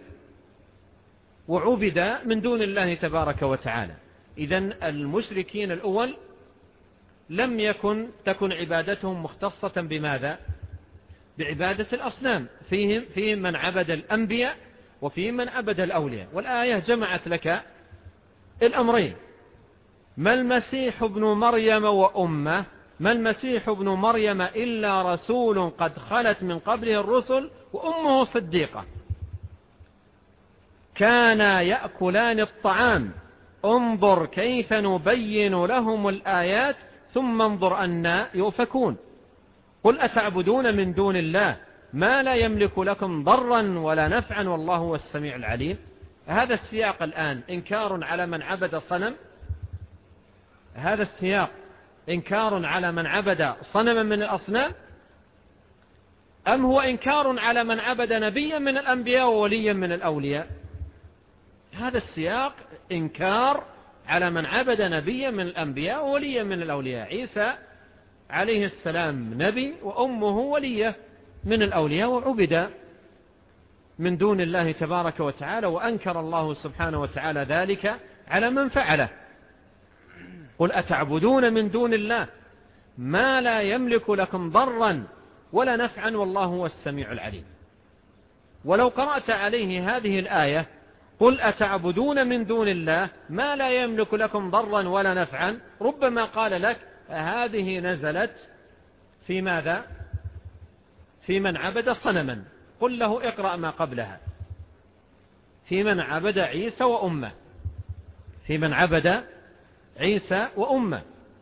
وعبد من دون الله تبارك وتعالى. إذن المشركين الأول لم تكن عبادتهم مختصة بماذا؟ بعبادة الأصنام. فيهم من عبد الأنبياء وفيهم من عبد الأولياء. والآية جمعت لك الأمرين: ما المسيح ابن مريم وأمه، ما المسيح ابن مريم إلا رسول قد خلت من قبله الرسل وأمه صديقة كانا يأكلان الطعام انظر كيف نبين لهم الآيات ثم انظر أنا يؤفكون. قل أتعبدون من دون الله ما لا يملك لكم ضرا ولا نفعا والله هو السميع العليم. هذا السياق الآن إنكار على من عبد صنم، هذا السياق إنكار على من عبد صنما من الأصنام، أم هو إنكار على من عبد نبيا من الأنبياء ووليا من الأولياء؟ هذا السياق إنكار على من عبد نبيا من الأنبياء ووليا من الأولياء. عيسى عليه السلام نبي وأمه ولية من الأولياء، وعبد من دون الله تبارك وتعالى، وأنكر الله سبحانه وتعالى ذلك على من فعله. قل أتعبدون من دون الله ما لا يملك لكم ضرا ولا نفعا والله هو السميع العليم. ولو قرأت عليه هذه الآية قل أتعبدون من دون الله ما لا يملك لكم ضرا ولا نفعا، ربما قال لك هذه نزلت في ماذا؟ في من عبد صنما. قل له اقرأ ما قبلها في من عبد عيسى وأمه، في من عبد عيسى وأمه.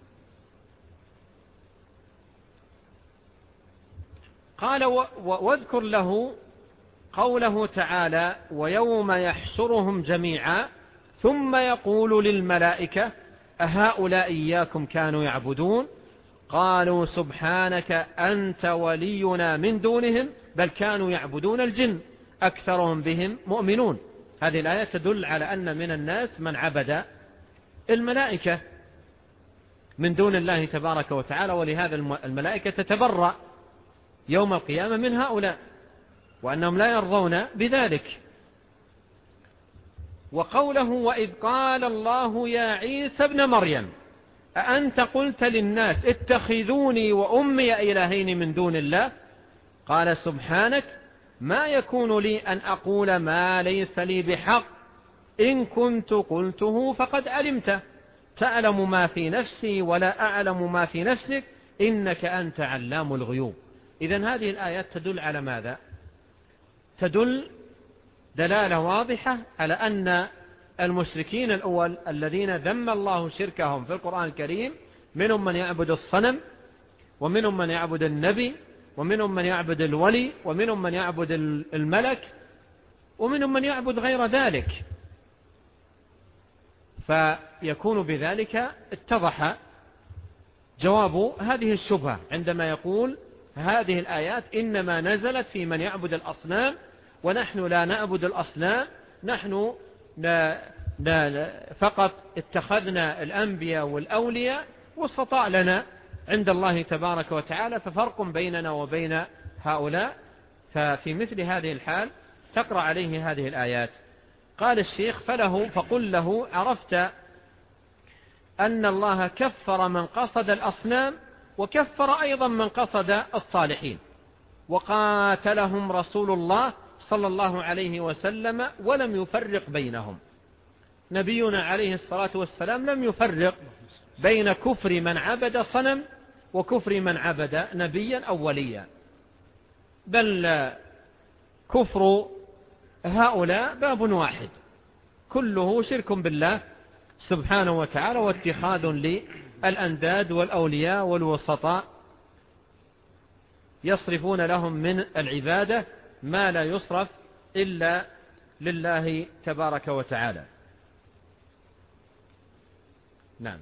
قال واذكر له قوله تعالى ويوم يحشرهم جميعا ثم يقول للملائكة أهؤلاء إياكم كانوا يعبدون قالوا سبحانك أنت ولينا من دونهم بل كانوا يعبدون الجن أكثرهم بهم مؤمنون. هذه الآية تدل على أن من الناس من عبد الملائكة من دون الله تبارك وتعالى، ولهذا الملائكة تتبرأ يوم القيامة من هؤلاء وأنهم لا يرضون بذلك. وقوله وإذ قال الله يا عيسى ابن مريم أأنت قلت للناس اتخذوني وأمي إلهين من دون الله قال سبحانك ما يكون لي أن أقول ما ليس لي بحق إن كنت قلته فقد علمته تعلم ما في نفسي ولا أعلم ما في نفسك إنك أنت علام الغيوب. إذن هذه الآيات تدل على ماذا؟ تدل دلالة واضحة على أن المشركين الأول الذين ذم الله شركهم في القرآن الكريم منهم من يعبد الصنم ومنهم من يعبد النبي ومنهم من يعبد الولي ومنهم من يعبد الملك ومنهم من يعبد غير ذلك، فيكون بذلك اتضح جواب هذه الشبهة عندما يقول هذه الآيات إنما نزلت في من يعبد الأصنام ونحن لا نعبد الأصنام، نحن فقط اتخذنا الأنبياء والأولياء واستطاع لنا عند الله تبارك وتعالى، ففرق بيننا وبين هؤلاء. ففي مثل هذه الحال تقرأ عليه هذه الآيات. قال الشيخ فقل له عرفت أن الله كفر من قصد الأصنام وكفر أيضا من قصد الصالحين وقاتلهم رسول الله صلى الله عليه وسلم ولم يفرق بينهم. نبينا عليه الصلاة والسلام لم يفرق بين كفر من عبد صنم وكفر من عبد نبيا أو وليا، بل كفر هؤلاء باب واحد كله شرك بالله سبحانه وتعالى واتخاذ للأنداد والأولياء والوسطاء يصرفون لهم من العبادة ما لا يصرف إلا لله تبارك وتعالى. نعم.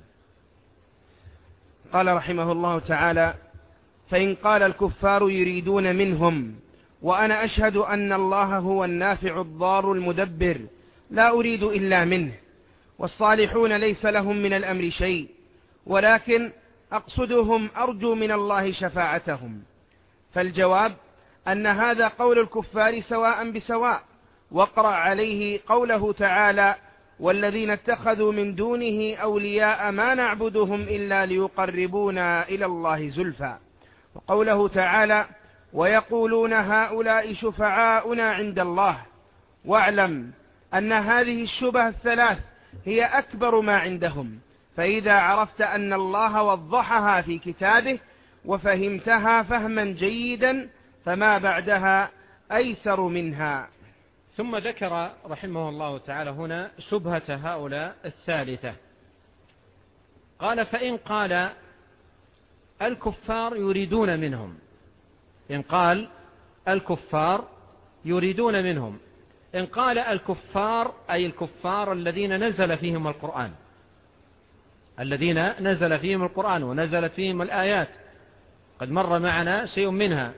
قال رحمه الله تعالى فإن قال الكفار يريدون منهم وأنا أشهد أن الله هو النافع الضار المدبر لا أريد إلا منه والصالحون ليس لهم من الأمر شيء ولكن أقصدهم أرجو من الله شفاعتهم، فالجواب أن هذا قول الكفار سواء بسواء. واقرأ عليه قوله تعالى والذين اتخذوا من دونه أولياء ما نعبدهم إلا ليقربونا إلى الله زلفى، وقوله تعالى ويقولون هؤلاء شفعاؤنا عند الله. واعلم أن هذه الشبه الثلاث هي أكبر ما عندهم، فإذا عرفت أن الله وضحها في كتابه وفهمتها فهما جيدا فما بعدها أيسر منها. ثم ذكر رحمه الله تعالى هنا شبهة هؤلاء الثالثة. قال فإن قال الكفار يريدون منهم، إن قال الكفار يريدون منهم، إن قال الكفار أي الكفار الذين نزل فيهم القرآن، الذين نزل فيهم القرآن ونزلت فيهم الآيات، قد مر معنا شيء منها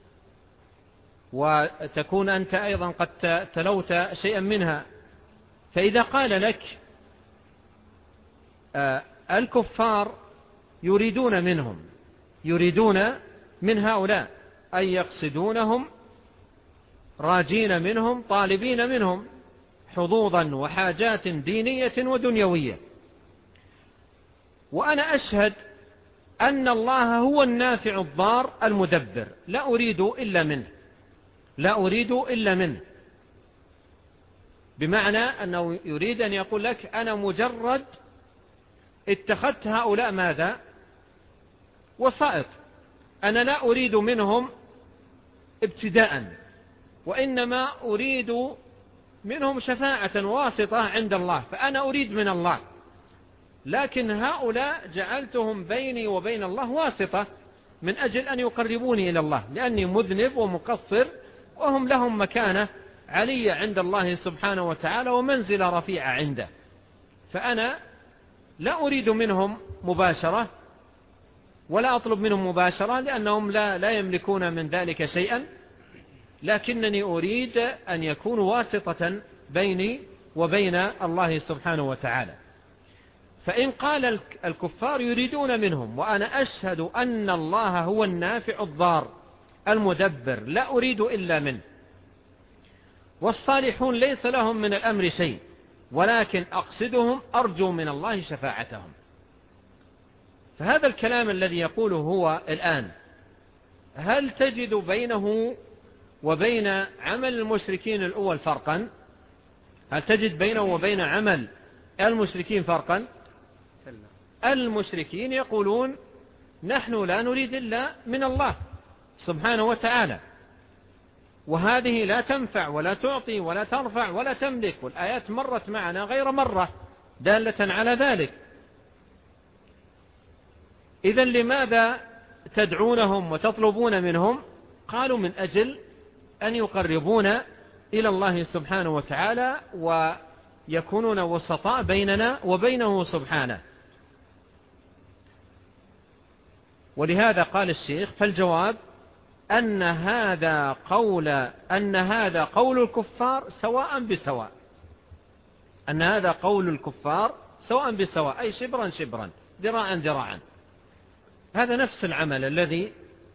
وتكون أنت أيضا قد تلوت شيئا منها. فإذا قال لك الكفار يريدون منهم، يريدون من هؤلاء أي يقصدونهم راجين منهم طالبين منهم حظوظا وحاجات دينية ودنيوية، وأنا أشهد أن الله هو النافع الضار المدبر لا أريد إلا منه، لا أريد إلا منه، بمعنى أنه يريد أن يقول لك أنا مجرد اتخذت هؤلاء ماذا؟ وسائط، أنا لا أريد منهم ابتداء، وإنما أريد منهم شفاعة واسطة عند الله، فأنا أريد من الله، لكن هؤلاء جعلتهم بيني وبين الله واسطة من أجل أن يقربوني إلى الله، لأني مذنب ومقصر، وهم لهم مكانة علية عند الله سبحانه وتعالى ومنزلة رفيعة عنده، فأنا لا أريد منهم مباشرة ولا أطلب منهم مباشرة، لأنهم لا يملكون من ذلك شيئا، لكنني أريد أن يكونوا واسطة بيني وبين الله سبحانه وتعالى. فإن قال الكفار يريدون منهم وأنا أشهد أن الله هو النافع الضار المدبر لا أريد إلا منه، والصالحون ليس لهم من الأمر شيء، ولكن أقصدهم أرجو من الله شفاعتهم. فهذا الكلام الذي يقوله هو الآن، هل تجد بينه وبين عمل المشركين الأول فرقا؟ هل تجد بينه وبين عمل المشركين فرقا؟ المشركين يقولون نحن لا نريد إلا من الله سبحانه وتعالى، وهذه لا تنفع ولا تعطي ولا ترفع ولا تملك، والآيات مرت معنا غير مرة دالة على ذلك. إذن لماذا تدعونهم وتطلبون منهم؟ قالوا من أجل أن يقربونا إلى الله سبحانه وتعالى ويكونون وسطاء بيننا وبينه سبحانه. ولهذا قال الشيخ فالجواب أن هذا قول الكفار سواء بسواء، أن هذا قول الكفار سواء بسواء، أي شبرا شبرا ذراعا ذراعا. هذا نفس العمل الذي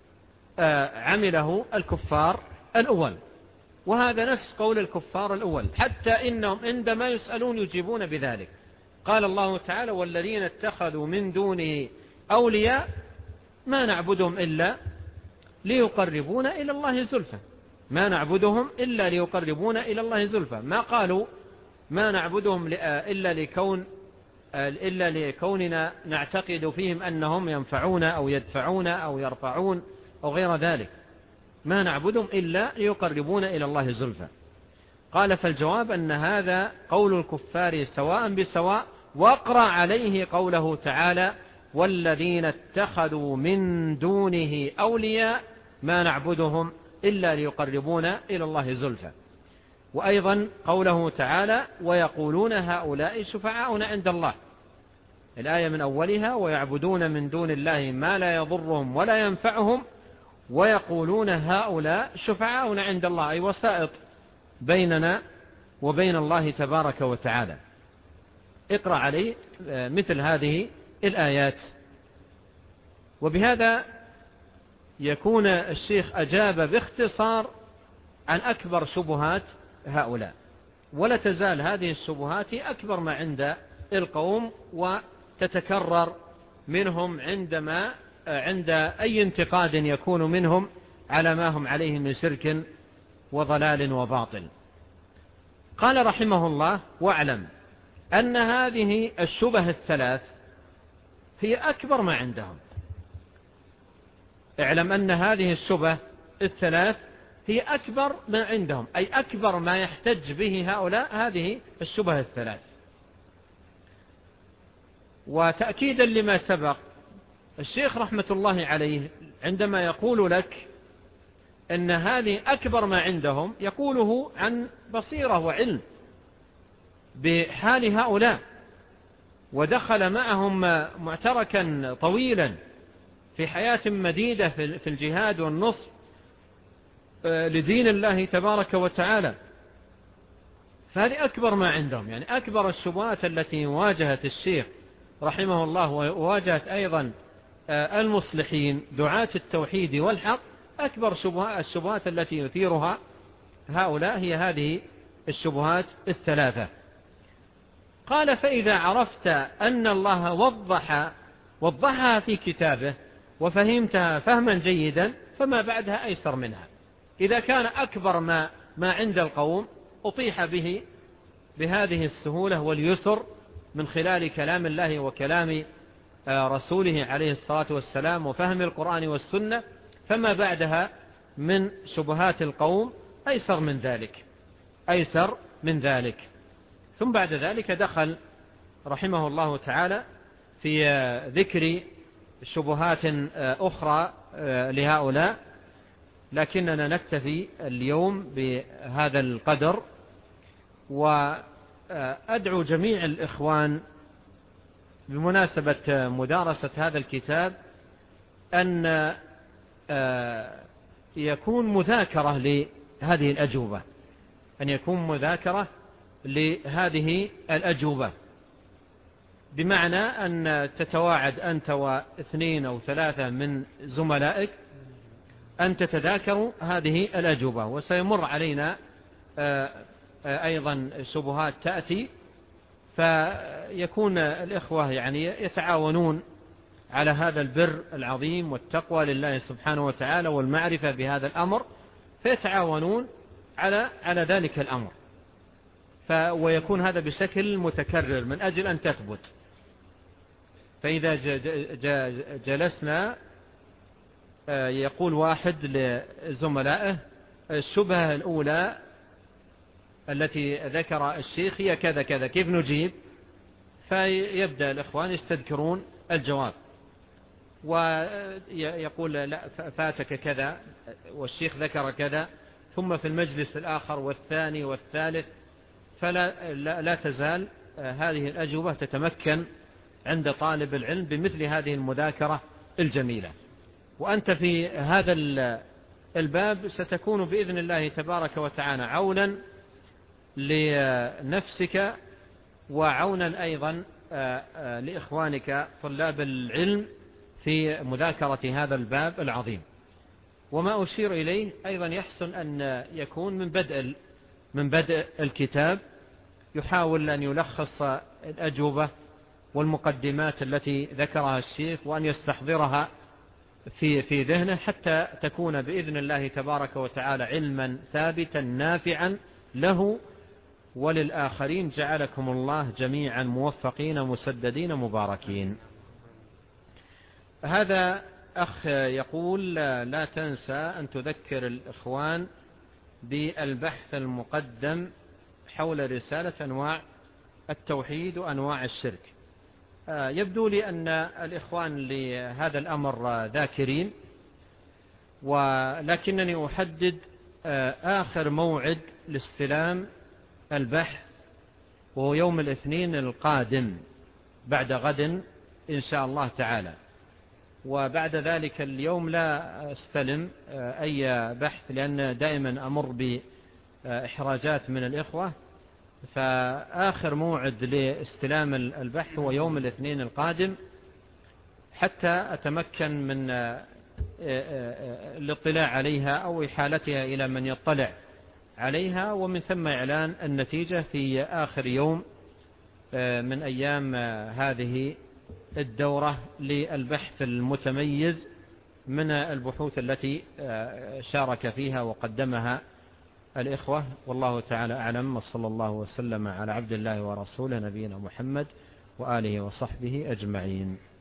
عمله الكفار الأول، وهذا نفس قول الكفار الأول، حتى إنهم عندما يسألون يجيبون بذلك. قال الله تعالى والذين اتخذوا من دونه أولياء ما نعبدهم إلا ليقربونا إلى الله زلفى، ما نعبدهم إلا ليقربونا إلى الله زلفى، ما قالوا ما نعبدهم إلا لكوننا نعتقد فيهم أنهم ينفعون أو يدفعون أو يرفعون أو غير ذلك، ما نعبدهم إلا ليقربونا إلى الله زلفى. قال فالجواب أن هذا قول الكفار سواء بسواء، واقرأ عليه قوله تعالى والذين اتخذوا من دونه أولياء ما نعبدهم إلا ليقربونا إلى الله زلفى. وأيضا قوله تعالى ويقولون هؤلاء شفعاؤنا عند الله، الآية من أولها ويعبدون من دون الله ما لا يضرهم ولا ينفعهم ويقولون هؤلاء شفعاؤنا عند الله، أي وسائط بيننا وبين الله تبارك وتعالى. اقرأ عليه مثل هذه الآيات. وبهذا يكون الشيخ أجاب باختصار عن أكبر شبهات هؤلاء، ولا تزال هذه الشبهات أكبر ما عند القوم وتتكرر منهم عند أي انتقاد يكون منهم على ما هم عليه من شرك وضلال وباطل. قال رحمه الله واعلم أن هذه الشبه الثلاث هي أكبر ما عندهم. اعلم أن هذه الشبه الثلاث هي أكبر ما عندهم، أي أكبر ما يحتج به هؤلاء هذه الشبه الثلاث. وتأكيدا لما سبق، الشيخ رحمة الله عليه عندما يقول لك أن هذه أكبر ما عندهم يقوله عن بصيرة وعلم بحال هؤلاء، ودخل معهم معتركا طويلا في حياة مديدة في الجهاد والنصر لدين الله تبارك وتعالى. فهذه أكبر ما عندهم، يعني أكبر الشبهات التي واجهت الشيخ رحمه الله وواجهت أيضا المصلحين دعاة التوحيد والحق، أكبر الشبهات التي يثيرها هؤلاء هي هذه الشبهات الثلاثة. قال فإذا عرفت أن الله وضحها في كتابه وفهمتها فهما جيدا فما بعدها أيسر منها. إذا كان أكبر ما عند القوم أطيح به بهذه السهولة واليسر من خلال كلام الله وكلام رسوله عليه الصلاة والسلام وفهم القرآن والسنة، فما بعدها من شبهات القوم أيسر من ذلك. ثم بعد ذلك دخل رحمه الله تعالى في ذكر شبهات أخرى لهؤلاء، لكننا نكتفي اليوم بهذا القدر. وأدعو جميع الإخوان بمناسبة مدارسة هذا الكتاب أن يكون مذاكرة لهذه الأجوبة، بمعنى أن تتواعد أنت واثنين أو ثلاثة من زملائك أن تتذاكروا هذه الأجوبة. وسيمر علينا أيضا شبهات تأتي، فيكون الإخوة يعني يتعاونون على هذا البر العظيم والتقوى لله سبحانه وتعالى والمعرفة بهذا الأمر، فيتعاونون على ذلك الأمر، ويكون هذا بشكل متكرر من أجل أن تثبت. فإذا جلسنا يقول واحد لزملائه الشبهة الأولى التي ذكر الشيخ هي كذا كذا، كيف نجيب؟ فيبدأ الإخوان يستذكرون الجواب، ويقول لا فاتك كذا والشيخ ذكر كذا، ثم في المجلس الآخر والثاني والثالث، فلا تزال هذه الأجوبة تتمكن عند طالب العلم بمثل هذه المذاكرة الجميلة. وأنت في هذا الباب ستكون بإذن الله تبارك وتعالى عونا لنفسك وعونا أيضا لإخوانك طلاب العلم في مذاكرة هذا الباب العظيم. وما أشير إليه أيضا يحسن أن يكون من بدء الكتاب، يحاول أن يلخص الأجوبة والمقدمات التي ذكرها الشيخ وأن يستحضرها في ذهنه، حتى تكون بإذن الله تبارك وتعالى علما ثابتا نافعا له وللآخرين. جعلكم الله جميعا موفقين مسددين مباركين. هذا أخ يقول لا تنسى أن تذكر الإخوان بالبحث المقدم حول رسالة أنواع التوحيد وأنواع الشرك. يبدو لي أن الإخوان لهذا الأمر ذاكرين، ولكنني أحدد آخر موعد لاستلام البحث وهو يوم الاثنين القادم بعد غد إن شاء الله تعالى. وبعد ذلك اليوم لا أستلم أي بحث، لأن دائما أمر بإحراجات من الإخوة، فآخر موعد لاستلام البحث هو يوم الاثنين القادم، حتى أتمكن من الاطلاع عليها أو إحالتها إلى من يطلع عليها، ومن ثم إعلان النتيجة في آخر يوم من أيام هذه الدورة للبحث المتميز من البحوث التي شارك فيها وقدمها الإخوة. والله تعالى أعلم، وصلى الله وسلم على عبد الله ورسوله نبينا محمد وآله وصحبه أجمعين.